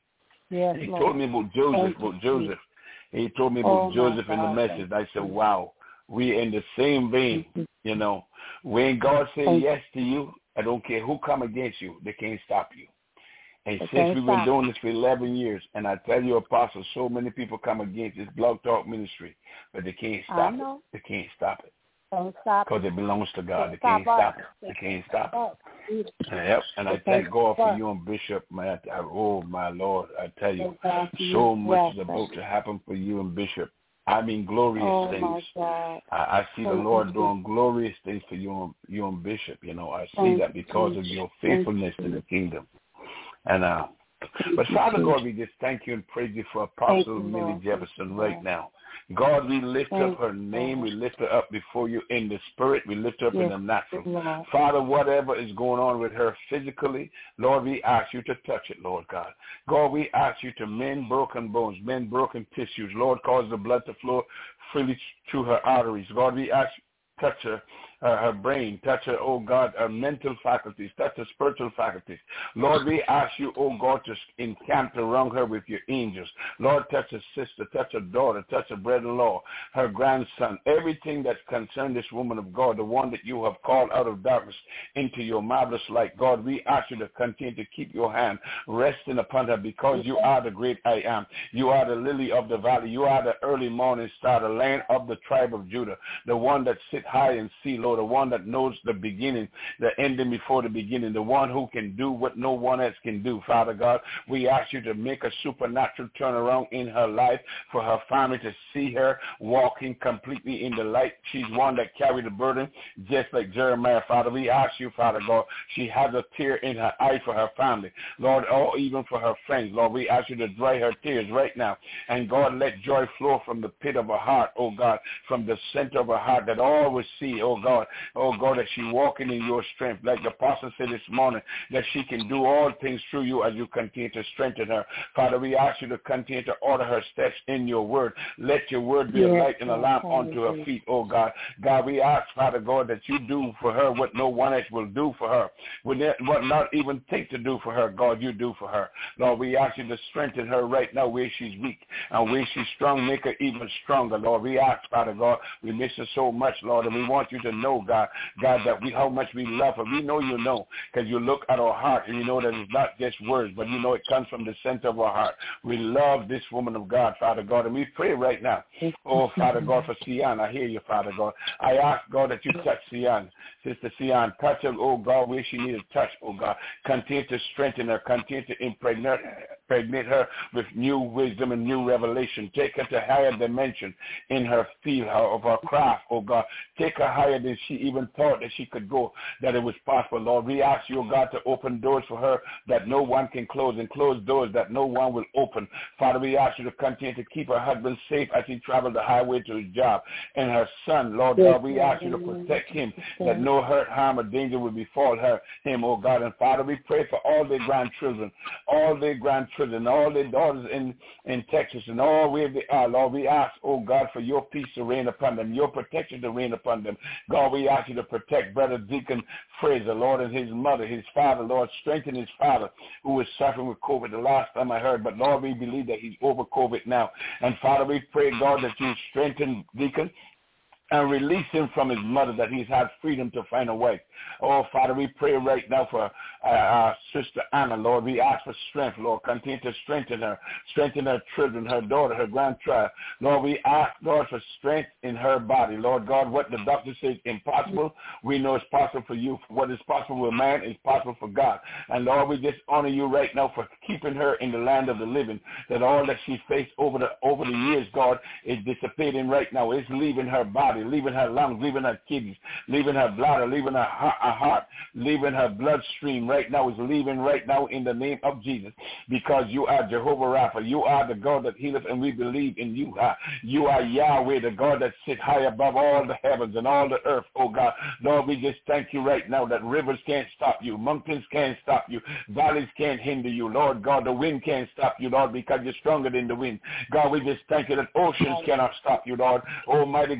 Yes, he Lord. told me about Joseph, Thank you, about Joseph. He told me about Oh, my Joseph in the God, message. thank I said, you. wow, we in the same vein, Mhm. you know. When God says Thank yes to you, I don't care who come against you, they can't stop you. And They since can't we've been stop. doing this for eleven years, and I tell you, Apostle, so many people come against this Blog Talk ministry, but they can't I stop know. it. They can't stop it Don't stop because it. it belongs to God. They Can't can't stop us. it. They They can't stop it. us. Yep, and I They thank can't God for stop you and Bishop, man. I, oh, my Lord, I tell you, us. so much Yes, is about thank to you. happen for you and Bishop. I mean, glorious Oh, things. my God. I, I see the Thank Lord you, doing glorious things for you and, you and Bishop. You know, I see Thank that because you. of your Thank faithfulness you. in the kingdom. And uh, but you, Father Jesus. God, we just thank you and praise you for Thank Apostle you, Millie Lord. Jefferson Thank you, right Lord. now. God, we lift Thank up her you, name. Lord. We lift her up before you in the spirit. We lift her up in Yes, the natural. Lord. Father, whatever is going on with her physically, Lord, we ask you to touch it, Lord God. God, we ask you to mend broken bones, mend broken tissues. Lord, cause the blood to flow freely through her arteries. God, we ask you to touch her. Uh, her brain, touch her, oh God, her mental faculties, touch her spiritual faculties. Lord, we ask you, oh God, to encamp around her with your angels. Lord, touch her sister, touch her daughter, touch her brother-in-law, her grandson, everything that's concerned this woman of God, the one that you have called out of darkness into your marvelous light. God, we ask you to continue to keep your hand resting upon her because you are the great I am. You are the lily of the valley. You are the early morning star, the Lion of the tribe of Judah, the one that sit high and see, Lord, the one that knows the beginning, the ending before the beginning, the one who can do what no one else can do. Father God, we ask you to make a supernatural turnaround in her life for her family to see her walking completely in the light. She's one that carried the burden just like Jeremiah. Father, we ask you, Father God, she has a tear in her eye for her family, Lord, or even for her friends. Lord, we ask you to dry her tears right now. And God, let joy flow from the pit of her heart, oh God, from the center of her heart, that all will see, oh God, oh God, that she's walking in your strength. Like the apostle said this morning, that she can do all things through you as you continue to strengthen her. Father, we ask you to continue to order her steps in your word. Let your word be Yes, a light and a Lord. lamp unto her feet, oh God. God, we ask, Father God, that you do for her what no one else will do for her. What not even think to do for her, God, you do for her. Lord, we ask you to strengthen her right now where she's weak and where she's strong, make her even stronger, Lord. We ask, Father God, we miss her so much, Lord, and we want you to know, God, God, that we how much we love her. We know you know, because you look at our heart and you know that it's not just words, but you know it comes from the center of our heart. We love this woman of God, Father God, and we pray right now, oh, Father God, for Sian. I hear you, Father God. I ask, God, that you touch Sian, Sister Sian. Touch her, oh God, where she needs a touch, oh God. Continue to strengthen her. Continue to impregnate, impregnate her with new wisdom and new revelation. Take her to higher dimension in her field of her craft, oh God. Take her higher than she even thought that she could go, that it was possible, Lord. We ask you, oh God, to open doors for her that no one can close and close doors that no one will open. Father, we ask you to continue to keep her husband safe as he travels the highway to his job. And her son, Lord God, we ask you to protect him, that no hurt, harm, or danger will befall her, him, oh God. And Father, we pray for all their grandchildren, all their grandchildren, all their daughters in, in Texas, and all where they are, Lord. We ask, oh God, for your peace to reign upon them, your protection to reign upon them. God, we ask you to protect Brother Deacon Fraser, Lord, and his mother, his father, Lord. Strengthen his father who was suffering with COVID the last time I heard. But, Lord, we believe that he's over COVID now. And, Father, we pray, God, that you strengthen Deacon and release him from his mother, that he's had freedom to find a wife. Oh, Father, we pray right now for uh, our Sister Anna, Lord. We ask for strength, Lord. Continue to strengthen her. Strengthen her children, her daughter, her grandchild. Lord, we ask, Lord, for strength in her body. Lord God, what the doctor says impossible, we know it's possible for you. What is possible with man is possible for God. And, Lord, we just honor you right now for keeping her in the land of the living, that all that she faced over the over the years, God, is dissipating right now. It's leaving her body, leaving her lungs, leaving her kidneys, leaving her bladder, leaving her heart, her heart, leaving her bloodstream right now, is leaving right now in the name of Jesus, because you are Jehovah Rapha. You are the God that healeth, and we believe in you. Uh, you are Yahweh, the God that sits high above all the heavens and all the earth, oh God. Lord, we just thank you right now that rivers can't stop you, mountains can't stop you, valleys can't hinder you, Lord God. The wind can't stop you, Lord, because you're stronger than the wind. God, we just thank you that oceans cannot stop you, Lord. Almighty God, we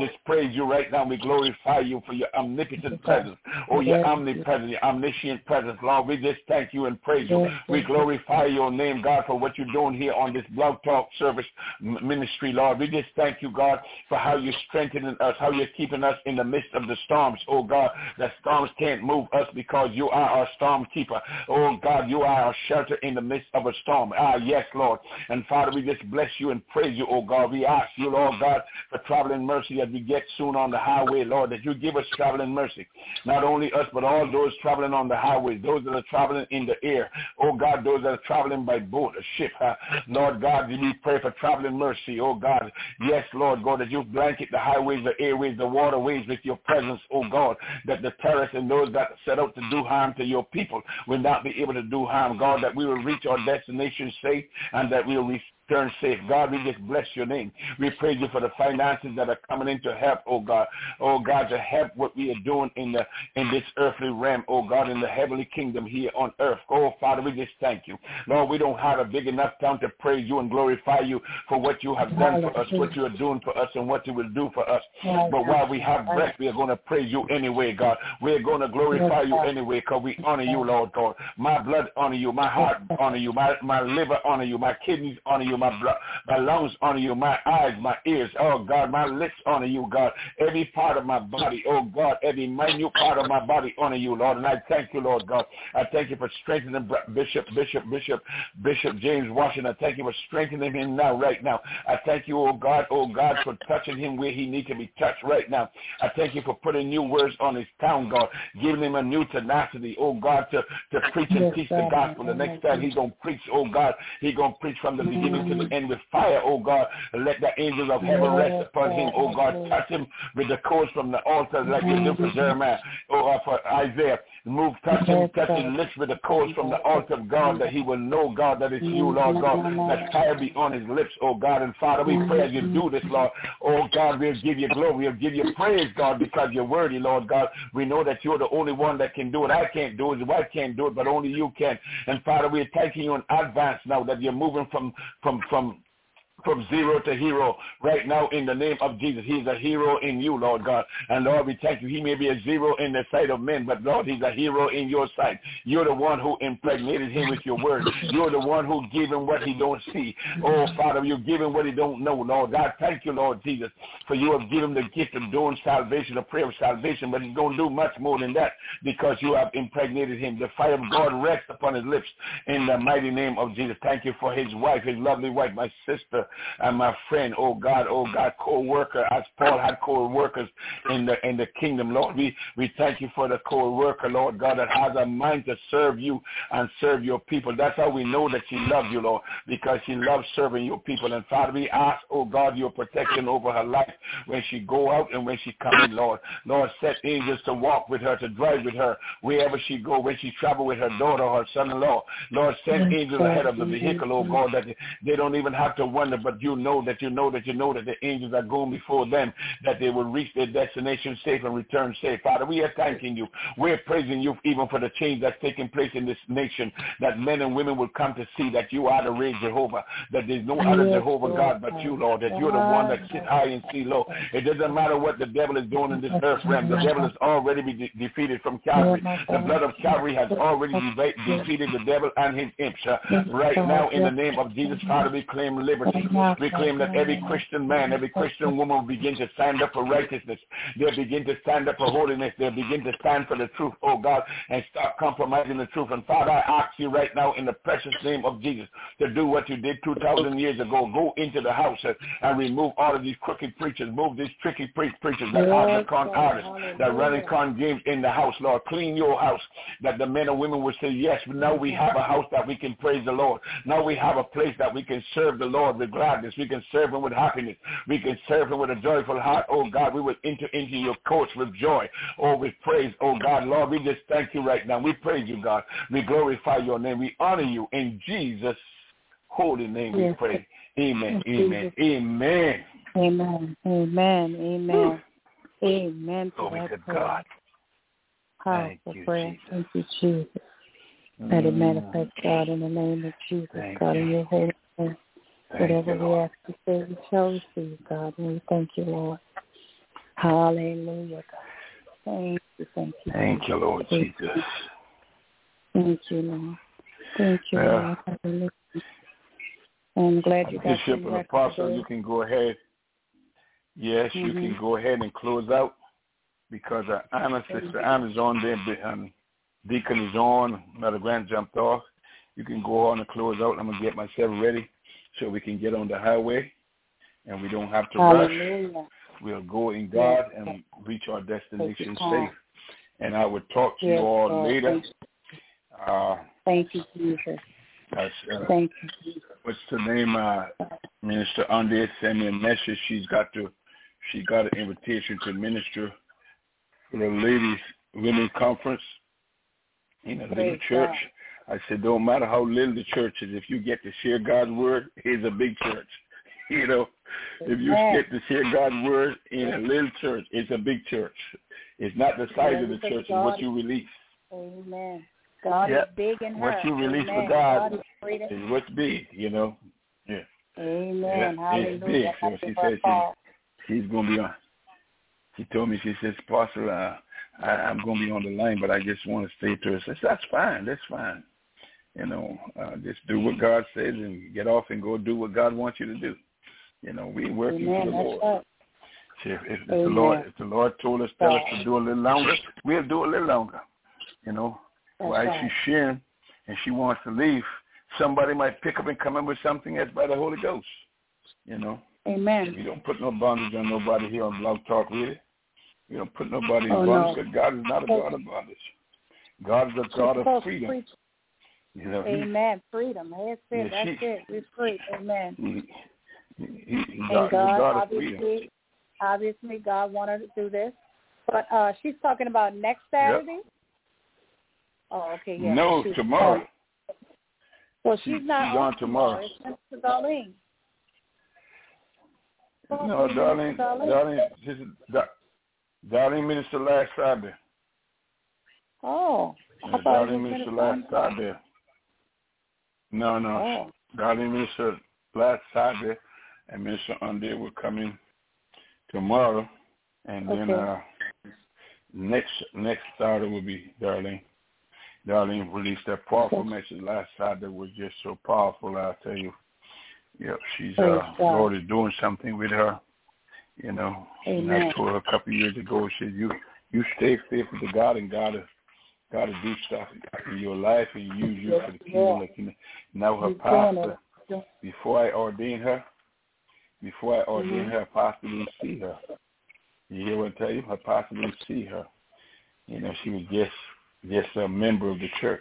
just praise you right now. We glorify you for your omnipotent presence, oh, your omnipresent, your omniscient presence. Lord, we just thank you and praise you. We glorify your name, God, for what you're doing here on this Blog Talk Service ministry, Lord. We just thank you, God, for how you're strengthening us, how you're keeping us in the midst of the storms, oh God. The storms can't move us because you are our storm keeper. Oh God, you are our shelter in the midst of a storm. Ah, yes, Lord. And Father, we just bless you and praise you, oh God. We ask you, Lord God, for traveling mercy as we get soon on the highway, Lord, that you give us traveling mercy. Not only us, but all those traveling on the highways, those that are traveling in the air. Oh God, those that are traveling by boat or ship. Uh, Lord God, we pray for traveling mercy, oh God. Yes, Lord God, that you blanket the highways, the airways, the waterways with your presence, oh God, that the terrorists and those that set out to do harm to your people will not be able to do harm, God, that we will reach our destination safe and that we will reach turn safe. God, we just bless your name. We praise you for the finances that are coming in to help, oh God. Oh God, to help what we are doing in the in this earthly realm, oh God, in the heavenly kingdom here on earth. Oh Father, we just thank you. Lord, we don't have a big enough time to praise you and glorify you for what you have done for us, what you are doing for us, and what you will do for us. But while we have breath, we are going to praise you anyway, God. We are going to glorify you anyway because we honor you, Lord God. My blood honor you. My heart honor you. My, my liver honor you. My kidneys honor you. My blood, my lungs honor you, my eyes, my ears, oh God, my lips honor you, God. Every part of my body, oh God, every minute part of my body honor you, Lord. And I thank you, Lord God. I thank you for strengthening Bishop, Bishop, Bishop, Bishop James Washington. I thank you for strengthening him now, right now. I thank you, oh God, oh God, for touching him where he needs to be touched right now. I thank you for putting new words on his tongue, God, giving him a new tenacity, oh God, to, to preach and teach the gospel. The next time he's going to preach, oh God, he's going to preach from the beginning to the end with fire, oh God. Let the angels of heaven rest upon him, oh God. Touch him with the cords from the altar like you did for Jeremiah, or uh, for Isaiah. Move, touch him, touch his lips with the cords from the altar of God, that he will know, God, that it's you, Lord God. Let fire be on his lips, oh God. And Father, we pray as you do this, Lord. Oh God, we'll give you glory. We'll give you praise, God, because you're worthy, Lord God. We know that you're the only one that can do it. I can't do it. The wife can't do it, but only you can. And Father, we're thanking you in advance now that you're moving from from from from zero to hero right now in the name of Jesus. He's a hero in you, Lord God. And Lord, we thank you. He may be a zero in the sight of men, but Lord, he's a hero in your sight. You're the one who impregnated him with your word. You're the one who gave him what he don't see. Oh, Father, you give him what he don't know, Lord God. Thank you, Lord Jesus, for you have given him the gift of doing salvation, the prayer of salvation, but he's going to do much more than that because you have impregnated him. The fire of God rests upon his lips in the mighty name of Jesus. Thank you for his wife, his lovely wife, my sister, and my friend, oh God, oh God, co-worker, as Paul had co-workers in the in the kingdom, Lord. We we thank you for the co-worker, Lord God, that has a mind to serve you and serve your people. That's how we know that she loves you, Lord, because she loves serving your people. And Father, we ask, oh God, your protection over her life when she go out and when she come in, Lord. Lord, set angels to walk with her, to drive with her, wherever she go, when she travel with her daughter or her son-in-law. Lord, send angels ahead of the vehicle, oh God, that they don't even have to wonder, but you know that you know that you know that the angels are going before them, that they will reach their destination safe and return safe. Father, we are thanking you. We're praising you even for the change that's taking place in this nation, that men and women will come to see that you are the real Jehovah, that there's no other Jehovah God but you, Lord, that you're the one that sits high and see low. It doesn't matter what the devil is doing in this earth realm. The devil has already been de- defeated from Calvary. The blood of Calvary has already de- defeated the devil and his imps. Uh, right now, in the name of Jesus, Father, we claim liberty. We claim that every Christian man, every Christian woman will begin to stand up for righteousness. They'll begin to stand up for holiness. They'll begin to stand for the truth, oh God, and stop compromising the truth. And Father, I ask you right now in the precious name of Jesus to do what you did two thousand years ago. Go into the house and, and remove all of these crooked preachers. Move these tricky pre- preachers that are the con artists, that running con games in the house, Lord. Clean your house, that the men and women will say, yes, now we have a house that we can praise the Lord. Now we have a place that we can serve the Lord with gladness. We can serve him with happiness. We can serve him with a joyful heart. Oh God, we will enter into your courts with joy. Oh, with praise. Oh God, Lord, we just thank you right now. We praise you, God. We glorify your name. We honor you. In Jesus' holy name we pray. Amen. Amen. Amen. Amen. Amen. Amen. Amen. Glory to God. Powerful prayer. Thank you, Jesus. Let it manifest, God, in the name of Jesus, God, in your holy name. Whatever we ask you, say, we shall receive, God, and we thank you, Lord. Hallelujah, God. Thank you, thank you. Thank you, Lord thank Jesus. You. Thank you, Lord. Thank you, Yeah. Lord. Hallelujah. I'm glad you got Bishop and Apostle, you can go ahead. Yes, mm-hmm. you can go ahead and close out because uh, Anna, Sister Anna's on there. Um, Deacon is on. Mother Grant jumped off. You can go on and close out. I'm going to get myself ready so we can get on the highway and we don't have to Hallelujah. rush. We'll go in God yes. and reach our destination safe. And I would talk to yes, you all Lord. later. Uh, Thank you, Jesus. Uh, Thank you, Jesus. What's the name? Uh, Minister Andrea sent me a message. She's got to, she got an invitation to minister for the ladies' women's conference in a little church. I said, don't matter how little the church is, if you get to share God's word, it's a big church. You know, if you get to share God's word in a little church, it's a big church. It's not the size of the church, it's what you release. Amen. God yep. is big in her. What you release Amen. for God, God is, is what's big, you know. Yeah. Amen. Yeah. Hallelujah. It's big. So she said she, she's going to be on. She told me, she says, Pastor, uh, I, I'm going to be on the line, but I just want to stay to her. I said, that's fine. That's fine. You know, uh, just do what God says and get off and go do what God wants you to do. You know, we working Amen. for the That's Lord. right. So if, if, if the Lord, if the Lord told us, tell us to do a little longer, we'll do a little longer. You know, that's while right. she's sharing and she wants to leave, somebody might pick up and come in with something that's by the Holy Ghost. You know. Amen. We don't put no bondage on nobody here on Blog Talk Radio. We don't put nobody in oh, bondage, no. but God is not a God of bondage. God is a God of freedom. Preach. You know, Amen. Freedom. That's it. Yeah, That's she, it. We're free. Amen. He, he, he, and God, God, God obviously, obviously, God wanted to do this. But uh, she's talking about next Saturday? Yep. Oh, okay, yeah. No, she's, tomorrow. Uh, well, she's she, not she's on tomorrow. tomorrow. It's Darlene. No, okay, Darlene, Darlene, Darlene, this is, Darlene ministered last Saturday. Oh, I yeah, thought Darlene it was ministered last Saturday. No, no. Oh. Darlene ministered last Saturday, and Minister Unday will come in tomorrow, and then okay. uh, next next Saturday will be Darlene. Darlene released that powerful okay. message last Saturday. Was just so powerful, I'll tell you. Yep, she's uh, Lord is doing something with her. You know, Amen. and I told her a couple of years ago, she said, you you stay faithful to God, and God will, God will do stuff in your life and use you for the kingdom. Like, you know, now her pastor, before I ordained her, before I ordained mm-hmm. her, her pastor didn't see her. You hear what I tell you? Her pastor didn't see her. You know, she was just just a member of the church.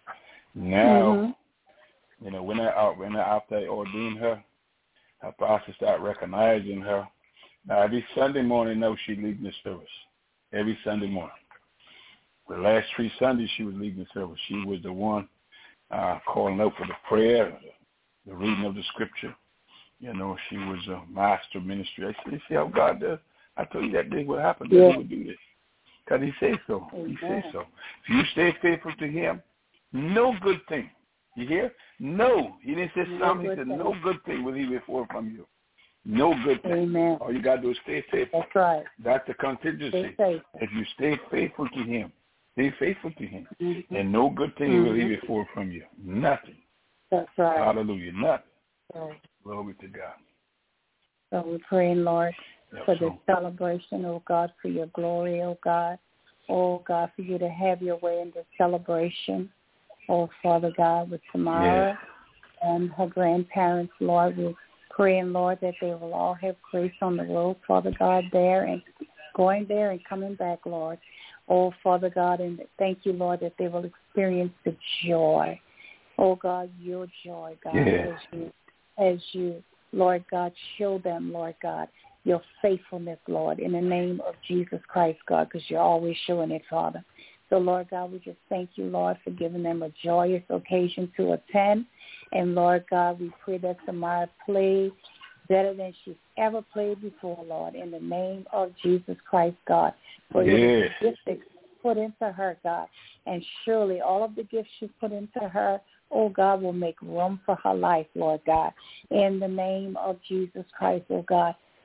Now, mm-hmm. you know, when I when I, after I ordained her, her pastor started recognizing her. Now, every Sunday morning, now she's leading the service. Every Sunday morning. The last three Sundays, she was leading the service. She was the one uh, calling out for the prayer, the, the reading of the scripture. You know, she was a master ministry. I said, you see how God does? I told you that day what happened. Yeah. That he would do this. Because he says so. He says so. If you stay faithful to him, no good thing. You hear? No. He didn't say no something. He said, thing. No good thing will he withhold from you. No good thing. Amen. All you got to do is stay faithful. That's right. That's the contingency. If you stay faithful to him, stay faithful to him, mm-hmm. and no good thing mm-hmm. will he withhold from you. Nothing. That's right. Hallelujah. Nothing. Right. Glory to God. So we're praying, Lord, yep, for so. this celebration, oh God, for your glory, oh God. Oh God, for you to have your way in this celebration. Oh Father God, with Tamara yeah. and her grandparents, Lord, we're praying, Lord, that they will all have grace on the road, Father God, there and going there and coming back, Lord. Oh, Father God, and thank you, Lord, that they will experience the joy. Oh, God, your joy, God, yeah. as you, as you, Lord God, show them, Lord God, your faithfulness, Lord, in the name of Jesus Christ, God, because you're always showing it, Father. So, Lord God, we just thank you, Lord, for giving them a joyous occasion to attend. And, Lord God, we pray that Samara plays better than she's ever played before, Lord, in the name of Jesus Christ, God. For yes. the gifts that put into her, God. And surely all of the gifts you put into her, oh, God, will make room for her life, Lord God. In the name of Jesus Christ, oh, God.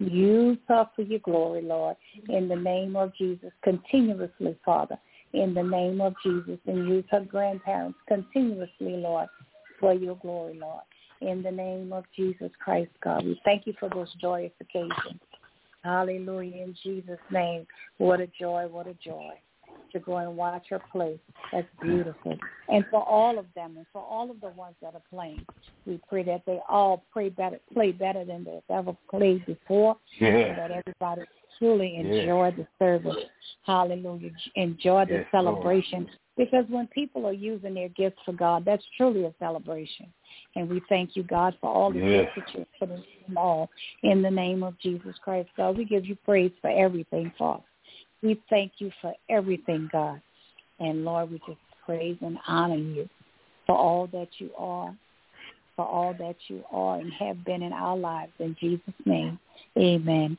Use her for your glory, Lord, in the name of Jesus, continuously, Father, in the name of Jesus, and use her grandparents continuously, Lord, for your glory, Lord, in the name of Jesus Christ, God. We thank you for this joyous occasion. Hallelujah, in Jesus' name. What a joy, what a joy to go and watch her play. That's beautiful. And for all of them and for all of the ones that are playing, we pray that they all play better, play better than they've ever played before, yeah. and that everybody truly enjoy yeah. the service. Hallelujah. Enjoy the yes, celebration. Lord. Because when people are using their gifts for God, that's truly a celebration. And we thank you, God, for all the yes. gifts that you're putting in all. In the name of Jesus Christ, God, we give you praise for everything, Father. We thank you for everything, God. And, Lord, we just praise and honor you for all that you are, for all that you are and have been in our lives. In Jesus' name, amen.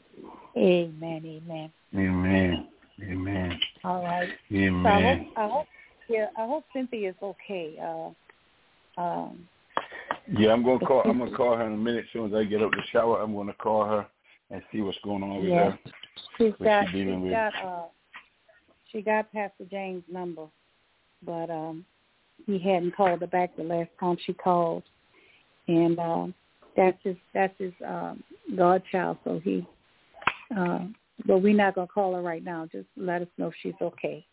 Amen, amen. Amen. Amen. All right. Amen. So I hope, I hope, yeah, I hope Cynthia is okay. Uh, um, yeah, I'm gonna call. I'm gonna call her in a minute. As soon as I get up the shower, I'm gonna call her and see what's going on with yeah. her. She's got, she she's got, uh, she got Pastor James' number, but um, he hadn't called her back the last time she called, and uh, that's his, that's his um, godchild. So he, uh, but we're not gonna call her right now. Just let us know if she's okay.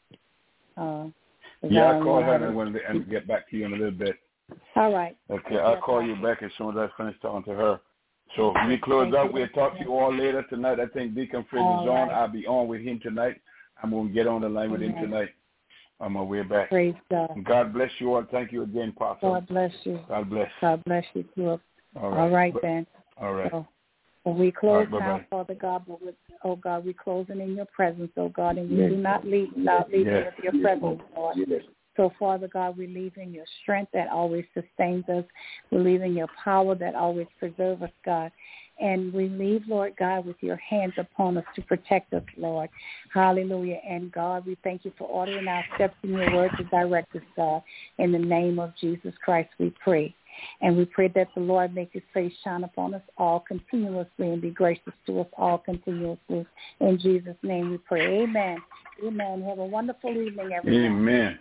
Uh, yeah, I'll call her and, when, and get back to you in a little bit. All right. Okay, I'll call you back as soon as I finish talking to her. So we close out. We'll talk to you all later tonight. I think Deacon Fred is on. Right. I'll be on with him tonight. I'm going to get on the line with him tonight on my way back. Praise God. And God bless you all. Thank you again, Pastor. God bless you. God bless. God bless you too. All right, all right then. All right. So, well, we close right, now, Father God, but with, oh God, we closing in your presence, oh God, and we yes. do not leave, not leaving yes. with your presence, Lord. Yes. So, Father God, we leave in your strength that always sustains us. We leave in your power that always preserves us, God. And we leave, Lord God, with your hands upon us to protect us, Lord. Hallelujah. And, God, we thank you for ordering our steps in your word to direct us, God. In the name of Jesus Christ, we pray. And we pray that the Lord make his face shine upon us all continuously and be gracious to us all continuously. In Jesus' name we pray. Amen. Amen. Have a wonderful evening, everyone. Amen.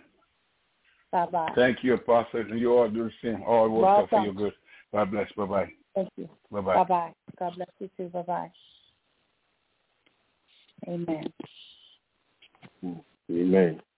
Bye-bye. Thank you, Apostle. And you all do the same. All work out for your good. God bless. Bye-bye. Thank you. Bye-bye. Bye-bye. God bless you too. Bye-bye. Amen. Amen.